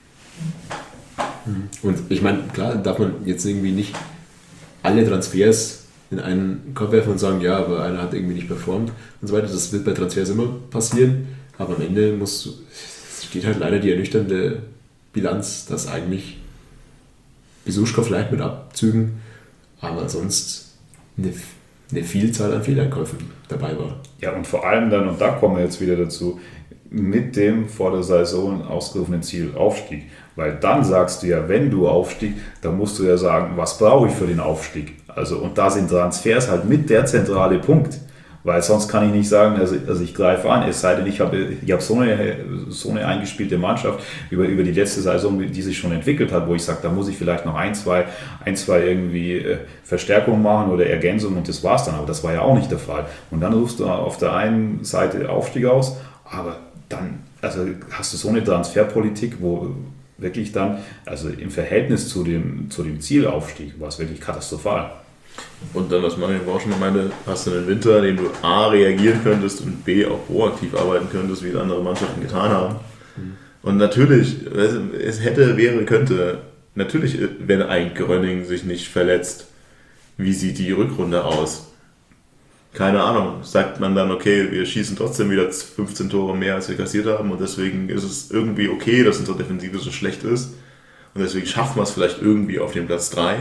Und ich meine, klar, darf man jetzt irgendwie nicht alle Transfers in einen Korb werfen und sagen, ja, aber einer hat irgendwie nicht performt und so weiter. Das wird bei Transfers immer passieren, aber am Ende muss, steht halt leider die ernüchternde Bilanz, dass eigentlich Besuschka vielleicht mit Abzügen, aber sonst eine, eine Vielzahl an Fehleinkäufen dabei war. Ja, und vor allem dann, und da kommen wir jetzt wieder dazu, mit dem vor der Saison ausgerufenen Ziel Aufstieg. Weil dann sagst du ja, wenn du Aufstieg, dann musst du ja sagen, was brauche ich für den Aufstieg? Also, und da sind Transfers halt mit der zentrale Punkt. Weil sonst kann ich nicht sagen, also, also ich greife an, es sei denn, ich habe, ich habe so, eine, so eine eingespielte Mannschaft über, über die letzte Saison, die sich schon entwickelt hat, wo ich sage, da muss ich vielleicht noch ein, zwei, ein, zwei irgendwie äh, Verstärkungen machen oder Ergänzungen und das war's dann. Aber das war ja auch nicht der Fall. Und dann rufst du auf der einen Seite Aufstieg aus, aber dann also hast du so eine Transferpolitik, wo wirklich dann, also im Verhältnis zu dem, zu dem Zielaufstieg, war es wirklich katastrophal. Und dann, was Mario auch schon mal meinte, hast du einen Winter, den du A, reagieren könntest und B, auch proaktiv arbeiten könntest, wie es andere Mannschaften getan haben. Mhm. Und natürlich, es hätte, wäre, könnte, natürlich, wenn ein Gröning sich nicht verletzt, wie sieht die Rückrunde aus? Keine Ahnung. Sagt man dann, okay, wir schießen trotzdem wieder fünfzehn Tore mehr, als wir kassiert haben und deswegen ist es irgendwie okay, dass unsere Defensive so schlecht ist und deswegen schaffen wir es vielleicht irgendwie auf den Platz drei.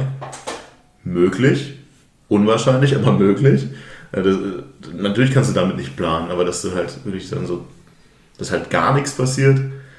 Möglich. Unwahrscheinlich, aber möglich. Das, natürlich kannst du damit nicht planen, aber dass du halt wirklich dann so, dass halt gar nichts passiert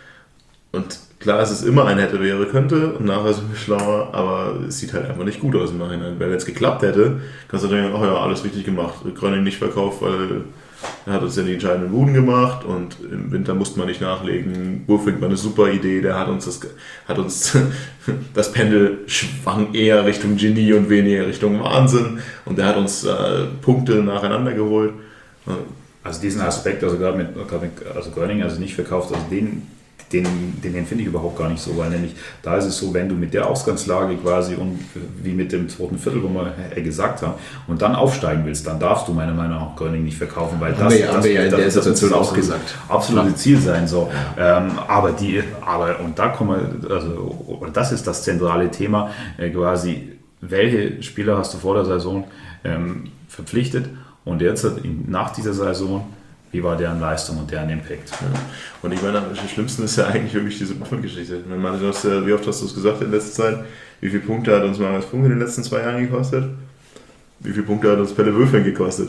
und klar, es ist immer ein hätte, wäre, könnte und nachher sind wir schlauer, aber es sieht halt einfach nicht gut aus im Nachhinein. Weil wenn es geklappt hätte, kannst du denken, ach ja, alles richtig gemacht. Gröning nicht verkauft, weil er hat uns ja die entscheidenden Buden gemacht und im Winter musste man nicht nachlegen. Burfink war eine super Idee, der hat uns das, hat uns das Pendel schwang eher Richtung Genie und weniger Richtung Wahnsinn und der hat uns äh, Punkte nacheinander geholt. Also diesen Aspekt, also gerade mit, gerade mit also Gröning, also nicht verkauft, also den, den, den, den finde ich überhaupt gar nicht so, weil nämlich da ist es so, wenn du mit der Ausgangslage quasi und wie mit dem zweiten Viertel, wo wir gesagt haben, und dann aufsteigen willst, dann darfst du meiner Meinung nach Gröning nicht verkaufen, weil haben das, wir, das, haben wir ja in das, der das, Situation das auch absolut, gesagt. absolute Klar. Ziel sein. So. Ähm, aber die, aber und da kommen wir, also und das ist das zentrale Thema, äh, quasi, welche Spieler hast du vor der Saison ähm, verpflichtet und jetzt nach dieser Saison, wie war deren Leistung und deren Impact? Ja. Und ich meine, das Schlimmste ist ja eigentlich wirklich diese Buffon-Geschichte. Ich meine, du hast ja, wie oft hast du es gesagt in letzter Zeit? Wie viele Punkte hat uns Marius Funk in den letzten zwei Jahren gekostet? Wie viele Punkte hat uns Pelle Wülfing gekostet?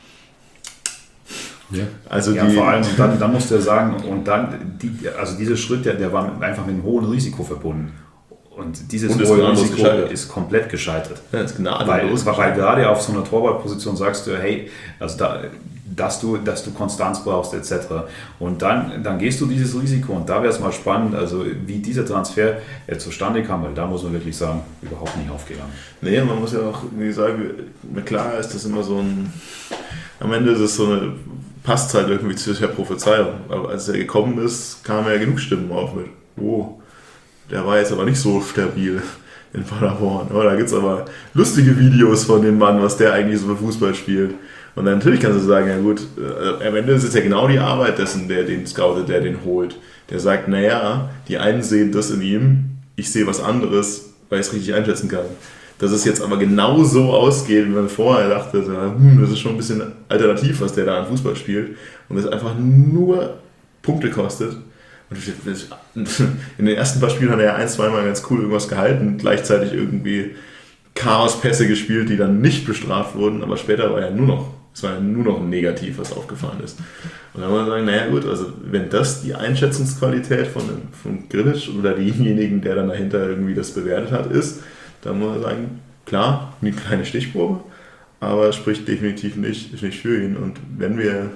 Ja. Also Ja, die, vor allem, und dann, dann musst du ja sagen, und dann, die, also dieser Schritt, der, der war einfach mit einem hohen Risiko verbunden. Und dieses Und ist hohe gnadenlos Risiko gescheitert. ist komplett gescheitert. Ja, das ist Weil, gnadenlos weil gescheitert. gerade auf so einer Torwartposition sagst du, hey, also da, dass, du, dass du Konstanz brauchst et cetera. Und dann, dann gehst du dieses Risiko und da wäre es mal spannend, also wie dieser Transfer äh, zustande kam, weil da muss man wirklich sagen, überhaupt nicht aufgegangen. Nee, man muss ja auch irgendwie sagen, na klar ist das immer so ein, am Ende ist es so eine, passt halt irgendwie zu der Prophezeiung. Aber als er gekommen ist, kamen ja genug Stimmen auf mit, oh, der war jetzt aber nicht so stabil in Paderborn. Oh, da gibt es aber lustige Videos von dem Mann, was der eigentlich so für Fußball spielt. Und dann natürlich kannst du sagen, ja gut, äh, am Ende ist es ja genau die Arbeit dessen, der den scoutet, der den holt. Der sagt, naja, die einen sehen das in ihm, ich sehe was anderes, weil ich es richtig einschätzen kann. Dass es jetzt aber genau so ausgeht, wie man vorher dachte, so, hm, das ist schon ein bisschen alternativ, was der da an Fußball spielt. Und es einfach nur Punkte kostet. Und in den ersten paar Spielen hat er ja ein, zweimal ganz cool irgendwas gehalten, gleichzeitig irgendwie Chaospässe gespielt, die dann nicht bestraft wurden, aber später war ja nur noch, es war ja nur noch ein Negativ, was aufgefallen ist. Und dann muss man sagen, naja gut, also wenn das die Einschätzungsqualität von, von Grillitsch oder denjenigen, der dann dahinter irgendwie das bewertet hat, ist, dann muss man sagen, klar, eine kleine Stichprobe, aber es spricht definitiv nicht, nicht für ihn. Und wenn wir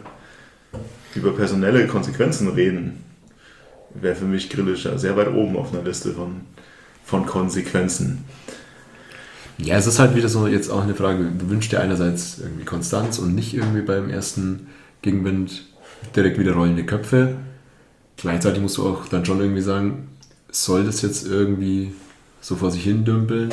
über personelle Konsequenzen reden, wäre für mich Grillitsch sehr weit oben auf einer Liste von, von Konsequenzen. Ja, es ist halt wieder so jetzt auch eine Frage, du wünschst dir einerseits irgendwie Konstanz und nicht irgendwie beim ersten Gegenwind direkt wieder rollende Köpfe. Gleichzeitig musst du auch dann schon irgendwie sagen, soll das jetzt irgendwie so vor sich hin dümpeln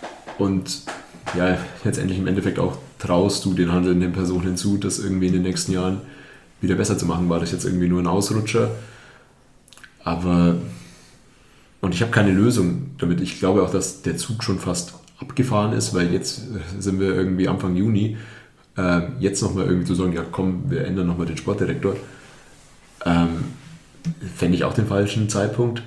und ja, letztendlich im Endeffekt auch traust du den handelnden Personen zu, das irgendwie in den nächsten Jahren wieder besser zu machen. War das jetzt irgendwie nur ein Ausrutscher? Aber, und ich habe keine Lösung damit. Ich glaube auch, dass der Zug schon fast abgefahren ist, weil jetzt sind wir irgendwie Anfang Juni. Ähm, jetzt nochmal irgendwie zu sagen, ja komm, wir ändern nochmal den Sportdirektor. Ähm, fände ich auch den falschen Zeitpunkt.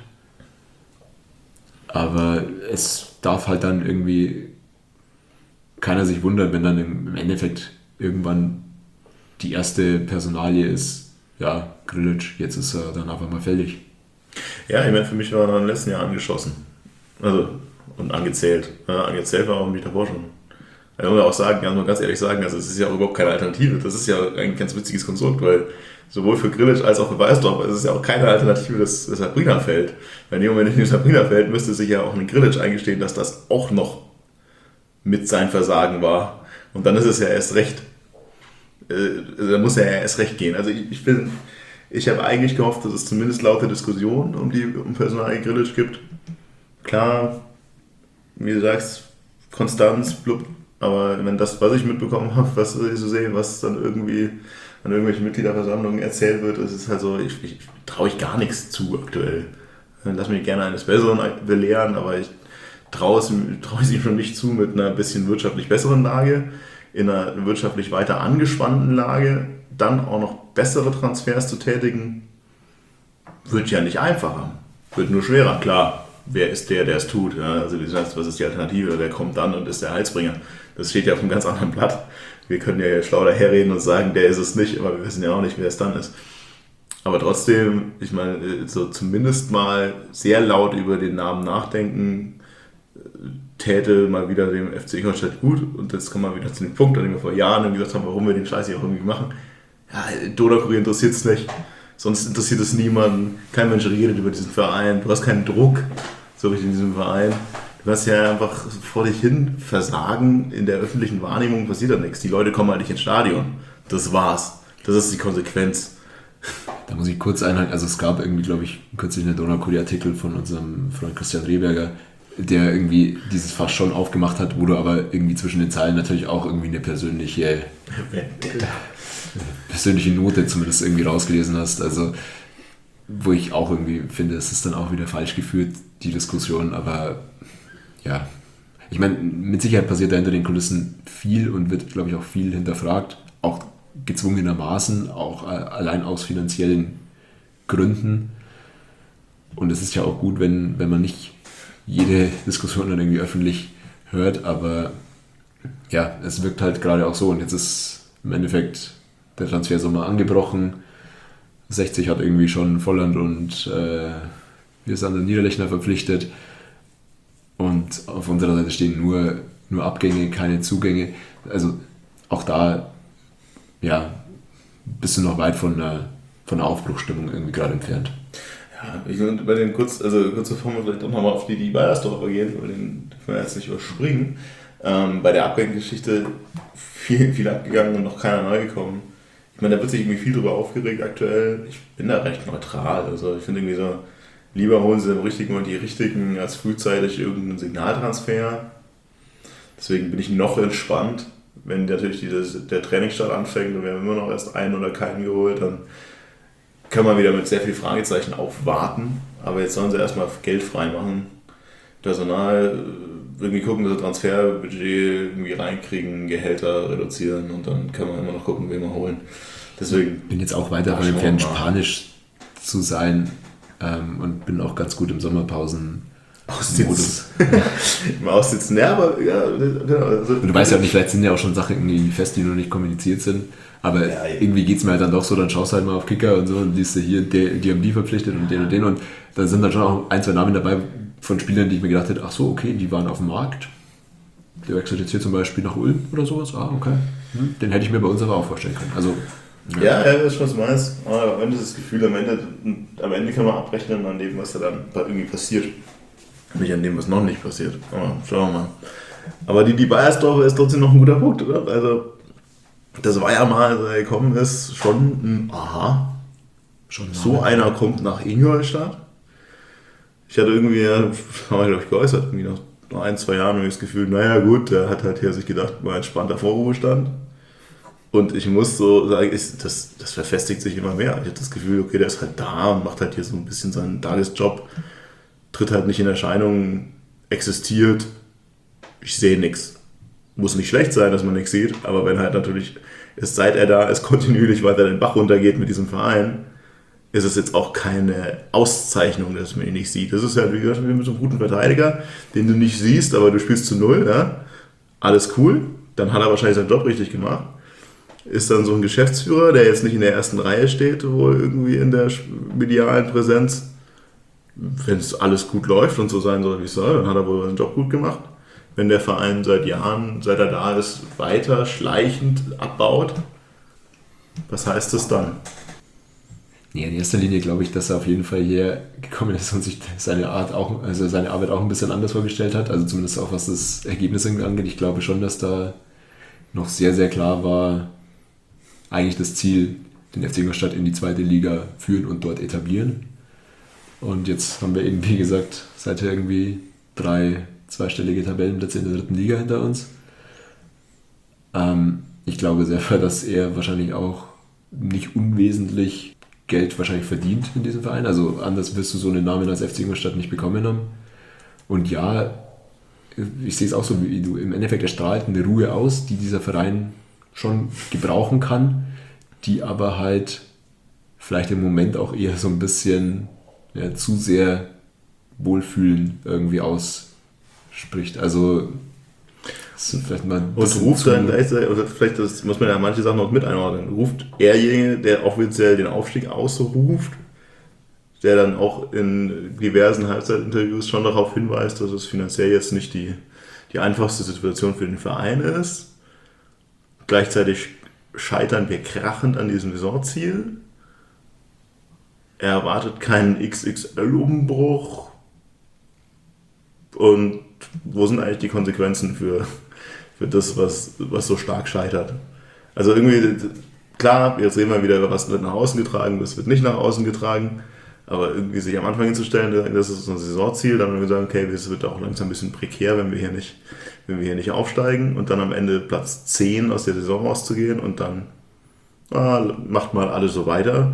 Aber es darf halt dann irgendwie keiner sich wundern, wenn dann im Endeffekt irgendwann die erste Personalie ist, ja, Grillitsch, jetzt ist er dann einfach mal fällig. Ja, ich meine, für mich war er im letzten Jahr angeschossen. Also, und angezählt. Ja, angezählt war auch mich davor schon. Da muss man auch sagen, kann man ganz ehrlich sagen, also es ist ja auch überhaupt keine Alternative. Das ist ja ein ganz witziges Konstrukt, weil sowohl für Grillitsch als auch für Weißdorf ist es ja auch keine Alternative des, des Sabrina fällt. Weil in dem Moment, in dem Sabrina fällt, müsste sich ja auch ein Grillitsch eingestehen, dass das auch noch mit sein Versagen war. Und dann ist es ja erst recht. Äh, da muss er ja erst recht gehen. Also ich, ich bin, ich habe eigentlich gehofft, dass es zumindest laute Diskussionen um die um Personal Grillitsch gibt. Klar, wie du sagst, Konstanz, blub, aber wenn das, was ich mitbekommen habe, was ich so sehe, was dann irgendwie an irgendwelchen Mitgliederversammlungen erzählt wird, ist es halt so, ich, ich traue ich gar nichts zu aktuell. Lass mich gerne eines Besseren belehren, aber ich traue es, traue es ihm schon nicht zu mit einer bisschen wirtschaftlich besseren Lage, in einer wirtschaftlich weiter angespannten Lage, dann auch noch bessere Transfers zu tätigen, wird ja nicht einfacher, wird nur schwerer. Klar, wer ist der, der es tut? Ja, also wie gesagt, was ist die Alternative? Wer kommt dann und ist der Heilsbringer? Das steht ja auf einem ganz anderen Blatt. Wir können ja schlau daherreden und sagen, der ist es nicht, aber wir wissen ja auch nicht, wer es dann ist. Aber trotzdem, ich meine, so zumindest mal sehr laut über den Namen nachdenken, täte mal wieder dem F C Ingolstadt gut. Und jetzt kommen wir wieder zu dem Punkt, an dem wir vor Jahren gesagt haben, warum wir den Scheiß hier auch irgendwie machen. Ja, Donau-Kurier interessiert es nicht. Sonst interessiert es niemanden. Kein Mensch redet über diesen Verein. Du hast keinen Druck so richtig in diesem Verein. Du hast ja einfach vor dich hin versagen. In der öffentlichen Wahrnehmung passiert da nichts. Die Leute kommen halt nicht ins Stadion. Das war's. Das ist die Konsequenz. Da muss ich kurz einhaken, also es gab irgendwie, glaube ich, kürzlich einen Donaukurier-Artikel von unserem Freund Christian Rehberger, der irgendwie dieses Fass schon aufgemacht hat, wo du aber irgendwie zwischen den Zeilen natürlich auch irgendwie eine persönliche, persönliche Note zumindest irgendwie rausgelesen hast. Also wo ich auch irgendwie finde, es ist dann auch wieder falsch geführt, die Diskussion, aber ja, ich meine, mit Sicherheit passiert da hinter den Kulissen viel und wird, glaube ich, auch viel hinterfragt, auch gezwungenermaßen, auch allein aus finanziellen Gründen. Und es ist ja auch gut, wenn, wenn man nicht jede Diskussion dann irgendwie öffentlich hört, aber ja, es wirkt halt gerade auch so und jetzt ist im Endeffekt der Transfersommer angebrochen. sechzig hat irgendwie schon Volland und äh, wir sind an Niederlechner verpflichtet und auf unserer Seite stehen nur, nur Abgänge, keine Zugänge. Also auch da ja, bist du noch weit von einer, von einer Aufbruchsstimmung irgendwie gerade entfernt. Ja, ich würde bei den kurz, also kurz bevor wir vielleicht auch nochmal auf die, die Bayersdorfer gehen, über den dürfen wir jetzt nicht überspringen. Ähm, bei der Abgangsgeschichte viel, viel abgegangen und noch keiner neu gekommen. Ich meine, da wird sich irgendwie viel drüber aufgeregt aktuell. Ich bin da recht neutral. Also ich finde irgendwie so, lieber holen sie im richtigen Moment die richtigen als frühzeitig irgendeinen Signaltransfer. Deswegen bin ich noch entspannt. Wenn natürlich dieses, der Trainingsstart anfängt und wir haben immer noch erst einen oder keinen geholt, dann kann man wieder mit sehr viel Fragezeichen aufwarten. Aber jetzt sollen sie erstmal Geld frei machen, Personal, irgendwie gucken, dass sie Transferbudget irgendwie reinkriegen, Gehälter reduzieren und dann kann man immer noch gucken, wen wir holen. Deswegen bin jetzt auch weiter davon entfernt, Spanisch zu sein ähm, und bin auch ganz gut im Sommerpausen. Aussitzen. Im Aussitzen, ja, aber ja, genau. Also, du weißt ja auch nicht, vielleicht sind ja auch schon Sachen irgendwie fest, die noch nicht kommuniziert sind, aber ja, irgendwie geht es mir halt dann doch so, dann schaust du halt mal auf Kicker und so und siehst du hier, die, die haben die verpflichtet und den und den und da sind dann schon auch ein, zwei Namen dabei von Spielern, die ich mir gedacht hätte, ach so, okay, die waren auf dem Markt, der wechselt jetzt hier zum Beispiel nach Ulm oder sowas, ah, okay, hm, den hätte ich mir bei uns aber auch vorstellen können. Also, ja, ja, ja, das ist schon was du meinst, aber am Ende ist das Gefühl, am Ende, am Ende kann man abrechnen an dem, was da dann irgendwie passiert. Nicht an dem, was noch nicht passiert. Aber schauen wir mal. Aber die, die Bayersdorfer ist trotzdem noch ein guter Punkt, oder? Also, das war ja mal, als er gekommen ist, schon ein Aha. Schon so einer kommt nach Ingolstadt. Ich hatte irgendwie, ja, haben wir glaube ich geäußert, irgendwie nach ein, zwei Jahren das Gefühl, naja gut, der hat halt hier sich gedacht, mal entspannter Vorruhestand. Und ich muss so sagen, ich, das, das verfestigt sich immer mehr. Ich habe das Gefühl, okay, der ist halt da und macht halt hier so ein bisschen seinen Tagesjob. Tritt halt nicht in Erscheinung, existiert, ich sehe nichts. Muss nicht schlecht sein, dass man nichts sieht, aber wenn halt natürlich, ist, seit er da ist, kontinuierlich weiter den Bach runtergeht mit diesem Verein, ist es jetzt auch keine Auszeichnung, dass man ihn nicht sieht. Das ist halt, wie gesagt, wie mit so einem guten Verteidiger, den du nicht siehst, aber du spielst zu null, ja? Alles cool, dann hat er wahrscheinlich seinen Job richtig gemacht. Ist dann so ein Geschäftsführer, der jetzt nicht in der ersten Reihe steht, wohl irgendwie in der medialen Präsenz. Wenn es alles gut läuft und so sein soll, wie es soll, dann hat er wohl seinen Job gut gemacht. Wenn der Verein seit Jahren, seit er da ist, weiter schleichend abbaut, was heißt das dann? Nee, in erster Linie glaube ich, dass er auf jeden Fall hier gekommen ist und sich seine Art auch, also seine Arbeit auch ein bisschen anders vorgestellt hat, also zumindest auch was das Ergebnis angeht. Ich glaube schon, dass da noch sehr, sehr klar war, eigentlich das Ziel, den F C Ingolstadt in die zweite Liga führen und dort etablieren. Und jetzt haben wir eben, wie gesagt, seither irgendwie drei zweistellige Tabellenplätze in der dritten Liga hinter uns. Ähm, ich glaube sehr, dass er wahrscheinlich auch nicht unwesentlich Geld wahrscheinlich verdient in diesem Verein. Also anders wirst du so einen Namen als F C Ingolstadt nicht bekommen haben. Und ja, ich sehe es auch so wie du. Im Endeffekt erstrahlt eine Ruhe aus, die dieser Verein schon gebrauchen kann, die aber halt vielleicht im Moment auch eher so ein bisschen ja, zu sehr Wohlfühlen irgendwie ausspricht. Also vielleicht mal ein und ruft dann gleichzeitig, oder vielleicht das muss man ja manche Sachen noch mit einordnen, ruft erjenige, der offiziell den Aufstieg ausruft, der dann auch in diversen Halbzeitinterviews schon darauf hinweist, dass es finanziell jetzt nicht die, die einfachste Situation für den Verein ist. Gleichzeitig scheitern wir krachend an diesem Saisonziel. Er erwartet keinen X X L-Umbruch. Und wo sind eigentlich die Konsequenzen für, für das, was, was so stark scheitert? Also irgendwie, klar, jetzt reden wir wieder, was wird nach außen getragen, was wird nicht nach außen getragen. Aber irgendwie sich am Anfang hinzustellen, das ist unser Saisonziel, dann wir sagen, okay, es wird auch langsam ein bisschen prekär, wenn wir hier nicht, wenn wir hier nicht aufsteigen und dann am Ende Platz zehn aus der Saison rauszugehen und dann ah, macht mal alles so weiter.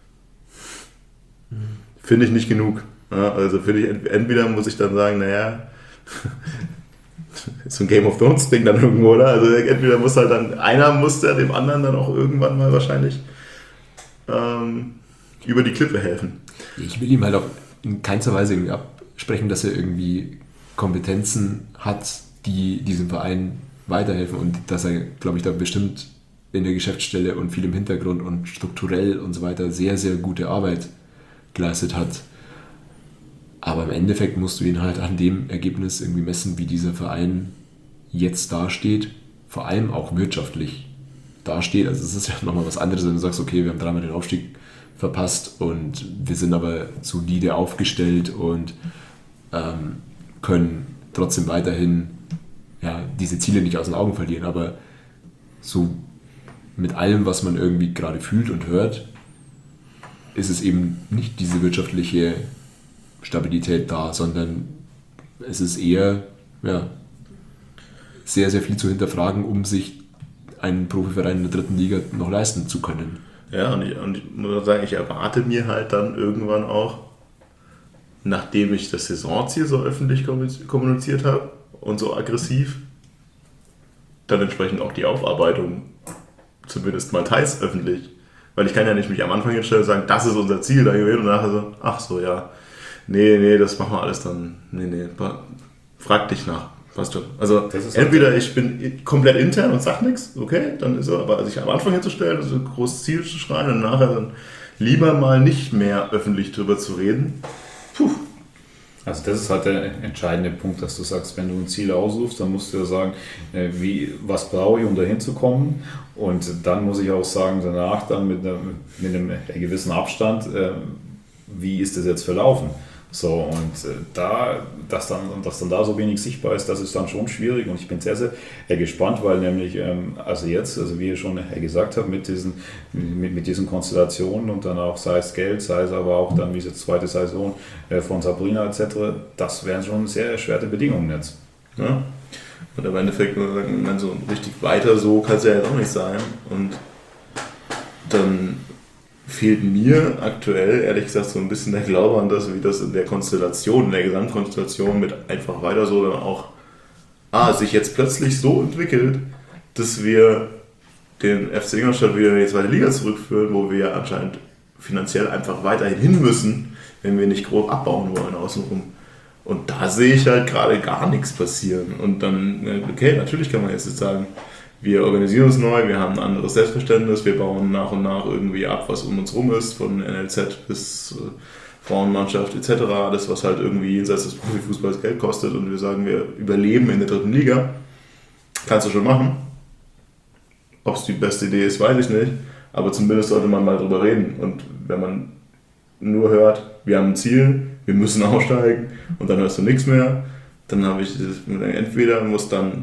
Finde ich nicht genug. Ja, also finde ich, entweder muss ich dann sagen, naja, so ein Game of Thrones Ding dann irgendwo, oder? Also entweder muss halt dann, einer muss der dem anderen dann auch irgendwann mal wahrscheinlich ähm, über die Klippe helfen. Ich will ihm halt auch in keinster Weise irgendwie absprechen, dass er irgendwie Kompetenzen hat, die diesem Verein weiterhelfen und dass er, glaube ich, da bestimmt in der Geschäftsstelle und viel im Hintergrund und strukturell und so weiter sehr, sehr gute Arbeit geleistet hat. Aber im Endeffekt musst du ihn halt an dem Ergebnis irgendwie messen, wie dieser Verein jetzt dasteht, vor allem auch wirtschaftlich dasteht. Also es ist ja nochmal was anderes, wenn du sagst, okay, wir haben dreimal den Aufstieg verpasst und wir sind aber solide aufgestellt und ähm, können trotzdem weiterhin ja, diese Ziele nicht aus den Augen verlieren. Aber so mit allem, was man irgendwie gerade fühlt und hört, ist es eben nicht diese wirtschaftliche Stabilität da, sondern es ist eher ja, sehr, sehr viel zu hinterfragen, um sich einen Profiverein in der dritten Liga noch leisten zu können. Ja, und ich, und ich muss sagen, ich erwarte mir halt dann irgendwann auch, nachdem ich das Saisonziel so öffentlich kommuniziert habe und so aggressiv, dann entsprechend auch die Aufarbeitung, zumindest mal teils öffentlich. Weil ich kann ja nicht mich am Anfang hinstellen und sagen, das ist unser Ziel da gewesen und nachher so, ach so, ja, nee, nee, das machen wir alles dann, nee, nee, frag dich nach. Passt schon. Also entweder ich bin komplett intern und sag nichts, okay, dann ist er, aber sich am Anfang hinzustellen, so ein großes Ziel zu schreien und nachher dann lieber mal nicht mehr öffentlich drüber zu reden. Puh. Also das ist halt der entscheidende Punkt, dass du sagst, wenn du ein Ziel aussuchst, dann musst du ja sagen, wie, was brauche ich, um da hinzukommen, und dann muss ich auch sagen, danach dann mit, einer, mit einem gewissen Abstand, wie ist das jetzt verlaufen? So, und da, dass dann, dass dann da so wenig sichtbar ist, das ist dann schon schwierig, und ich bin sehr, sehr gespannt, weil nämlich, also jetzt, also wie ihr schon gesagt habt, mit diesen, mit, mit diesen Konstellationen und dann auch, sei es Geld, sei es aber auch dann, wie es jetzt zweite Saison von Sabrina et cetera, das wären schon sehr erschwerte Bedingungen jetzt. Ja. Und im Endeffekt, wenn so richtig weiter so kann es ja jetzt auch nicht sein, und dann fehlt mir aktuell, ehrlich gesagt, so ein bisschen der Glaube an das, wie das in der Konstellation, in der Gesamtkonstellation mit einfach weiter so dann auch ah, sich jetzt plötzlich so entwickelt, dass wir den F C Ingolstadt wieder in die zweite Liga zurückführen, wo wir anscheinend finanziell einfach weiterhin hin müssen, wenn wir nicht grob abbauen wollen außenrum. Und da sehe ich halt gerade gar nichts passieren. Und dann, okay, natürlich kann man jetzt sagen, wir organisieren uns neu, wir haben ein anderes Selbstverständnis, wir bauen nach und nach irgendwie ab, was um uns rum ist, von N L Z bis äh, Frauenmannschaft et cetera. Alles, was halt irgendwie jenseits des Profifußballs Geld kostet, und wir sagen, wir überleben in der dritten Liga. Kannst du schon machen. Ob es die beste Idee ist, weiß ich nicht, aber zumindest sollte man mal drüber reden. Und wenn man nur hört, wir haben ein Ziel, wir müssen aufsteigen, und dann hörst du nichts mehr, dann habe ich dieses, entweder muss dann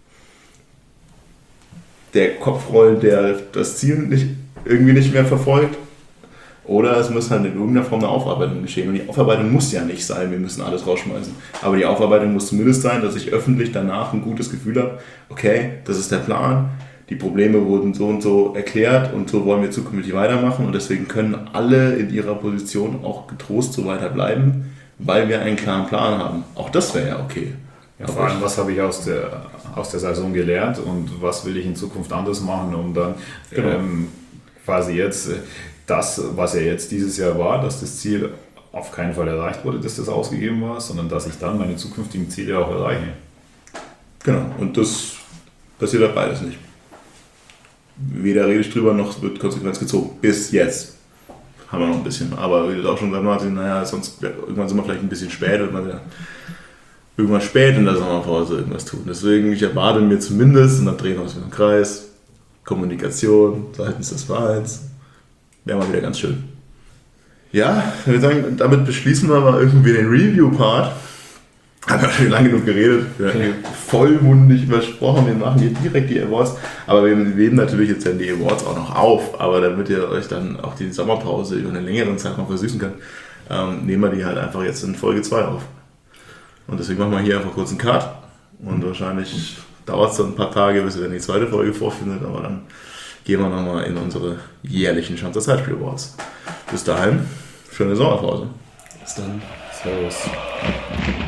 der Kopf rollen, der das Ziel nicht, irgendwie nicht mehr verfolgt, oder es muss halt in irgendeiner Form eine Aufarbeitung geschehen. Und die Aufarbeitung muss ja nicht sein, wir müssen alles rausschmeißen. Aber die Aufarbeitung muss zumindest sein, dass ich öffentlich danach ein gutes Gefühl habe, okay, das ist der Plan, die Probleme wurden so und so erklärt und so wollen wir zukünftig weitermachen, und deswegen können alle in ihrer Position auch getrost so weiter bleiben, weil wir einen klaren Plan haben. Auch das wäre ja okay. Ja, vor allem, was habe ich aus der, aus der Saison gelernt und was will ich in Zukunft anders machen, um dann genau. ähm, quasi jetzt das, was ja jetzt dieses Jahr war, dass das Ziel auf keinen Fall erreicht wurde, dass das ausgegeben war, sondern dass ich dann meine zukünftigen Ziele auch erreiche. Genau, und das passiert halt beides nicht. Weder rede ich drüber, noch wird Konsequenz gezogen. Bis jetzt haben wir noch ein bisschen, aber wie du auch schon gesagt hast, naja, sonst irgendwann sind wir vielleicht ein bisschen spät, und dann ja irgendwann spät in der Sommerpause irgendwas tun. Deswegen, ich erwarte mir zumindest, und dann drehen wir uns wieder im Kreis, Kommunikation seitens des Vereins, wäre mal wieder ganz schön. Ja, ich würde sagen, damit beschließen wir mal irgendwie den Review-Part. Haben wir schon lange genug geredet, wir haben vollmundig übersprochen, wir machen hier direkt die Awards, aber wir nehmen natürlich jetzt dann die Awards auch noch auf, aber damit ihr euch dann auch die Sommerpause über einen längeren Zeitraum versüßen könnt, ähm, nehmen wir die halt einfach jetzt in Folge zwei auf. Und deswegen machen wir hier einfach kurz einen Cut und wahrscheinlich dauert es dann ein paar Tage, bis wir dann die zweite Folge vorfindet, aber dann gehen wir nochmal in unsere jährlichen Schanzer Zeitspiel Awards. Bis dahin, schöne Sommerpause. Bis dann. Servus.